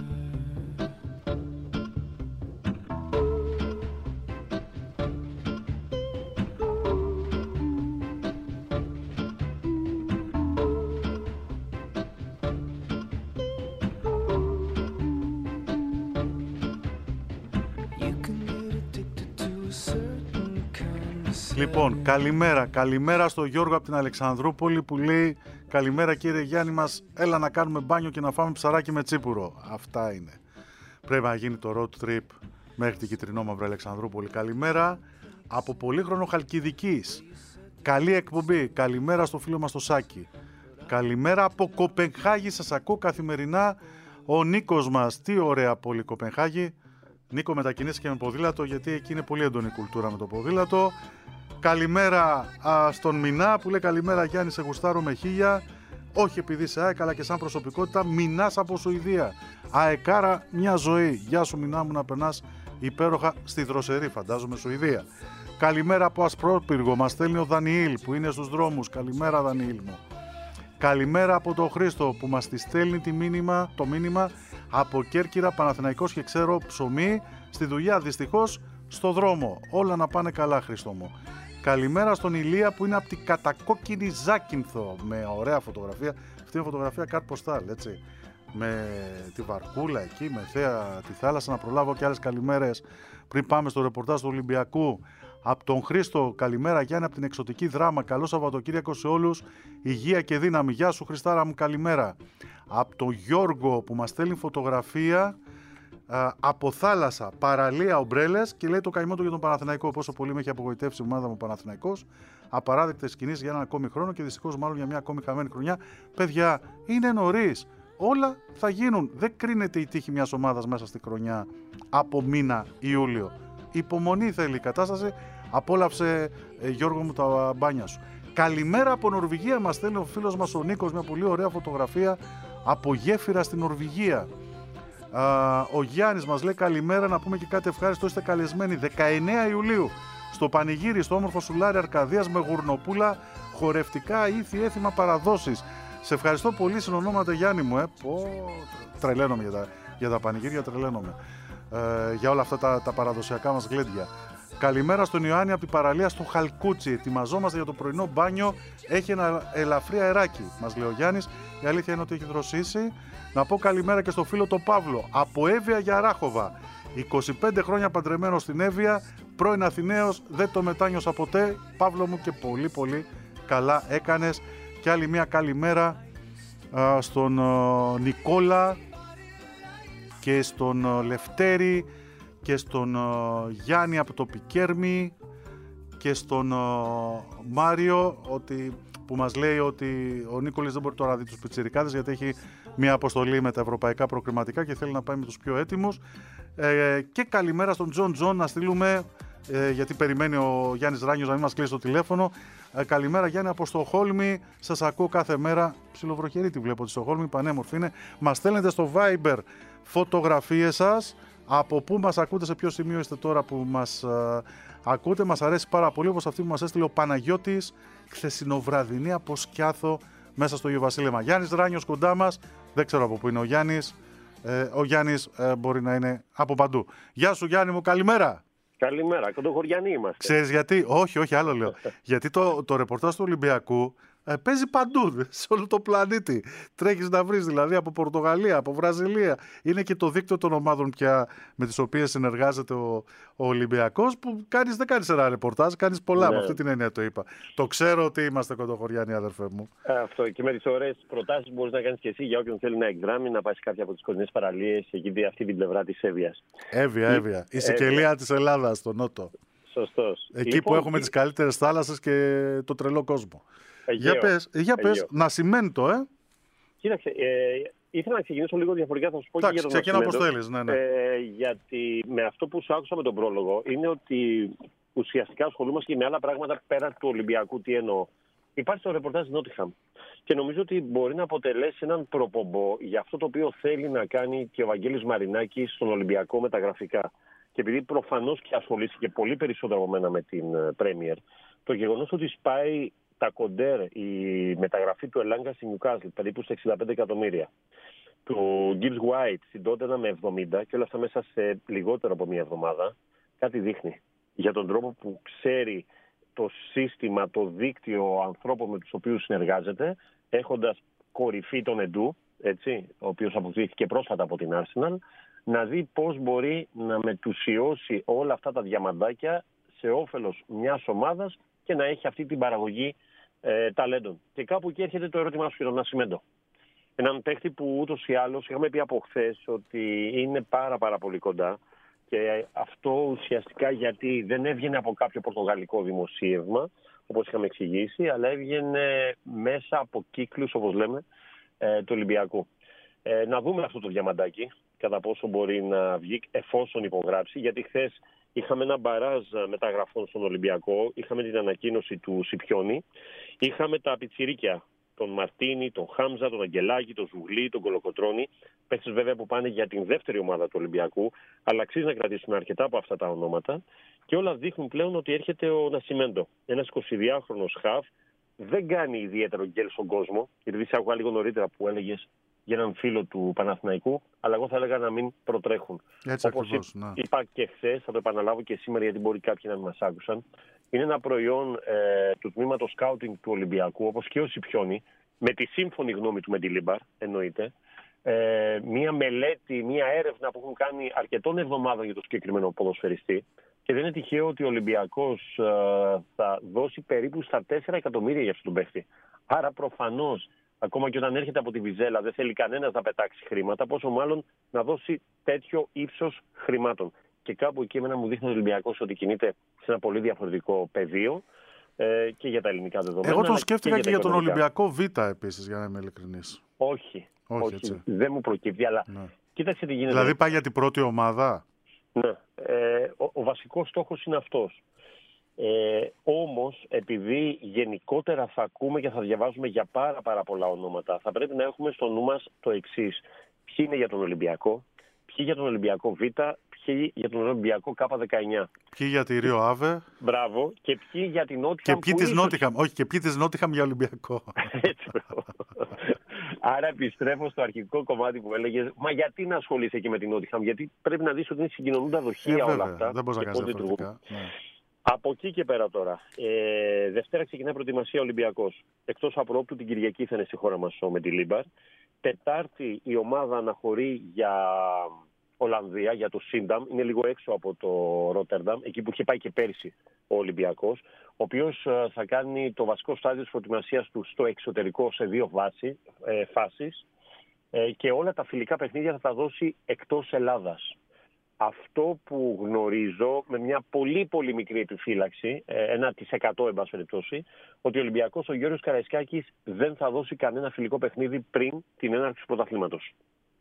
Λοιπόν, καλημέρα στο Γιώργο από την Αλεξανδρούπολη που λέει καλημέρα κύριε Γιάννη μας, έλα να κάνουμε μπάνιο και να φάμε ψαράκι με τσίπουρο. Αυτά είναι. Πρέπει να γίνει το road trip μέχρι την Κιτρινόμαυρη Αλεξανδρούπολη. Καλημέρα από Πολύχρονο Χαλκιδικής. Καλή εκπομπή. Καλημέρα στο φίλο μας το Σάκη. Καλημέρα από Κοπενχάγη, σας ακούω καθημερινά. Ο Νίκος μας, τι ωραία πόλη Κοπενχάγη. Νίκο, μετακινήσει και με ποδήλατο γιατί εκεί είναι πολύ έντονη κουλτούρα με το ποδήλατο. Καλημέρα στον Μινά που λέει καλημέρα Γιάννη, σε γουστάρω με 1000. Όχι επειδή σε ΑΕΚ αλλά και σαν προσωπικότητα. Μινάς από Σουηδία. ΑΕΚάρα μια ζωή. Γεια σου Μινά μου, να περνάς υπέροχα στη Δροσερή, φαντάζομαι Σουηδία. Καλημέρα από Ασπρόπυργο, μας στέλνει ο Δανιήλ που είναι στους δρόμους. Καλημέρα Δανιήλ μου. Καλημέρα από τον Χρήστο που μας τη στέλνει το μήνυμα από Κέρκυρα, Παναθηναϊκός και ξέρω ψωμί στη δουλειά, δυστυχώς στο δρόμο. Όλα να πάνε καλά Χρήστο μου. Καλημέρα στον Ηλία που είναι από την κατακόκκινη Ζάκυνθο με ωραία φωτογραφία. Αυτή είναι φωτογραφία κάρτ ποστάλ, έτσι. Με τη βαρκούλα εκεί, με θέα τη θάλασσα. Να προλάβω και άλλες καλημέρες πριν πάμε στο ρεπορτάζ του Ολυμπιακού. Από τον Χρήστο, καλημέρα Γιάννη από την εξωτική Δράμα. Καλό Σαββατοκύριακο σε όλους. Υγεία και δύναμη. Γεια σου Χριστάρα μου, καλημέρα. Από τον Γιώργο που μας στέλνει φωτογραφία από θάλασσα, παραλία, ομπρέλες και λέει το καημό του για τον Παναθηναϊκό. Πόσο πολύ με έχει απογοητεύσει η ομάδα μου Παναθηναϊκός. Απαράδεκτες κινήσεις για έναν ακόμη χρόνο και δυστυχώς μάλλον για μια ακόμη χαμένη χρονιά. Παιδιά, είναι νωρίς. Όλα θα γίνουν. Δεν κρίνεται η τύχη μιας ομάδας μέσα στη χρονιά από μήνα Ιούλιο. Υπομονή θέλει η κατάσταση. Απόλαυσε Γιώργο μου τα μπάνια σου. Καλημέρα από Νορβηγία μας στέλνει ο φίλος μας ο Νίκος, μια πολύ ωραία φωτογραφία από γέφυρα στην Νορβηγία. Ο Γιάννης μας λέει καλημέρα, να πούμε και κάτι ευχάριστο, είστε καλεσμένοι 19 Ιουλίου στο πανηγύρι στο όμορφο Σουλάρι Αρκαδίας με γουρνοπούλα, χορευτικά ήθη, έθιμα, παραδόσεις. Σε ευχαριστώ πολύ, συνονόμαται Γιάννη μου. Τρελαίνομαι για τα πανηγύρια, τρελαίνομαι. Για όλα αυτά τα παραδοσιακά μας γλέντια. Καλημέρα στον Ιωάννη από την παραλία στο Χαλκούτσι. Ετοιμαζόμαστε για το πρωινό μπάνιο. Έχει ένα ελαφρύ αεράκι, μας λέει ο Γιάννης. Η αλήθεια είναι ότι έχει δροσίσει. Να πω καλημέρα και στο φίλο τον Παύλο από Εύβοια για Ράχοβα. 25 χρόνια παντρεμένος στην Εύβοια. Πρώην Αθηναίος, δεν το μετάνιωσα ποτέ. Παύλο μου, και πολύ πολύ καλά έκανες. Και άλλη μια καλημέρα στον Νικόλα και στον Λευτέρη και στον Γιάννη από το Πικέρμι και στον Μάριο, που μας λέει ότι ο Νίκολης δεν μπορεί τώρα να δει τους πιτσιρικάδες γιατί έχει μια αποστολή με τα ευρωπαϊκά προκριματικά και θέλει να πάει με τους πιο έτοιμους. Και καλημέρα στον Τζον να στείλουμε, γιατί περιμένει ο Γιάννης Ράνιος να μην μας κλείσει το τηλέφωνο. Καλημέρα Γιάννη από Στοχόλμη, σας ακούω κάθε μέρα. Ψιλοβροχερή τη βλέπω τη Στοχόλμη, πανέμορφη είναι. Μας στέλνετε στο Viber φωτογραφίες σας. Από πού μας ακούτε, σε ποιο σημείο είστε τώρα που μας ακούτε. Μας αρέσει πάρα πολύ, όπως αυτή που μας έστειλε ο Παναγιώτης, χθεσινοβραδινή από Σκιάθο μέσα στο Ιωβασίλεμα. Γιάννης Ράνιος κοντά μας, δεν ξέρω από πού είναι ο Γιάννης. Ο Γιάννης μπορεί να είναι από παντού. Γεια σου Γιάννη μου, καλημέρα. Καλημέρα, κοντοχωριανοί είμαστε. Ξέρεις γιατί, όχι άλλο λέω. Γιατί το ρεπορτάζ του Ολυμπιακού παίζει παντού, σε όλο το πλανήτη. Τρέχεις να βρεις δηλαδή από Πορτογαλία, από Βραζιλία. Είναι και το δίκτυο των ομάδων πια με τις οποίες συνεργάζεται ο Ολυμπιακός, που δεν κάνεις ένα ρεπορτάζ, κάνεις πολλά. Ναι. Με αυτή την έννοια το είπα. Το ξέρω ότι είμαστε κοντοχωριανοί, αδερφέ μου. Αυτό, και με τις ωραίες προτάσεις μπορείς να κάνεις και εσύ για όποιον θέλει να εκδράμει, να πάει σε κάποια από τις κοντινές παραλίες, εκεί αυτή την πλευρά της Εύβοιας. Εύβοια. Η Σικελία της Ελλάδας, στο νότο. Σωστός. Εκεί που έχουμε τις καλύτερες θάλασσες και το τρελό κόσμο. Για πες, Νασιμέντο, Κοίταξε, ήθελα να ξεκινήσω λίγο διαφορετικά, θα σου πω. Εντάξει, και για τον ξεκινά όπως θέλεις, ναι. Γιατί με αυτό που σου άκουσα με τον πρόλογο είναι ότι ουσιαστικά ασχολούμαστε και με άλλα πράγματα πέρα του Ολυμπιακού. Τι εννοώ? Υπάρχει το ρεπορτάζ Νότιχαμ και νομίζω ότι μπορεί να αποτελέσει έναν προπομπό για αυτό το οποίο θέλει να κάνει και ο Βαγγέλης Μαρινάκης στον Ολυμπιακό με τα γραφικά. Και επειδή προφανώς και ασχολήθηκε πολύ περισσότερο από μένα με την Premier, το γεγονός ότι σπάει τα κοντέρ η μεταγραφή του Ελάγκα στη Νιουκάσλ περίπου στα 65 εκατομμύρια, του Gibbs White στην Τότενχαμ με 70 και όλα αυτά μέσα σε λιγότερο από μία εβδομάδα, κάτι δείχνει για τον τρόπο που ξέρει το σύστημα, το δίκτυο ανθρώπων με τους οποίους συνεργάζεται, έχοντας κορυφή τον Εντού, έτσι, ο οποίος αποκτήθηκε πρόσφατα από την Arsenal, να δει πώς μπορεί να μετουσιώσει όλα αυτά τα διαμαντάκια σε όφελος μιας ομάδας και να έχει αυτή την παραγωγή ταλέντων. Και κάπου εκεί έρχεται το ερώτημά σου για τον Νασιμέντο. Έναν παίχτη που ούτως ή άλλως είχαμε πει από χθες ότι είναι πάρα πολύ κοντά, και αυτό ουσιαστικά γιατί δεν έβγαινε από κάποιο πορτογαλικό δημοσίευμα, όπως είχαμε εξηγήσει, αλλά έβγαινε μέσα από κύκλους, όπως λέμε, του Ολυμπιακού. Να δούμε αυτό το διαμαντάκι, κατά πόσο μπορεί να βγει εφόσον υπογράψει, γιατί χθες είχαμε ένα μπαράζ μεταγραφών στον Ολυμπιακό, είχαμε την ανακοίνωση του Σιπιόνι, είχαμε τα πιτσιρίκια, τον Μαρτίνι, τον Χάμζα, τον Αγγελάκη, τον Ζουγλή, τον Κολοκοτρώνη, παίκτες βέβαια που πάνε για την δεύτερη ομάδα του Ολυμπιακού, αλλά αξίζει να κρατήσουν αρκετά από αυτά τα ονόματα, και όλα δείχνουν πλέον ότι έρχεται ο Νασιμέντο, ένας 22χρονος χαφ, δεν κάνει ιδιαίτερο γκέλ στον κόσμο, γιατί σε άκουγα λίγο νωρίτερα που έλεγες για έναν φίλο του Παναθηναϊκού, αλλά εγώ θα έλεγα να μην προτρέχουν. Όπως είπα και χθες, θα το επαναλάβω και σήμερα γιατί μπορεί κάποιοι να μην μας άκουσαν. Είναι ένα προϊόν του τμήματος σκάουτινγκ του Ολυμπιακού, όπως και ο Σιπιόνι, με τη σύμφωνη γνώμη του Μεντιλίμπαρ, εννοείται. Μία μελέτη, μία έρευνα που έχουν κάνει αρκετών εβδομάδων για το συγκεκριμένο ποδοσφαιριστή. Και δεν είναι τυχαίο ότι ο Ολυμπιακός θα δώσει περίπου στα 4 εκατομμύρια για αυτόν τον παίχτη. Άρα προφανώς, ακόμα και όταν έρχεται από τη Βιζέλα, δεν θέλει κανένας να πετάξει χρήματα, πόσο μάλλον να δώσει τέτοιο ύψος χρημάτων. Και κάπου εκεί εμένα μου δείχνει ο Ολυμπιακός ότι κινείται σε ένα πολύ διαφορετικό πεδίο και για τα ελληνικά δεδομένα. Εγώ τον σκέφτηκα και για τον Ολυμπιακό Β επίσης, για να είμαι ειλικρινής. Όχι, δεν μου προκύπτει, αλλά κοίταξε τι γίνεται. Δηλαδή πάει για την πρώτη ομάδα. Ναι, ο βασικός στόχος είναι αυτός. Όμως, επειδή γενικότερα θα ακούμε και θα διαβάζουμε για πάρα πολλά ονόματα, θα πρέπει να έχουμε στο νου μας το εξής. Ποιοι είναι για τον Ολυμπιακό, ποιοι για τον Ολυμπιακό Β, ποιοι για τον Ολυμπιακό K19. Ποιοι για τη Ρίο Άβε. Μπράβο. Και ποιοι για την Νότιχαμ. Και ποιοι της Νότιχαμ. Όχι, και ποιοι της Νότιχαμ για Ολυμπιακό. Έτσι, άρα επιστρέφω στο αρχικό κομμάτι που έλεγες, μα γιατί να ασχολείσαι και με την Νότιχαμ, γιατί πρέπει να δεις ότι είναι συγκοινωνούντα δοχεία όλα αυτά. Δεν μπορείς να κάνεις διαφορετικά. Από εκεί και πέρα τώρα. Δευτέρα ξεκινάει προετοιμασία Ολυμπιακός. Εκτός απρόπτου την Κυριακή θα είναι στη χώρα μας με τη Λίμπαρ. Τετάρτη η ομάδα αναχωρεί για Ολλανδία, για το Σύνταμ. Είναι λίγο έξω από το Ρότερνταμ, εκεί που είχε πάει και πέρσι ο Ολυμπιακός, ο οποίος θα κάνει το βασικό στάδιο της προετοιμασίας του στο εξωτερικό σε 2 φάσεις και όλα τα φιλικά παιχνίδια θα τα δώσει εκτός Ελλάδας. Αυτό που γνωρίζω με μια πολύ πολύ μικρή επιφύλαξη, 1% εν πάση περιπτώσει, ότι ο Ολυμπιακός, ο Γιώργος Καραϊσκάκης, δεν θα δώσει κανένα φιλικό παιχνίδι πριν την έναρξη του πρωταθλήματος.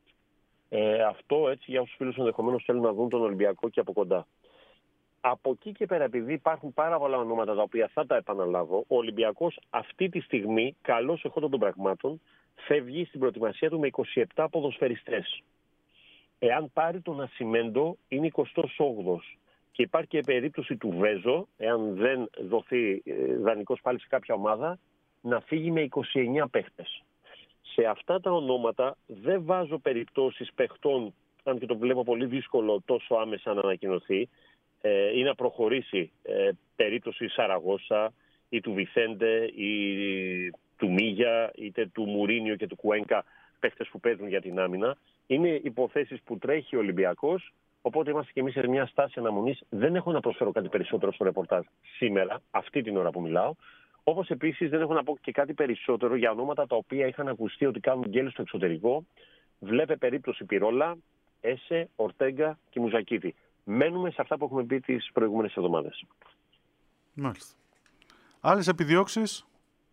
Αυτό έτσι για όσους φίλους ενδεχομένως θέλουν να δουν τον Ολυμπιακό και από κοντά. Από εκεί και πέρα, επειδή υπάρχουν πάρα πολλά ονόματα τα οποία θα τα επαναλάβω, ο Ολυμπιακός αυτή τη στιγμή, καλώς εχόντων των πραγμάτων, φεύγει στην προετοιμασία του με 27 ποδοσφαιριστές. Εάν πάρει τον Νασιμέντο, είναι 28ος. Και υπάρχει και περίπτωση του Βέζο, εάν δεν δοθεί δανεικός πάλι σε κάποια ομάδα, να φύγει με 29 παίχτες. Σε αυτά τα ονόματα δεν βάζω περιπτώσεις παιχτών, αν και το βλέπω πολύ δύσκολο τόσο άμεσα να ανακοινωθεί, ή να προχωρήσει περίπτωση Σαραγώσα ή του Βιθέντε ή του Μίγια, είτε του Μουρίνιο και του Κουένκα, παίχτες που παίζουν για την άμυνα. Είναι υποθέσεις που τρέχει ο Ολυμπιακός, οπότε είμαστε και εμείς σε μια στάση αναμονής. Δεν έχω να προσφέρω κάτι περισσότερο στο ρεπορτάζ σήμερα, αυτή την ώρα που μιλάω. Όπως επίσης δεν έχω να πω και κάτι περισσότερο για ονόματα τα οποία είχαν ακουστεί ότι κάνουν γκέλ στο εξωτερικό. Βλέπε περίπτωση Πυρόλα, Έσε, Ορτέγκα και Μουζακίτη. Μένουμε σε αυτά που έχουμε πει τις προηγούμενες εβδομάδες. Μάλιστα. Άλλες επιδιώξεις?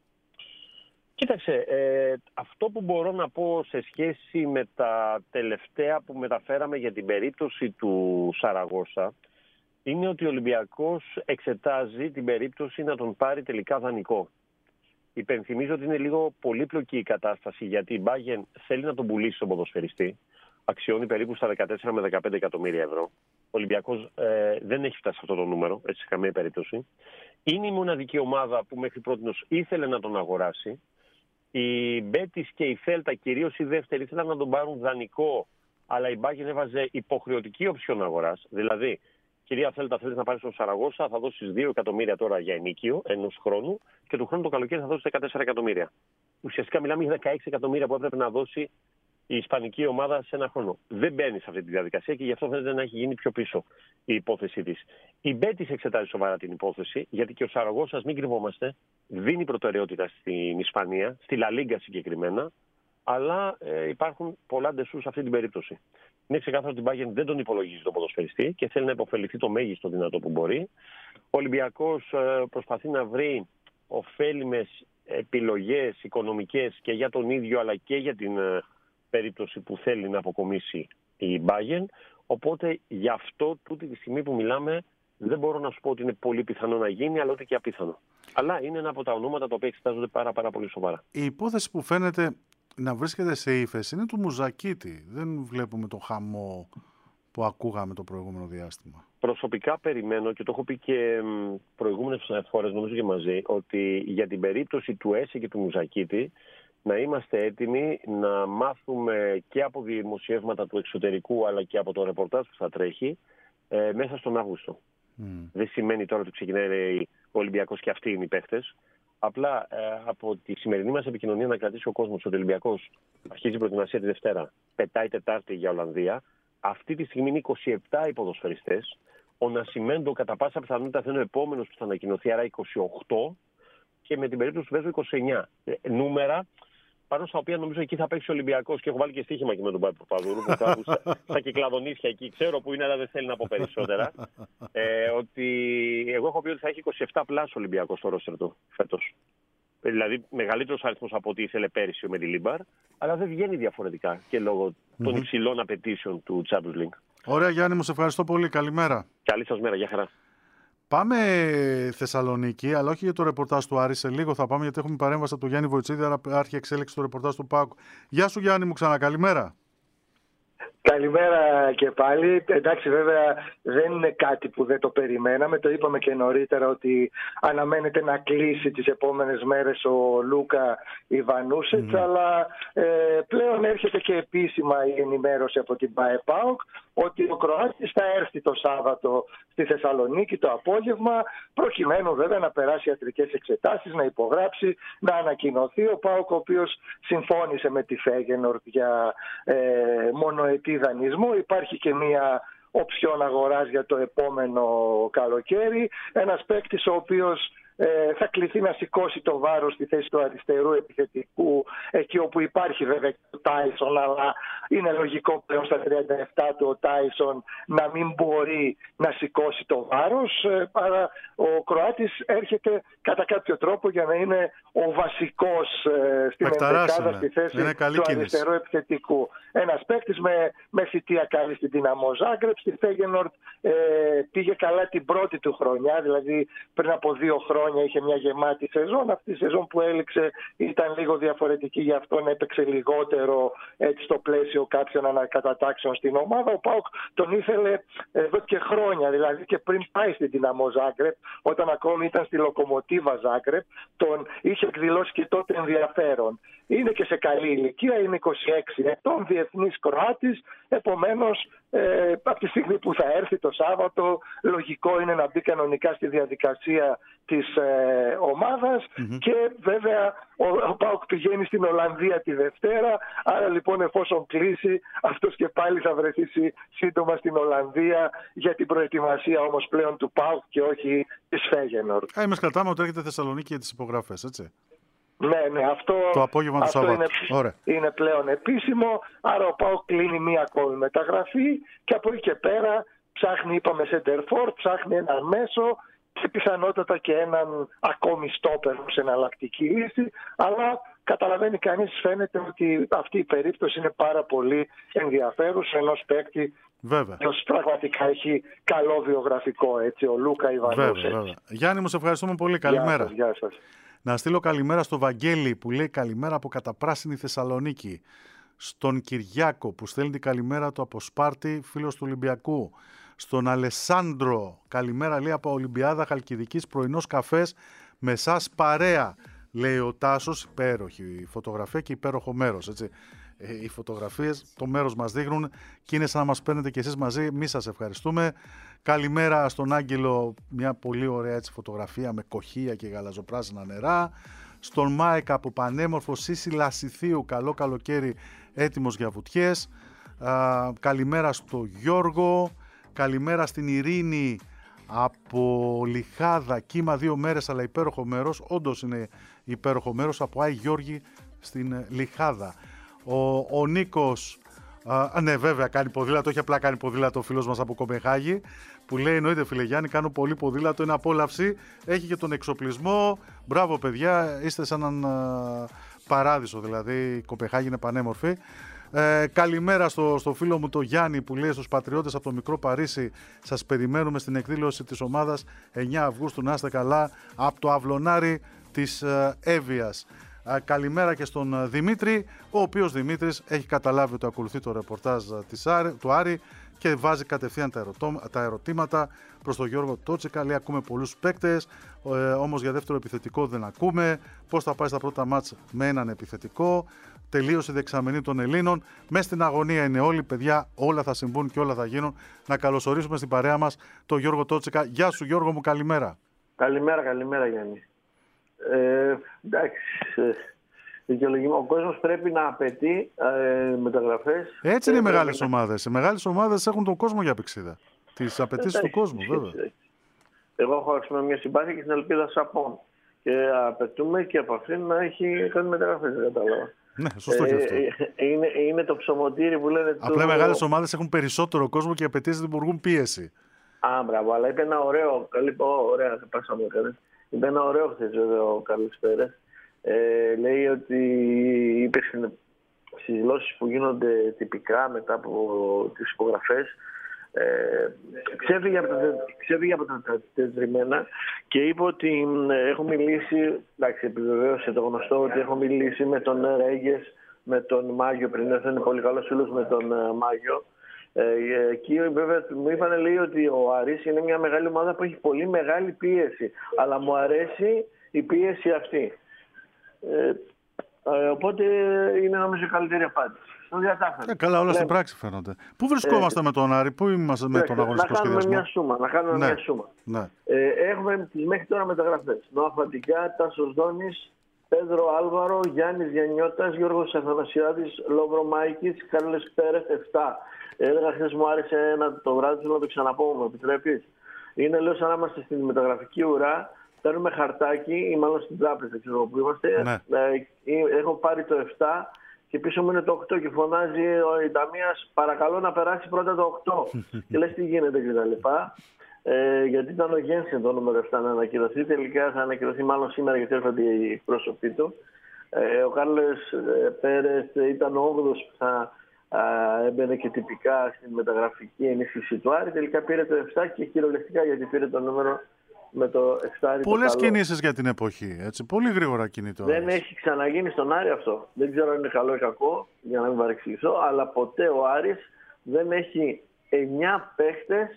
Κοίταξε, αυτό που μπορώ να πω σε σχέση με τα τελευταία που μεταφέραμε για την περίπτωση του Σαραγώσα είναι ότι ο Ολυμπιακός εξετάζει την περίπτωση να τον πάρει τελικά δανεικό. Υπενθυμίζω ότι είναι λίγο πολύπλοκη η κατάσταση, γιατί η Bayern θέλει να τον πουλήσει στον ποδοσφαιριστή. Αξιώνει περίπου στα 14 με 15 εκατομμύρια ευρώ. Ο Ολυμπιακός δεν έχει φτάσει σε αυτό το νούμερο, έτσι σε καμία περίπτωση. Είναι η μοναδική ομάδα που μέχρι πρότινος ήθελε να τον αγοράσει. Η Μπέτις και η Θέλτα, κυρίως η δεύτερη, ήθελαν να τον πάρουν δανεικό, αλλά η Bayern έβαζε υποχρεωτική οψιόν αγοράς. Δηλαδή, κυρία Θέλτα, θέλεις να πάρεις τον Σαραγώσα, θα δώσεις 2 εκατομμύρια τώρα για ενίκιο ενός χρόνου και του χρόνου το καλοκαίρι θα δώσεις 14 εκατομμύρια. Ουσιαστικά μιλάμε για 16 εκατομμύρια που έπρεπε να δώσει η ισπανική ομάδα σε ένα χρόνο. Δεν μπαίνει σε αυτή τη διαδικασία και γι' αυτό φαίνεται να έχει γίνει πιο πίσω η υπόθεσή της. Η Μπέτις εξετάζει σοβαρά την υπόθεση, γιατί και ο Σαραγώσας, μην κρυβόμαστε, δίνει προτεραιότητα στην Ισπανία, στη Λα Λίγκα συγκεκριμένα, αλλά υπάρχουν πολλά ντεσού σε αυτή την περίπτωση. Είναι ξεκάθαρο ότι η Bayern δεν τον υπολογίζει τον ποδοσφαιριστή και θέλει να υποφεληθεί το μέγιστο δυνατό που μπορεί. Ο Ολυμπιακός προσπαθεί να βρει ωφέλιμες επιλογές οικονομικές και για τον ίδιο αλλά και για την περίπτωση που θέλει να αποκομίσει η Bayern. Οπότε γι' αυτό τούτη τη στιγμή που μιλάμε δεν μπορώ να σου πω ότι είναι πολύ πιθανό να γίνει, αλλά ούτε και απίθανο. Αλλά είναι ένα από τα ονόματα τα οποία εξετάζονται πάρα πολύ σοβαρά. Η υπόθεση που φαίνεται να βρίσκεται σε ύφεση είναι του Μουζακίτη. Δεν βλέπουμε το χαμό που ακούγαμε το προηγούμενο διάστημα. Προσωπικά περιμένω, και το έχω πει και προηγούμενες φορές νομίζω και μαζί, ότι για την περίπτωση του Έσε και του Μουζακίτη να είμαστε έτοιμοι να μάθουμε και από δημοσιεύματα του εξωτερικού αλλά και από το ρεπορτάζ που θα τρέχει μέσα στον Αύγουστο. Δεν σημαίνει τώρα ότι ξεκινάει ο Ολυμπιακός και αυτοί είναι οι παίχτες. Απλά από τη σημερινή μας επικοινωνία να κρατήσει ο κόσμος ότι ο Ολυμπιακός αρχίζει η προετοιμασία τη Δευτέρα, πετάει Τετάρτη για Ολλανδία. Αυτή τη στιγμή είναι 27 οι ποδοσφαιριστές. Ο Νασιμέντο κατά πάσα πιθανότητα θα είναι ο επόμενος που θα ανακοινωθεί, άρα 28. Και με την περίπτωση του Βέζου 29. Νούμερα πάνω στα οποία νομίζω εκεί θα παίξει ο Ολυμπιακός. Και έχω βάλει και στοίχημα και με τον Παπαδούρου που κάπου στα Κυκλαδονήσια εκεί. Ξέρω που είναι, αλλά δεν θέλει να πω περισσότερα. Ότι εγώ έχω πει ότι θα έχει 27 πλάσ Ολυμπιακός στο ρόστερ του φέτος. Δηλαδή μεγαλύτερος αριθμός από ό,τι ήθελε πέρυσι με τη Λίμπαρ. Αλλά δεν βγαίνει διαφορετικά και λόγω των υψηλών απαιτήσεων του Champions League. Ωραία, Γιάννη, μου σε ευχαριστώ πολύ. Καλημέρα. Καλή σας μέρα. Γεια χαρά. Πάμε Θεσσαλονίκη, αλλά όχι για το ρεπορτάζ του Άρη. Σε λίγο θα πάμε, γιατί έχουμε παρέμβαση από τον Γιάννη Βοητσίδη, άρα άρχιε εξέλιξη στο ρεπορτάζ του ΠΑΟΚ. Γεια σου, Γιάννη μου, ξανά καλημέρα. Καλημέρα και πάλι. Εντάξει, βέβαια δεν είναι κάτι που δεν το περιμέναμε. Το είπαμε και νωρίτερα ότι αναμένεται να κλείσει τις επόμενες μέρες ο Λούκα Ιβανούσετς, αλλά πλέον έρχεται και επίσημα η ενημέρωση από την ΠΑΕΠΑΟΚ ότι ο Κροάτης θα έρθει το Σάββατο στη Θεσσαλονίκη το απόγευμα, προκειμένου βέβαια να περάσει ιατρικές εξετάσεις, να υπογράψει, να ανακοινωθεί. Ο ΠΑΟΚ, ο οποίος συμφώνησε με τη Φέγενορντ για μονοετή δανεισμό. Υπάρχει και μία οψιόν αγοράς για το επόμενο καλοκαίρι. Ένας παίκτης ο οποίος θα κληθεί να σηκώσει το βάρος στη θέση του αριστερού επιθετικού, εκεί όπου υπάρχει βέβαια και ο Τάισον, αλλά είναι λογικό πλέον στα 37 του ο Τάισον να μην μπορεί να σηκώσει το βάρος. Άρα ο Κροάτης έρχεται κατά κάποιο τρόπο για να είναι ο βασικός στην ενδεκάδα στη θέση του αριστερού επιθετικού. Ένας παίκτης με θητεία καλή στην Δυναμό Ζάγκρεπ, στη Φέγενορντ πήγε καλά την πρώτη του χρονιά, δηλαδή πριν από 2 χρόνια είχε μια γεμάτη σεζόν. Αυτή η σεζόν που έληξε ήταν λίγο διαφορετική, γι' αυτό έπαιξε λιγότερο έτσι, στο πλαίσιο κάποιων ανακατατάξεων στην ομάδα. Ο ΠΑΟΚ τον ήθελε εδώ και χρόνια, δηλαδή και πριν πάει στην Δυναμό Ζάγκρεπ, όταν ακόμη ήταν στη Λοκομοτίβα Ζάγκρεπ, τον είχε εκδηλώσει και τότε ενδιαφέρον. Είναι και σε καλή ηλικία, είναι 26 ετών, διεθνής Κροάτης, επομένως από τη στιγμή που θα έρθει το Σάββατο λογικό είναι να μπει κανονικά στη διαδικασία της ομάδας και βέβαια ο ΠΑΟΚ πηγαίνει στην Ολλανδία τη Δευτέρα, άρα λοιπόν εφόσον κλείσει αυτός και πάλι θα βρεθεί σύντομα στην Ολλανδία για την προετοιμασία όμως πλέον του ΠΑΟΚ και όχι της Φέγενορντ. Εμείς κρατάμε ότι έρχεται Θεσσαλονίκη για τις υπογραφές, έτσι. Ναι, αυτό το απόγευμα του Σαββάτου. Είναι πλέον επίσημο, άρα ο ΠΑΟΚ κλείνει μία ακόμη μεταγραφή και από εκεί και πέρα ψάχνει, είπαμε, σεντερφόρ, ψάχνει έναν μέσο και πιθανότατα και έναν ακόμη στόπερ σε εναλλακτική λύση, αλλά καταλαβαίνει κανείς, φαίνεται ότι αυτή η περίπτωση είναι πάρα πολύ ενδιαφέρουσα ενός παίκτη ποιος πραγματικά έχει καλό βιογραφικό, έτσι, ο Λούκα Ιβανούσετς. Γιάννη, μου σε ευχαριστούμε πολύ. Καλημέρα. Γεια σας. Να στείλω καλημέρα στο Βαγγέλη που λέει καλημέρα από καταπράσινη Θεσσαλονίκη. Στον Κυριάκο που στέλνει την καλημέρα του από Σπάρτη, φίλος του Ολυμπιακού. Στον Αλεσάνδρο, καλημέρα λέει από Ολυμπιάδα Χαλκιδικής, πρωινός καφές με σας παρέα. Λέει ο Τάσος, υπέροχη η φωτογραφία και υπέροχο μέρος, έτσι. Οι φωτογραφίες, το μέρος μας δείχνουν και είναι σαν να μας παίρνετε κι εσείς μαζί. Εμείς σας ευχαριστούμε. Καλημέρα στον Άγγελο, μια πολύ ωραία έτσι, φωτογραφία με κοχεία και γαλαζοπράσινα νερά. Στον Μάικα από πανέμορφο Σύση Λασιθίου, καλό καλοκαίρι, έτοιμος για βουτιές. Καλημέρα στο Γιώργο. Καλημέρα στην Ειρήνη από Λιχάδα, κύμα 2 μέρες αλλά υπέροχο μέρος. Όντως είναι υπέροχο μέρος, από Άι Γιώργη στην Λιχάδα. Ο Νίκος, ναι βέβαια κάνει ποδήλατο, όχι απλά κάνει ποδήλατο ο φίλος μας από Κοπενχάγη, που λέει εννοείται φίλε Γιάννη, κάνω πολύ ποδήλατο, είναι απόλαυση, έχει και τον εξοπλισμό, μπράβο παιδιά, είστε σαν έναν παράδεισο, δηλαδή η Κοπενχάγη είναι πανέμορφη. Καλημέρα στο φίλο μου το Γιάννη που λέει στους πατριώτες από το μικρό Παρίσι, σας περιμένουμε στην εκδήλωση της ομάδας 9 Αυγούστου, να είστε καλά, από το αυλωνάρι της Εύβοιας. Καλημέρα και στον Δημήτρη, ο οποίος Δημήτρης έχει καταλάβει ότι ακολουθεί το ρεπορτάζ του Άρη και βάζει κατευθείαν τα ερωτήματα προς τον Γιώργο Τότσικα. Λέει ακούμε πολλούς παίκτες, όμως για δεύτερο επιθετικό δεν ακούμε. Πώς θα πάει στα πρώτα μάτς με έναν επιθετικό. Τελείωσε η δεξαμενή των Ελλήνων. Μες στην αγωνία είναι όλοι, παιδιά, όλα θα συμβούν και όλα θα γίνουν. Να καλωσορίσουμε στην παρέα μας τον Γιώργο Τότσικα. Γεια σου Γιώργο μου, καλημέρα. Καλημέρα Γιάννη. Εντάξει, δικαιολογημένο. Ο κόσμος πρέπει να απαιτεί μεταγραφές. Έτσι είναι οι μεγάλες ομάδες. Οι μεγάλες ομάδες έχουν τον κόσμο για πηξίδα. Τις απαιτήσεις του κόσμου, βέβαια. Εγώ έχω μια συμπάθεια και στην ελπίδα Σαπών. Και απαιτούμε και από αυτήν να έχει κάνει μεταγραφές, δεν κατάλαβα. Ναι, σωστό και αυτό. Είναι το ψωμοτήρι που λένε. Απλά οι μεγάλες ομάδες έχουν περισσότερο κόσμο και οι απαιτήσεις δημιουργούν πίεση. Μπράβο, αλλά είπε ένα ωραίο. Ωραία, θα πάσαμε κανένα. Είπε ένα ωραίο χθες ο Κάρλος Πέρες. Λέει ότι είπε στις δηλώσεις που γίνονται τυπικά μετά από τις υπογραφές, ξέφυγε από τα τετριμμένα και είπε ότι έχω μιλήσει, εντάξει, επιβεβαίωσε το γνωστό ότι έχω μιλήσει με τον Ρέγγες, με τον Μάγιο πριν έρθει, είναι πολύ καλός φίλος με τον Μάγιο. Εκεί βέβαια μου είπαν, λέει, ότι ο Άρης είναι μια μεγάλη ομάδα που έχει πολύ μεγάλη πίεση, αλλά μου αρέσει η πίεση αυτή. Οπότε είναι νομίζω η καλύτερη απάντηση. Καλά, όλα στην πράξη φαίνονται. Πού βρισκόμαστε με τον Άρη, πού είμαστε με τον αγωνιστικό σχεδιασμό? Να κάνουμε μια σούμα. Ναι. Έχουμε τις μέχρι τώρα μεταγραφές. Νοά Φαντικά, Τάσος Δόνης, Πέδρο Άλβαρο, Γιάννης Γιαννιώτας, Γιώργος Αθανασιάδης, Λόβρο Μάικης, Κάρλες Πέρεθ, 7. Έλεγα χθες, μου άρεσε το βράδυ, θέλω να το ξαναπώ, μου επιτρέπεις? Είναι, λέω, σαν να είμαστε στην μεταγραφική ουρά, παίρνουμε χαρτάκι, ή μάλλον στην τράπεζα, ξέρω που είμαστε. Ναι. Έχω πάρει το 7 και πίσω μου είναι το 8 και φωνάζει ο Ιταμίας, παρακαλώ να περάσει πρώτα το 8. Και λες τι γίνεται κτλ. Γιατί ήταν ο Γένσεν το νούμερο 7 να ανακοινωθεί. Τελικά θα ανακοινωθεί μάλλον σήμερα, γιατί έρχονται οι πρόσωποι του. Ο Κάρλες Πέρεθ ήταν ο 8ος που θα έμπαινε και τυπικά στην μεταγραφική ενίσχυση του Άρη. Τελικά πήρε το 7 και κυριολεκτικά, γιατί πήρε το νούμερο με το 7. Πολλές κινήσεις για την εποχή. Έτσι. Πολύ γρήγορα κινείται. Δεν έχει ξαναγίνει στον Άρη αυτό. Δεν ξέρω αν είναι καλό ή κακό, για να μην παρεξηγηθώ, αλλά ποτέ ο Άρης δεν έχει 9 παίχτες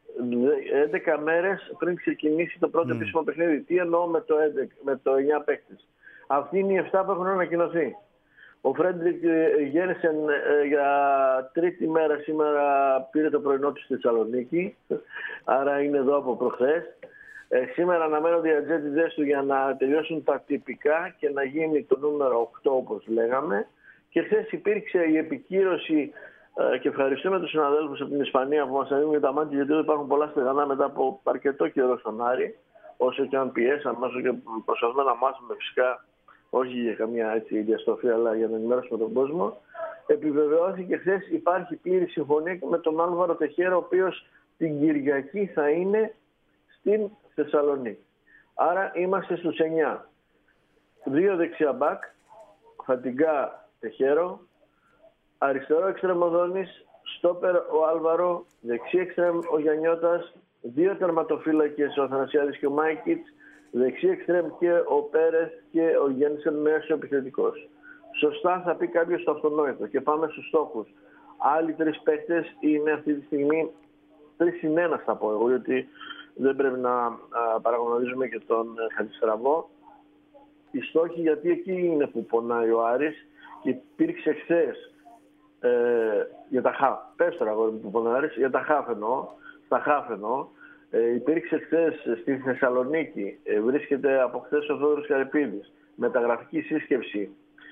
11 μέρες πριν ξεκινήσει το πρώτο επίσημο παιχνίδι. Τι εννοώ με το 9 παίχτες? Αυτοί είναι οι 7 που έχουν ανακοινωθεί. Ο Φρέντρικ Γένσεν για τρίτη μέρα σήμερα πήρε το πρωινό του στη Θεσσαλονίκη, άρα είναι εδώ από προχθές. Σήμερα αναμένονται οι ατζέντιδες του για να τελειώσουν τα τυπικά και να γίνει το νούμερο 8 όπως λέγαμε. Και χθες υπήρξε η επικύρωση, και ευχαριστούμε τους συναδέλφους από την Ισπανία που μας ανοίγουν τα μάτια, γιατί υπάρχουν πολλά στεγανά μετά από αρκετό καιρό στον Άρη, όσο και αν πιέσαμε, όσο και προσπαθούμε να μάθουμε φυσικά, όχι για καμία έτσι διαστροφή, αλλά για να ενημερώσουμε τον κόσμο. Επιβεβαιώθηκε χθες, υπάρχει πλήρη συμφωνία με τον Άλβαρο Τεχέρα, ο οποίος την Κυριακή θα είναι στην Θεσσαλονίκη. Άρα είμαστε στους 9. 2 δεξιά μπακ, Φαντικά Τεχέρο, αριστερό εξτρέμ ο Δόνης, στόπερ ο Άλβαρο, δεξί εξτρέμ ο Γιαννιώτας, 2 τερματοφύλακες ο Αθανασιάδης και ο Μάικιτς, δεξί εξτρέμ και ο Πέρεθ και ο Γένσεν μέσο επιθετικός. Σωστά θα πει κάποιος το αυτονόητο και πάμε στους στόχους. Άλλοι 3 παίχτες είναι αυτή τη στιγμή 3-1 θα πω εγώ, γιατί δεν πρέπει να παραγνωρίζουμε και τον Χατζηστραβό. Οι στόχοι, γιατί εκεί είναι που πονάει ο Άρης και υπήρξε χθες για τα χαφ. Πες τώρα αγόρι μου που πονάει ο Άρης, για τα χαφ εννοώ. Στα χαφ εννοώ. Υπήρξε χθες στη Θεσσαλονίκη, βρίσκεται από χθες ο Θόδωρος Καρυπίδης, μεταγραφική σύσκεψη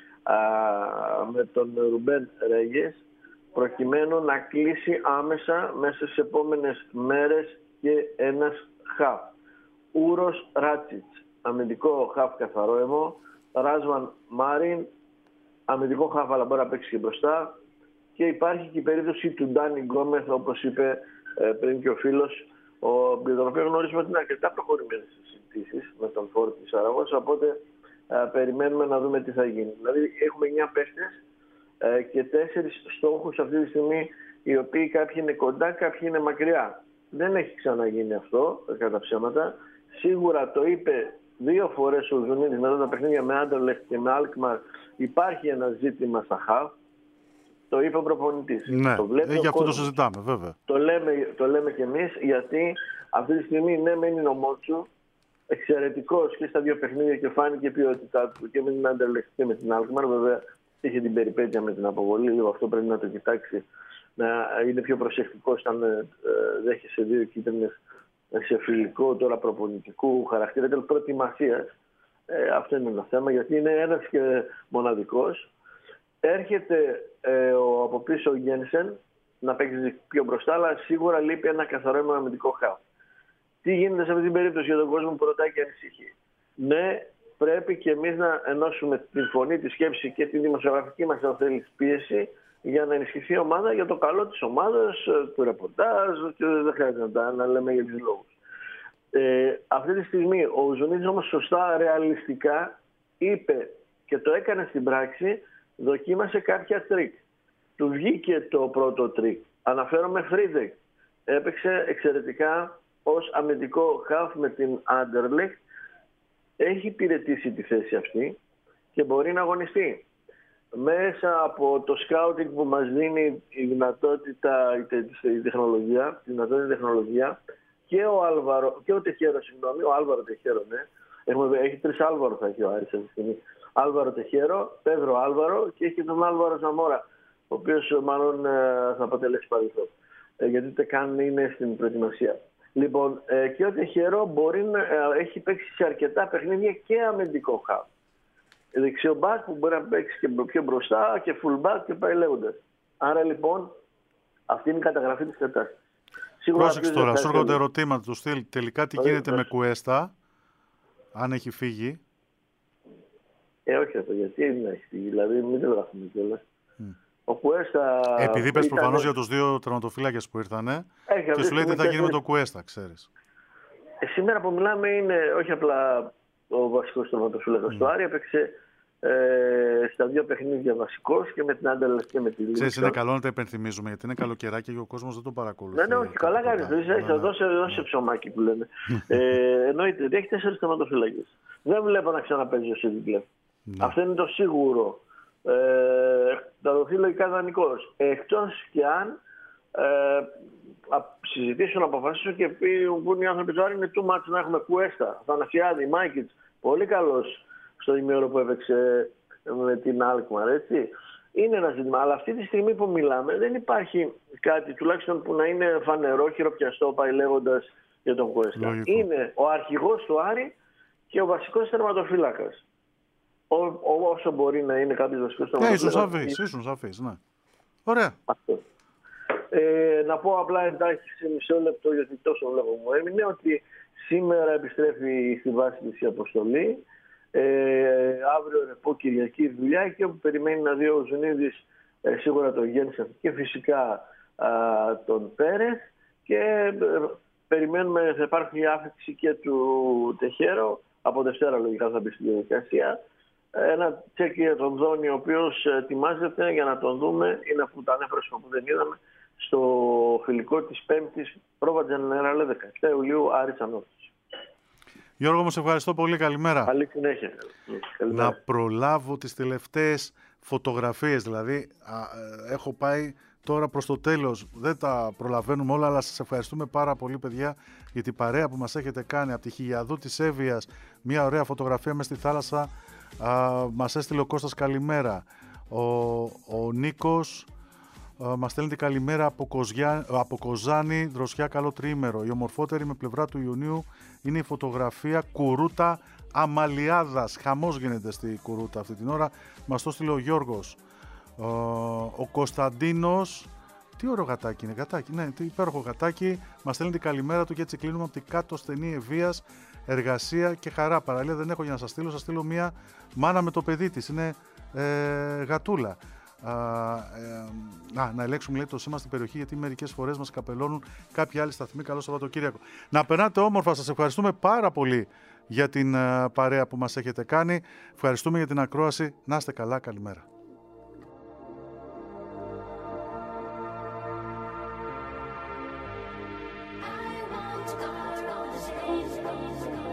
με τον Ρουμπέν Ρέγες, προκειμένου να κλείσει άμεσα μέσα στις επόμενες μέρες και ένας χαφ. Ούρος Ράτσιτς, αμυντικό χαφ καθαρό αίμο. Ράσβαν Μάριν, αμυντικό χαφ αλλά μπορεί να παίξει και μπροστά. Και υπάρχει και η περίπτωση του Ντάνι Γκόμεθ, όπως είπε πριν και ο φίλος, με τον οποίο γνωρίζουμε ότι είναι αρκετά προχωρημένες συζητήσεις με τον Φόρ της Σαραγώσα, οπότε περιμένουμε να δούμε τι θα γίνει. Δηλαδή έχουμε 9 παίχτες και 4 στόχους αυτή τη στιγμή, οι οποίοι κάποιοι είναι κοντά, κάποιοι είναι μακριά. Δεν έχει ξαναγίνει αυτό, κατά ψέματα. Σίγουρα το είπε 2 φορές ο Ζουνίδης μετά τα παιχνίδια με Άντερλεχτ και με Αλκμαρ. Υπάρχει ένα ζήτημα στα χαφ. Το είπε ο προπονητής. Ναι, το βλέπει γι' αυτό το συζητάμε, βέβαια. Το λέμε κι εμείς, γιατί αυτή τη στιγμή ναι, μένει ο Μότσου, εξαιρετικός και στα 2 παιχνίδια και φάνηκε η ποιότητά του και με την Άντερλεχτ και με την Αλκμαρ. Βέβαια είχε την περιπέτεια με την αποβολή, λίγο αυτό πρέπει να το κοιτάξει, να είναι πιο προσεκτικός αν δέχεσαι 2 κίτρινες σε φιλικό τώρα προπονητικού χαρακτήρα, ήταν προετοιμασίας. Αυτό είναι ένα θέμα, γιατί είναι ένας και μοναδικός. Έρχεται από πίσω ο Γένσεν να παίξει πιο μπροστά, αλλά σίγουρα λείπει ένα καθαρό αμυντικό χαφ. Τι γίνεται σε αυτή την περίπτωση για τον κόσμο που ρωτάει και ανησυχεί? Ναι, πρέπει και εμείς να ενώσουμε την φωνή, τη σκέψη και τη δημοσιογραφική μας αν θέλει πίεση για να ενισχυθεί η ομάδα, για το καλό της ομάδας, του ρεπορτάζ, και δεν χρειάζεται να λέμε για τους λόγους. Αυτή τη στιγμή ο Ζουνίδης όμως σωστά, ρεαλιστικά είπε και το έκανε στην πράξη, δοκίμασε κάποια τρίκ. Του βγήκε το πρώτο τρίκ. Αναφέρομαι Φρίντεκ. Έπαιξε εξαιρετικά ως αμυντικό χαφ με την Anderlecht. Έχει υπηρετήσει τη θέση αυτή και μπορεί να αγωνιστεί. μέσα από το scouting που μας δίνει η δυνατότητα, η τεχνολογία και ο Άλβαρο, και ο Τεχέρο, ο Άλβαρο Τεχέρο, ναι. Έχει 3 Άλβαρο θα έχει ο Άρης αυτή τη στιγμή. Άλβαρο Τεχέρο, Πέδρο Άλβαρο και έχει τον Άλβαρο Ζαμόρα, ο οποίος μάλλον θα αποτελέσει παρελθόν. Γιατί ούτε καν είναι στην προετοιμασία. Λοιπόν, και ο Τεχέρο μπορεί να έχει παίξει σε αρκετά παιχνίδια και αμυντικό χαβ. Δεξιό μπακ που μπορεί να παίξει και πιο μπροστά και full back και πάει λέγοντας. Άρα λοιπόν αυτή είναι η καταγραφή της κατάστασης. Πρόσεξε τώρα, σου έρχονται ερωτήματα του στυλ. Τελικά τι γίνεται με Κουέστα, αν έχει φύγει? Όχι αυτό, γιατί δεν έχει φύγει, δηλαδή μην το γράφουμε κιόλας. Ο Κουέστα... Επειδή πες προφανώς για τους 2 τερματοφύλακες που ήρθανε και σου λέει τι θα γίνει με το Κουέστα, ξέρεις. Σήμερα που μιλάμε είναι όχι απλά ο βασικός τερματοφύλακας του Άρη, έπαιξε στα 2 παιχνίδια βασικός και με την Άντελας και με τη Λίβη. Ξέρεις, είναι καλό να τα υπενθυμίζουμε γιατί είναι καλοκαιράκι και ο κόσμος δεν το παρακολουθεί. Ναι, όχι, καλά κάνεις. Θα δώσει ψωμάκι που λένε. Εννοείται ότι έχει 4 τερματοφύλακες. Δεν βλέπω να ξαναπέζει ο Σίδηκλε. Αυτό είναι το σίγουρο. Θα δοθεί λογικά δανεικός. Εκτός και αν συζητήσουν, αποφασίσουν και πούν οι άνθρωποι του Άρη είναι too much να έχουμε Κουέστα, Θανασιάδη, Μάκητς. Πολύ καλός στο ημίωρο που έπαιξε με την Αλκμαρ, έτσι. Είναι ένα ζήτημα. Αλλά αυτή τη στιγμή που μιλάμε δεν υπάρχει κάτι τουλάχιστον που να είναι φανερό, χειροπιαστό, πάει λέγοντας για τον Κουέστα. Είναι ο αρχηγός του Άρη και ο βασικός τερματοφύλακας. Όσο μπορεί να είναι κάποιος βασικός τερματοφύλακας. Ήσουν σαφής, ναι. Ωραία. Αυτό. Να πω απλά εντάξει σε μισό λεπτό, γιατί τόσο λόγο μου έμεινε, ότι σήμερα επιστρέφει στη βάση της η αποστολή. Αύριο ρεπό, Κυριακή δουλειά, και όπου περιμένει να δει ο Ζουνίδης σίγουρα τον Γένσεν και φυσικά τον Πέρες, και περιμένουμε, θα υπάρχει η άφηξη και του Τεχέρο, από Δευτέρα λογικά θα μπει στη διαδικασία. Ένα τσέκι για τον Δόνη, ο οποίος ετοιμάζεται για να τον δούμε, είναι αφού τα ανέφερε που δεν είδαμε, στο φιλικό της 5ης Πρόβα Τζενεράλε 17 Ιουλίου Άρης Ανόρθωση. Γιώργο μου, σε ευχαριστώ πολύ. Καλημέρα. Καλή συνέχεια. Να προλάβω τις τελευταίες φωτογραφίες. Δηλαδή, έχω πάει τώρα προς το τέλος. Δεν τα προλαβαίνουμε όλα, αλλά σας ευχαριστούμε πάρα πολύ, παιδιά, για την παρέα που μας έχετε κάνει. Από τη Χιλιαδού της Εύβοιας, μια ωραία φωτογραφία μες στη θάλασσα. Μας έστειλε ο Κώστας καλημέρα. Ο Νίκος μας στέλνει την καλημέρα από Κοζάνη, Δροσιά, καλό τριήμερο. Η ομορφότερη με πλευρά του Ιουνίου είναι η φωτογραφία Κουρούτα Αμαλιάδας. Χαμός γίνεται στη Κουρούτα αυτή την ώρα. Μας το στείλε ο Γιώργος. Ο Κωνσταντίνος, τι ωραίο γατάκι είναι, γατάκι, ναι, τι υπέροχο γατάκι. Μας στέλνει την καλημέρα του και έτσι κλείνουμε από την κάτω στενή Ευβοίας, εργασία και χαρά. Παραλία δεν έχω για να σας στείλω, σας στείλω μια μάνα με το παιδί της, είναι γατούλα. Να ελέγξουμε, λέει, το σήμα στην περιοχή, γιατί μερικές φορές μας καπελώνουν κάποιοι άλλοι σταθμοί. Καλό Σαββατοκύριακο. Να περνάτε όμορφα, σας ευχαριστούμε πάρα πολύ για την παρέα που μας έχετε κάνει. Ευχαριστούμε για την ακρόαση. Να είστε καλά, καλημέρα. I want to go on the stage.